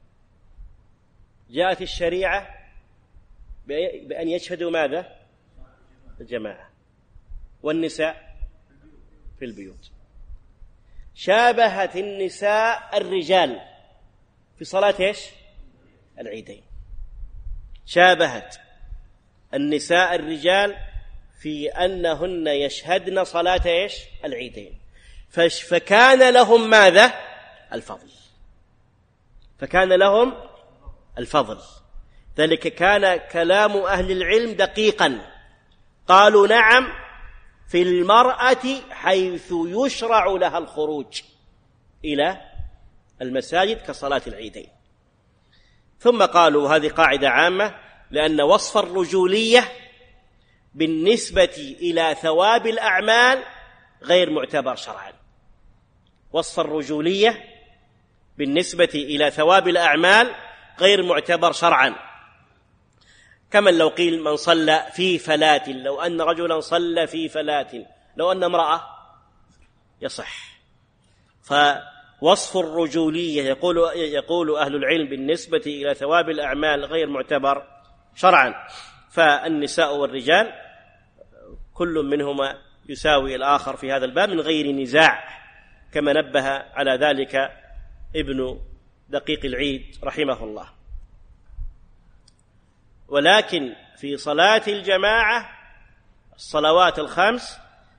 جاءت الشريعة بأن يشهدوا ماذا؟ الجماعة، والنساء في البيوت. شابهت النساء الرجال في صلاة إيش؟ العيدين. شابهت النساء الرجال في أنهن يشهدن صلاة إيش؟ العيدين. فكان لهم ماذا؟ الفضل. فكان لهم الفضل. ذلك كان كلام أهل العلم دقيقا، قالوا نعم في المرأة حيث يشرع لها الخروج إلى المساجد كصلاة العيدين. ثم قالوا هذه قاعدة عامة، لأن وصف الرجولية بالنسبة إلى ثواب الأعمال غير معتبر شرعا. وصف الرجولية بالنسبة إلى ثواب الأعمال غير معتبر شرعا، كما لو قيل من صلى في فلاة، لو أن رجلا صلى في فلاة، لو أن امرأة يصح. فوصف الرجولية يقول, يقول أهل العلم بالنسبة إلى ثواب الأعمال غير معتبر شرعا. فالنساء والرجال كل منهما يساوي الآخر في هذا الباب من غير نزاع، كما نبه على ذلك ابن دقيق العيد رحمه الله. ولكن في صلاة الجماعة الصلوات الخمس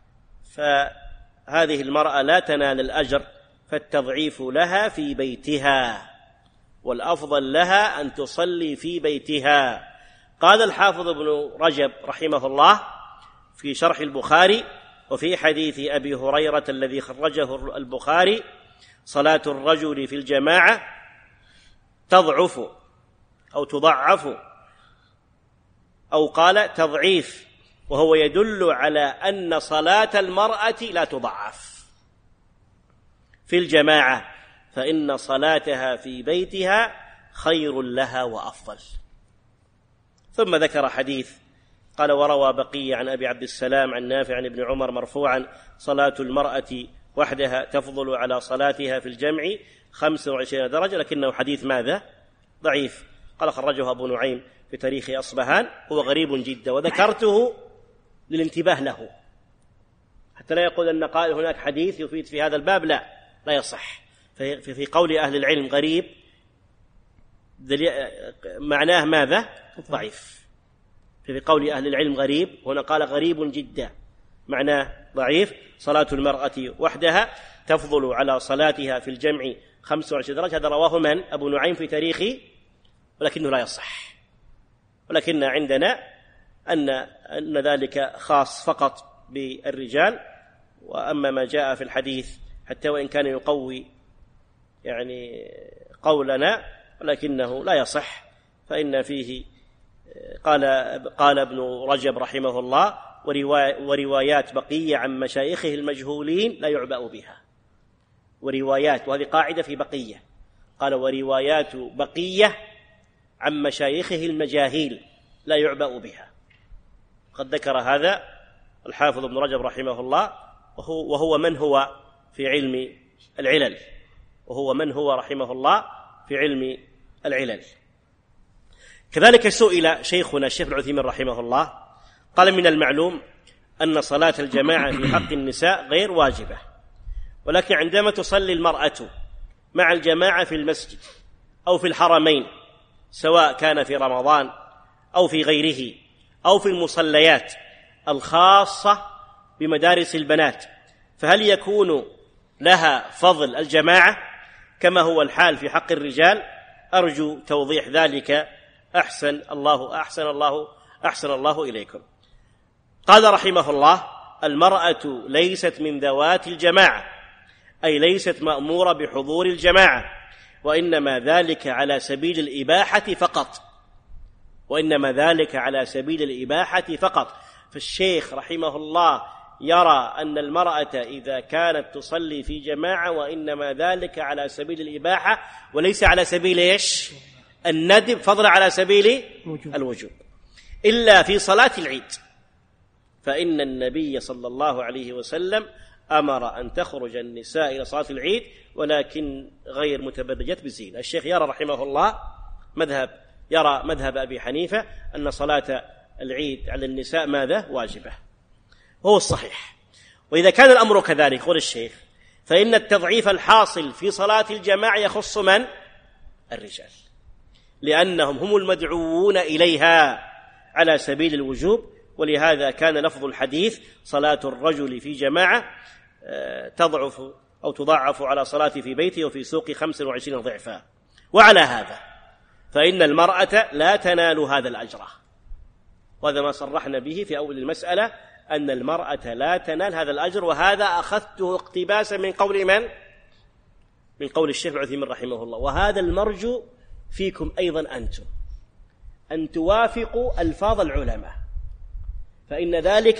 فهذه المرأة لا تنال الأجر، فالتضعيف لها في بيتها، والأفضل لها أن تصلي في بيتها. قال الحافظ ابن رجب رحمه الله في شرح البخاري وفي حديث أبي هريرة الذي خرجه البخاري: صلاة الرجل في الجماعة تضعف أو تضعف، أو قال تضعيف، وهو يدل على أن صلاة المرأة لا تضعف في الجماعة، فإن صلاتها في بيتها خير لها وأفضل. ثم ذكر حديث قال: وروى بقية عن أبي عبد السلام عن نافع عن ابن عمر مرفوعا: صلاة المرأة وحدها تفضل على صلاتها في الجمع خمس وعشرين درجة، لكنه حديث ماذا؟ ضعيف. قال: خرجه أبو نعيم في تاريخ أصبهان، هو غريب جدا، وذكرته للانتباه له حتى لا يقول أن قائل هناك حديث يفيد في هذا الباب، لا لا يصح. في قول أهل العلم غريب معناه ماذا؟ ضعيف. في قول أهل العلم غريب، هنا قال غريب جدا، معناه ضعيف. صلاة المرأة وحدها تفضل على صلاتها في الجمع خمس وعشرين درجة، هذا رواه من؟ أبو نعيم في تاريخه، ولكنه لا يصح. ولكن عندنا أن أن ذلك خاص فقط بالرجال، وأما ما جاء في الحديث حتى وإن كان يقوي يعني قولنا ولكنه لا يصح، فإن فيه قال قال ابن رجب رحمه الله: وروايات بقية عن مشايخه المجهولين لا يعبأ بها. وروايات، وهذه قاعدة في بقية، قال: وروايات بقية عن مشايخه المجاهيل لا يعبأ بها. قد ذكر هذا الحافظ ابن رجب رحمه الله، وهو, وهو من هو في علم العلل، وهو من هو رحمه الله في علم العلل. كذلك سئل شيخنا الشيخ العثيمين رحمه الله، قال: من المعلوم أن صلاة الجماعة في حق النساء غير واجبة، ولكن عندما تصلي المرأة مع الجماعة في المسجد أو في الحرمين، سواء كان في رمضان أو في غيره أو في المصليات الخاصة بمدارس البنات، فهل يكون لها فضل الجماعة كما هو الحال في حق الرجال؟ أرجو توضيح ذلك، أحسن الله أحسن الله أحسن الله إليكم. قال رحمه الله: المرأة ليست من ذوات الجماعة، أي ليست مأمورة بحضور الجماعة، وإنما ذلك على سبيل الإباحة فقط، وإنما ذلك على سبيل الإباحة فقط. فالشيخ رحمه الله يرى أن المرأة إذا كانت تصلي في جماعة وإنما ذلك على سبيل الإباحة وليس على سبيل إيش؟ الندب، فضلا على سبيل الوجوب، إلا في صلاة العيد، فإن النبي صلى الله عليه وسلم أمر أن تخرج النساء إلى صلاة العيد ولكن غير متبرجات بالزينة. الشيخ يرى رحمه الله مذهب يرى مذهب أبي حنيفة أن صلاة العيد على النساء ماذا؟ واجبة، وهو الصحيح. وإذا كان الأمر كذلك قول الشيخ، فإن التضعيف الحاصل في صلاة الجماعة يخص من؟ الرجال، لأنهم هم المدعوون إليها على سبيل الوجوب، ولهذا كان لفظ الحديث: صلاة الرجل في جماعة تضعف أو تضعف على صلاة في بيته وفي سوق خمس وعشرين ضعفا. وعلى هذا فإن المرأة لا تنال هذا الأجر، وهذا ما صرحنا به في أول المسألة، أن المرأة لا تنال هذا الأجر، وهذا أخذته اقتباسا من قول من؟ من قول الشيخ العثيمين رحمه الله. وهذا المرجو فيكم أيضا أنتم، أن توافقوا ألفاظ العلماء، فإن ذلك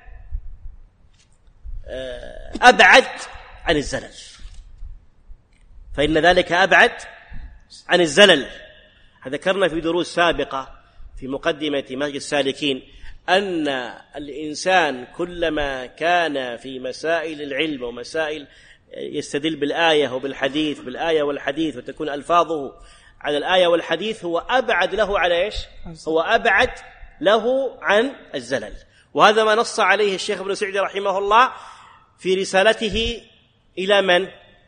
أبعد عن الزلل، فإن ذلك أبعد عن الزلل. ذكرنا في دروس سابقة في مقدمة منهج السالكين أن الإنسان كلما كان في مسائل العلم ومسائل يستدل بالآية وبالحديث، بالآية والحديث، وتكون ألفاظه على الآية والحديث، هو أبعد له على إيش؟ هو أبعد له عن الزلل. وهذا ما نص عليه الشيخ ابن سعدي رحمه الله في رسالته إلى من؟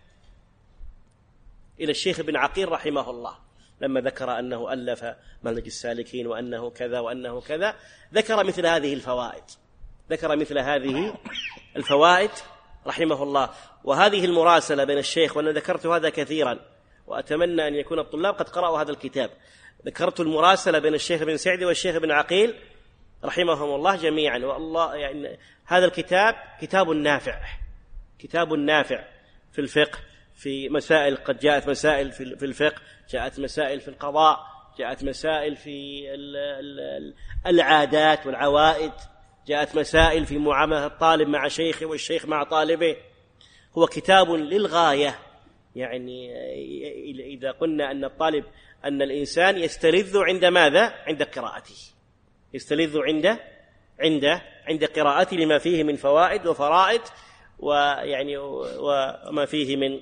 إلى الشيخ ابن عقيل رحمه الله، لما ذكر أنه ألف منهج السالكين وأنه كذا وأنه كذا، ذكر مثل هذه الفوائد ذكر مثل هذه الفوائد رحمه الله. وهذه المراسلة بين الشيخ، وأنا ذكرت هذا كثيرا وأتمنى أن يكون الطلاب قد قرأوا هذا الكتاب، ذكرت المراسلة بين الشيخ ابن سعدي والشيخ ابن عقيل رحمهم الله جميعا. والله يعني هذا الكتاب كتاب نافع، كتاب نافع في الفقه، في مسائل، قد جاءت مسائل في الفقه، جاءت مسائل في القضاء، جاءت مسائل في العادات والعوائد، جاءت مسائل في معاملة الطالب مع شيخه والشيخ مع طالبه. هو كتاب للغاية. يعني إذا قلنا أن الطالب أن الإنسان يستلذ عند ماذا؟ عند قراءته، يستلذ عند عند عند قراءته لما فيه من فوائد وفرائد، ويعني وما فيه من،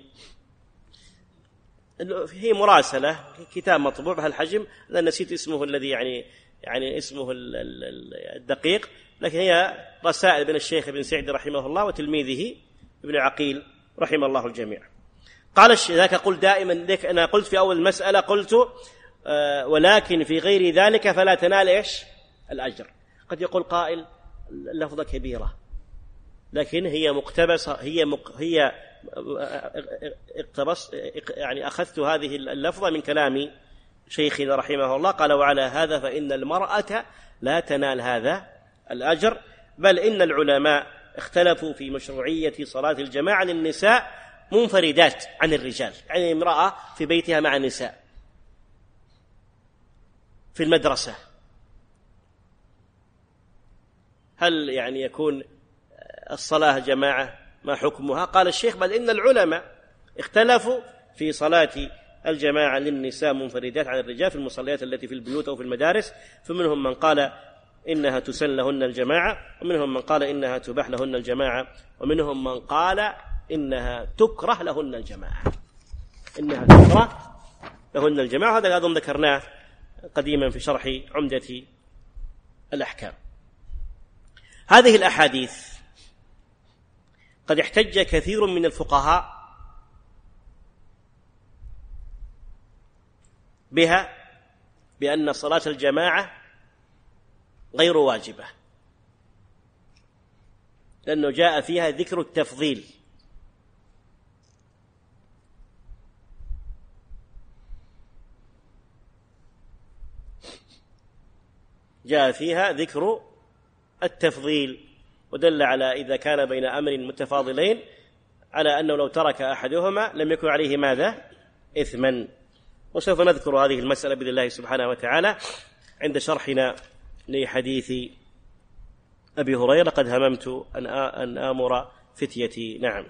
هي مراسلة، كتاب مطبوع بهالحجم، لا نسيت اسمه الذي يعني يعني اسمه الدقيق، لكن هي رسائل بين الشيخ ابن سعدي رحمه الله وتلميذه ابن عقيل رحمه الله الجميع. قال ذاك قل دائما، أنا قلت في أول المسألة قلت آه ولكن في غير ذلك فلا تنال إيش الأجر. قد يقول قائل اللفظة كبيرة، لكن هي مقتبسة، هي مق هي اقتبس يعني أخذت هذه اللفظة من كلام شيخنا رحمه الله، قال وعلى هذا فإن المرأة لا تنال هذا الأجر، بل إن العلماء اختلفوا في مشروعية صلاة الجماعة للنساء منفردات عن الرجال، يعني امرأة في بيتها مع النساء، في المدرسة، هل يعني يكون الصلاة جماعة؟ ما حكمها؟ قال الشيخ بل إن العلماء اختلفوا في صلاة الجماعة للنساء منفردات عن الرجال في المصليات التي في البيوت أو في المدارس، فمنهم من قال إنها تسن لهن الجماعة، ومنهم من قال إنها تباح لهن الجماعة، ومنهم من قال إنها تكره لهن الجماعة، إنها تكره لهن الجماعة. هذا أيضا ذكرناه قديما في شرح عمدة الأحكام. هذه الأحاديث قد احتج كثير من الفقهاء بها بأن صلاة الجماعة غير واجبة، لأنه جاء فيها ذكر التفضيل، جاء فيها ذكر التفضيل، ودل على إذا كان بين أمر متفاضلين على أنه لو ترك أحدهما لم يكن عليه ماذا؟ إثما. وسوف نذكر هذه المسألة بإذن الله سبحانه وتعالى عند شرحنا لحديث أبي هريرة قد هممت أن آمر فتيتي. نعم.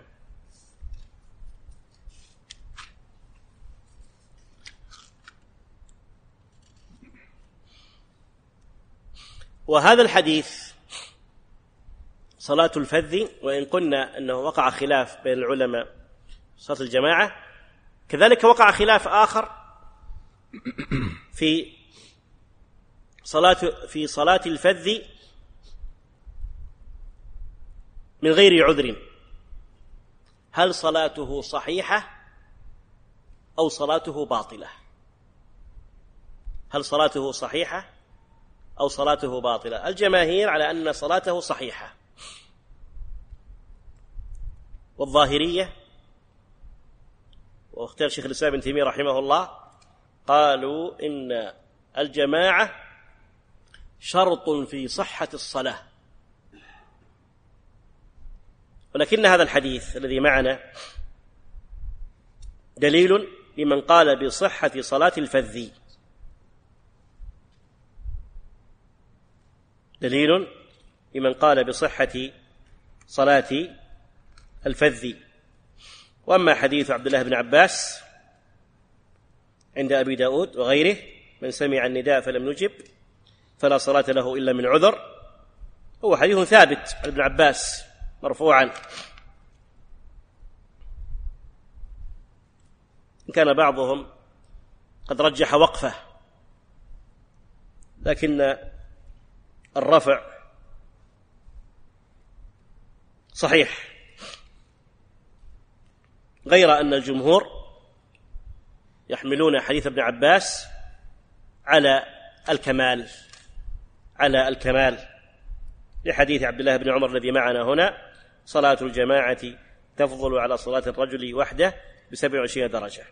وهذا الحديث صلاة الفذ، وإن قلنا أنه وقع خلاف بين العلماء صلاة الجماعة، كذلك وقع خلاف آخر في صلاة في صلاة الفذ من غير عذر، هل صلاته صحيحة أو صلاته باطلة؟ هل صلاته صحيحة أو صلاته باطلة؟ الجماهير على أن صلاته صحيحة، والظاهرية واختار شيخ الإسلام ابن تيمية رحمه الله قالوا إن الجماعة شرط في صحة الصلاة. ولكن هذا الحديث الذي معنا دليل لمن قال بصحة صلاة الفذ، دليل لمن قال بصحة صلاة الفذ. وأما حديث عبد الله بن عباس عند أبي داود وغيره من سمع النداء فلم يجب فلا صلاة له إلا من عذر، هو حديث ثابت عن ابن عباس مرفوعا، إن كان بعضهم قد رجح وقفه، لكن الرفع صحيح، غير أن الجمهور يحملون حديث ابن عباس على الكمال على الكمال لحديث عبد الله بن عمر الذي معنا هنا: صلاة الجماعة تفضل على صلاة الرجل وحده بسبع وعشرين درجة.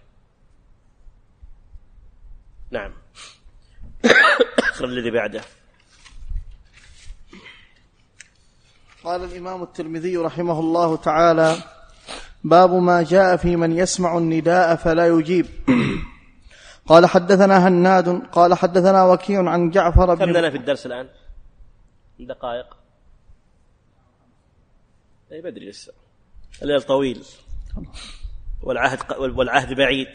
نعم. اقرأ الذي بعده. قال الإمام الترمذي رحمه الله تعالى: باب ما جاء في من يسمع النداء فلا يجيب. قال حدثنا هناد قال حدثنا وكيع عن جعفر بن... كم لنا في الدرس الآن؟ دقائق؟ أي بدري لسه، الليل طويل والعهد والعهد بعيد.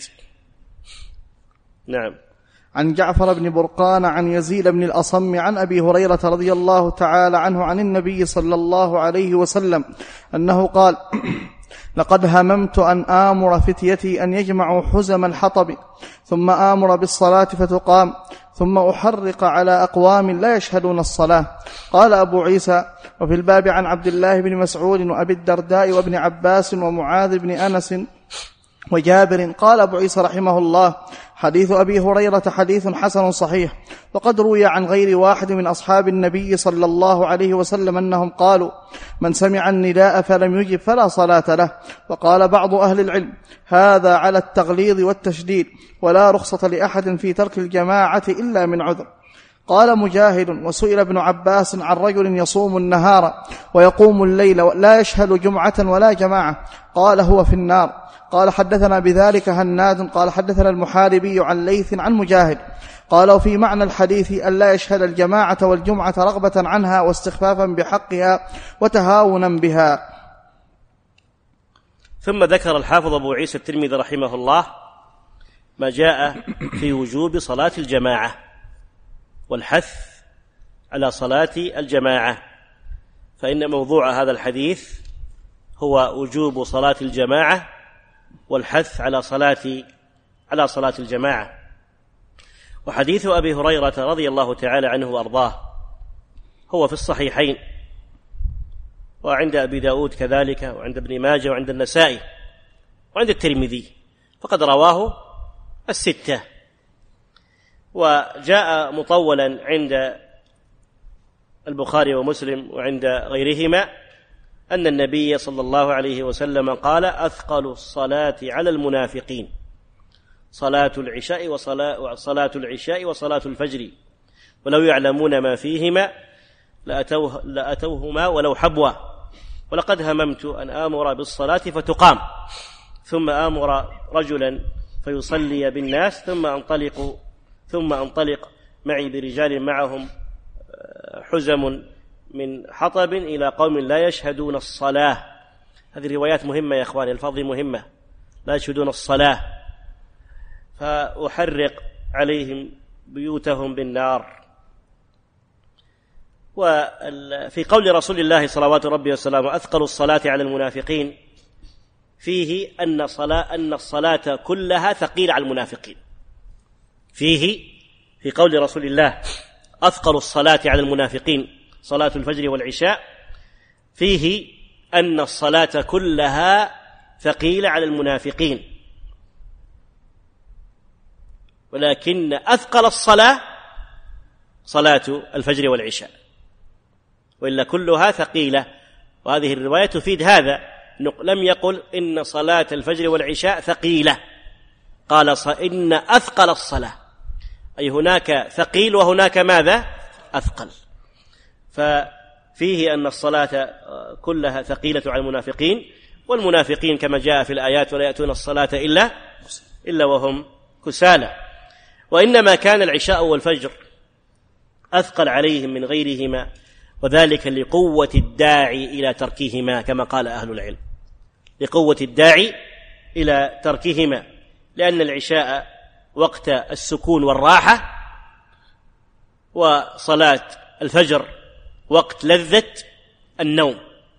نعم. عن جعفر بن برقان عن يزيد بن الأصم عن أبي هريرة رضي الله تعالى عنه عن النبي صلى الله عليه وسلم أنه قال: لقد هممت أن آمر فتيتي أن يجمعوا حزم الحطب ثم آمر بالصلاة فتقام ثم أحرق على أقوام لا يشهدون الصلاة. قال أبو عيسى: وفي الباب عن عبد الله بن مسعود وأبي الدرداء وابن عباس ومعاذ بن أنس وجابر. قال أبو عيسى رحمه الله: حديث أبي هريرة حديث حسن صحيح، وقد روي عن غير واحد من أصحاب النبي صلى الله عليه وسلم أنهم قالوا: من سمع النداء فلم يجب فلا صلاة له. وقال بعض أهل العلم: هذا على التغليظ والتشديد، ولا رخصة لأحد في ترك الجماعة إلا من عذر. قال مجاهد: وسئل ابن عباس عن رجل يصوم النهار ويقوم الليل لا يشهد جمعة ولا جماعة، قال: هو في النار. قال حدثنا بذلك هناد قال حدثنا المحاربي عن ليث عن مجاهد قال: وفي معنى الحديث أن لا يشهد الجماعة والجمعة رغبة عنها واستخفافا بحقها وتهاونا بها. ثم ذكر الحافظ أبو عيسى الترمذي رحمه الله ما جاء في وجوب صلاة الجماعة والحث على صلاة الجماعة، فإن موضوع هذا الحديث هو وجوب صلاة الجماعة والحث على صلاة على صلاة الجماعة. وحديث أبي هريرة رضي الله تعالى عنه وأرضاه هو في الصحيحين، وعند أبي داود كذلك، وعند ابن ماجه، وعند النسائي، وعند الترمذي، فقد رواه الستة. وجاء مطولا عند البخاري ومسلم وعند غيرهما أن النبي صلى الله عليه وسلم قال: أثقل الصلاة على المنافقين صلاة العشاء وصلاة, صلاة العشاء وصلاة الفجر، ولو يعلمون ما فيهما لأتوه لأتوهما ولو حبوا، ولقد هممت أن آمر بالصلاة فتقام ثم آمر رجلا فيصلي بالناس ثم أنطلق ثم أنطلق معي برجال معهم حزم من حطب إلى قوم لا يشهدون الصلاة. هذه روايات مهمة يا أخواني، الفاظ مهمة، لا يشهدون الصلاة، فأحرق عليهم بيوتهم بالنار. وفي قول رسول الله صلوات ربي وسلامه: أثقل الصلاة على المنافقين، فيه أن صلاة أن الصلاة كلها ثقيلة على المنافقين. فيه في قول رسول الله: أثقل الصلاة على المنافقين صلاة الفجر والعشاء، فيه أن الصلاة كلها ثقيلة على المنافقين، ولكن أثقل الصلاة صلاة الفجر والعشاء، وإلا كلها ثقيلة. وهذه الرواية تفيد هذا، لم يقل إن صلاة الفجر والعشاء ثقيلة، قال إن أثقل الصلاة، أي هناك ثقيل وهناك ماذا؟ أثقل. ففيه أن الصلاة كلها ثقيلة على المنافقين، والمنافقين كما جاء في الآيات: ولا يأتون الصلاة إلا إلا وهم كسالى. وإنما كان العشاء والفجر أثقل عليهم من غيرهما، وذلك لقوة الداعي إلى تركهما، كما قال أهل العلم، لقوة الداعي إلى تركهما، لأن العشاء وقت السكون والراحة، وصلاة الفجر وقت لذة النوم.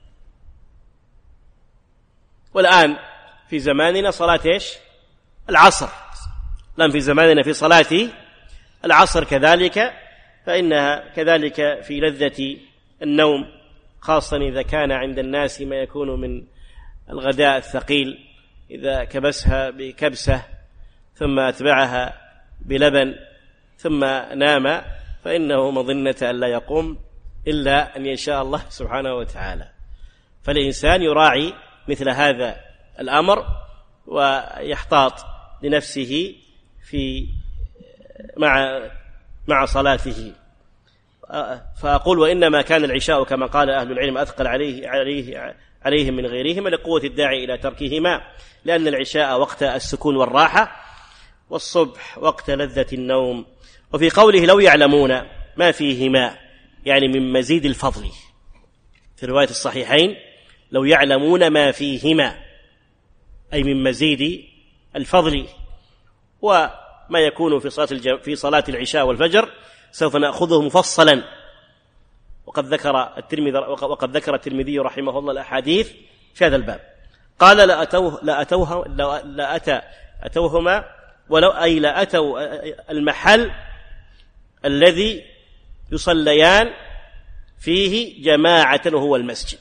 والآن في زماننا صلاة إيش؟ العصر. الآن في زماننا في صلاة العصر كذلك، فإنها كذلك في لذة النوم. خاصة إذا كان عند الناس ما يكون من الغداء الثقيل، إذا كبسها بكبسة ثم أتبعها بلبن ثم نام فإنه مظنة أن لا يقوم إلا أن يشاء الله سبحانه وتعالى. فالإنسان يراعي مثل هذا الأمر ويحتاط لنفسه في مع مع صلاته. فأقول وإنما كان العشاء كما قال أهل العلم أثقل عليه عليه عليهم من غيرهما لقوة الداعي إلى تركهما، لأن العشاء وقت السكون والراحة والصبح وقت لذة النوم. وفي قوله لو يعلمون ما فيهما يعني من مزيد الفضل، في رواية الصحيحين لو يعلمون ما فيهما أي من مزيد الفضل. وما يكون في صلاة, الجم... في صلاة العشاء والفجر سوف نأخذه مفصلا، وقد ذكر الترمذي وقد ذكر الترمذي رحمه الله الأحاديث في هذا الباب. قال لا أتوه لا أتوه لا أتى أتوهما ولو أي لا أتوا المحل الذي يصليان فيه جماعة وهو المسجد.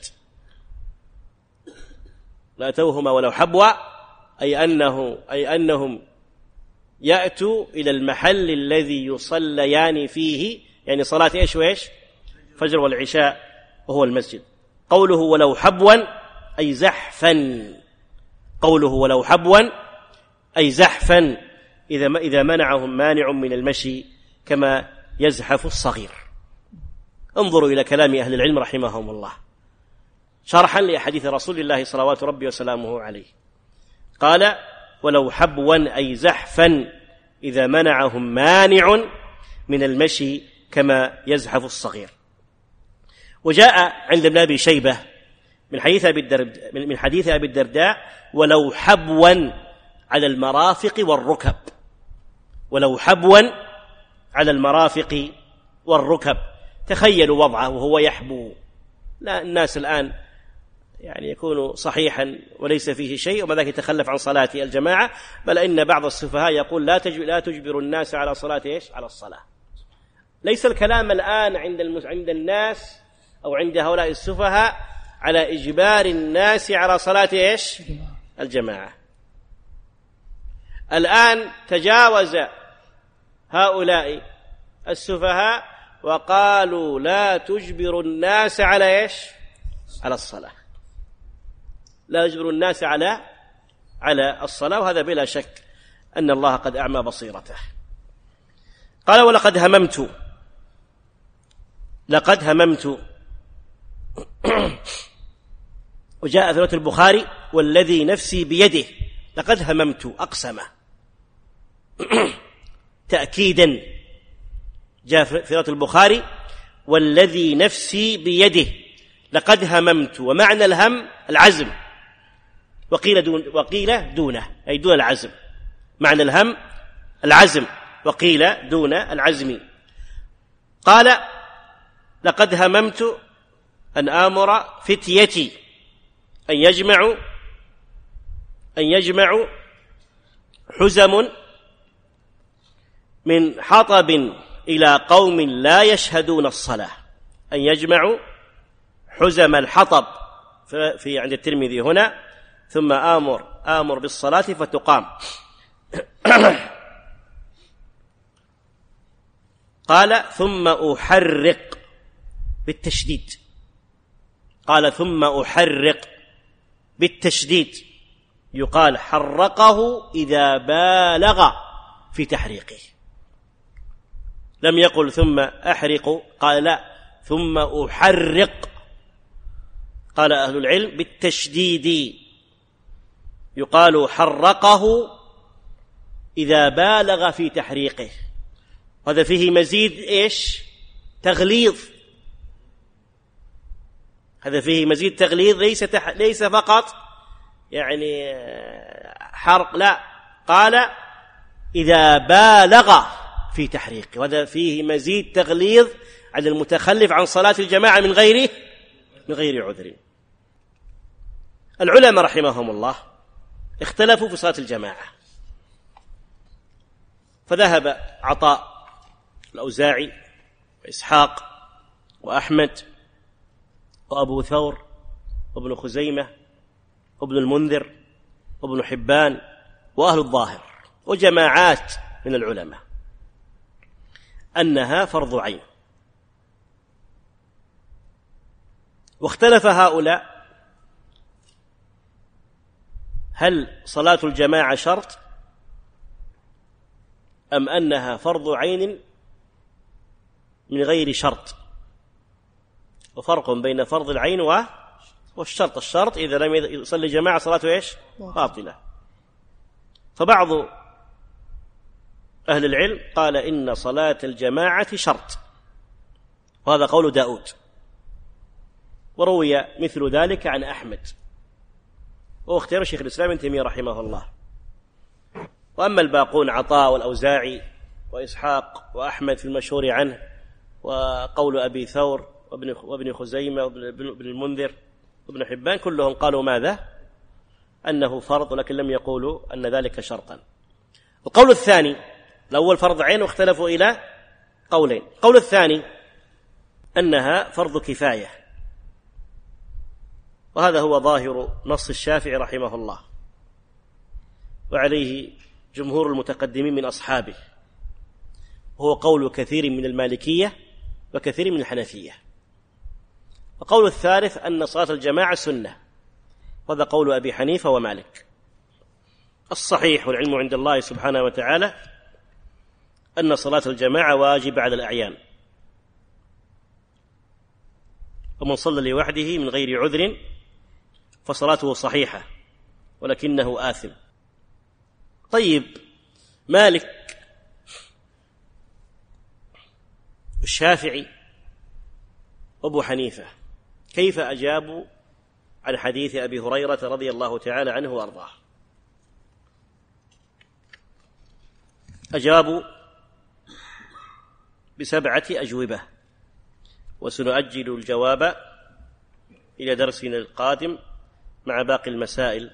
لا أتوهما ولو حبوا أي أنه أي أنهم يأتوا إلى المحل الذي يصليان فيه، يعني صلاة إيش وإيش فجر والعشاء وهو المسجد. قوله ولو حبوا أي زحفا، قوله ولو حبوا أي زحفا إذا إذا منعهم مانع من المشي كما يزحف الصغير. انظروا إلى كلام أهل العلم رحمهم الله شرحا لأحاديث رسول الله صلوات ربي وسلامه عليه. قال ولو حبوا أي زحفا إذا منعهم مانع من المشي كما يزحف الصغير. وجاء عند ابن أبي شيبة من حديث أبي الدرداء من حديث أبي الدرداء ولو حبوا على المرافق والركب، ولو حبوا على المرافق والركب. تخيلوا وضعه وهو يحبو. لا الناس الآن يعني يكون صحيحا وليس فيه شيء وما ذاك يتخلف عن صلاة الجماعة، بل إن بعض السفهاء يقول لا لا تجبر الناس على صلاة إيش على الصلاة. ليس الكلام الآن عند المس... عند الناس أو عند هؤلاء السفهاء على إجبار الناس على صلاة إيش الجماعة. الآن تجاوز هؤلاء السفهاء وقالوا لا تجبر الناس على إيش على الصلاة، لا يجبر الناس على على الصلاة، وهذا بلا شك أن الله قد أعمى بصيرته. قال ولقد هممت لقد هممت وجاء في رواية البخاري والذي نفسي بيده لقد هممت أقسم تأكيدا. جاء في رواية البخاري والذي نفسي بيده لقد هممت، ومعنى الهم العزم، وقيل دون وقيل دونه أي دون العزم. معنى الهم العزم وقيل دون العزم. قال لقد هممت أن آمر فتيتي أن يجمعوا أن يجمعوا حزم من حطب إلى قوم لا يشهدون الصلاة، أن يجمعوا حزم الحطب في عند الترمذي هنا ثم آمر آمر بالصلاة فتقام. قال ثم أحرق بالتشديد، قال ثم أحرق بالتشديد، يقال حرقه إذا بالغ في تحريقه، لم يقل ثم أحرق، قال لا ثم أحرق. قال أهل العلم بالتشديد، يقال حرقه إذا بالغ في تحريقه. هذا فيه مزيد إيش تغليظ، هذا فيه مزيد تغليظ، ليس تح... ليس فقط يعني حرق، لا، قال إذا بالغ في تحريقه، وهذا فيه مزيد تغليظ على المتخلف عن صلاة الجماعة من غيره من غير عذر. العلماء رحمهم الله اختلفوا في صلاة الجماعة، فذهب عطاء الأوزاعي وإسحاق وأحمد وأبو ثور وابن خزيمة وابن المنذر وابن حبان وأهل الظاهر وجماعات من العلماء أنها فرض عين. واختلف هؤلاء هل صلاة الجماعة شرط أم أنها فرض عين من غير شرط، وفرق بين فرض العين والشرط. الشرط إذا لم يصلي جماعة صلاته إيش؟ باطلة. فبعض أهل العلم قال إن صلاة الجماعة شرط، وهذا قول داود، وروي مثل ذلك عن أحمد، واختيار شيخ الإسلام ابن تيمية رحمه الله. وأما الباقون عطاء والأوزاعي وإسحاق وأحمد في المشهور عنه، وقول أبي ثور وابن خزيمة وابن المنذر وابن حبان، كلهم قالوا ماذا؟ أنه فرض، ولكن لم يقولوا أن ذلك شرطا. القول الثاني، الأول فرض عين واختلفوا إلى قولين. القول الثاني أنها فرض كفاية، وهذا هو ظاهر نص الشافعي رحمه الله، وعليه جمهور المتقدمين من أصحابه، وهو قول كثير من المالكية وكثير من الحنفية. القول الثالث أن صلاة الجماعة سنة، وهذا قول أبي حنيفة ومالك. الصحيح والعلم عند الله سبحانه وتعالى أن صلاة الجماعة واجب على الأعيان، ومن صلى لوحده من غير عذر فصلاته صحيحة ولكنه آثم. طيب، مالك الشافعي وأبو حنيفة كيف أجابوا عن حديث أبي هريرة رضي الله تعالى عنه وأرضاه؟ أجابوا بسبعة أجوبة، وسنؤجل الجواب إلى درسنا القادم مع باقي المسائل،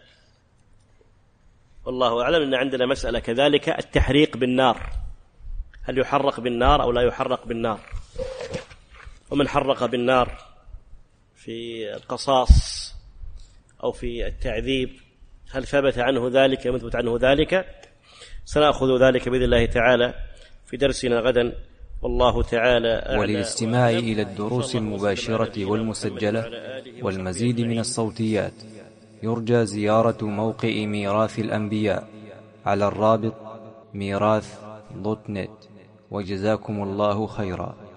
والله أعلم. أن عندنا مسألة كذلك، التحريق بالنار، هل يحرق بالنار أو لا يحرق بالنار؟ ومن حرق بالنار في القصاص أو في التعذيب هل ثبت عنه ذلك أم يثبت عنه ذلك؟ سنأخذ ذلك بإذن الله تعالى في درسنا غدا، والله تعالى. وللاستماع إلى الدروس المباشرة والمسجلة والمزيد من الصوتيات يرجى زيارة موقع ميراث الأنبياء على الرابط ميراث دوت نت. وجزاكم الله خيرا.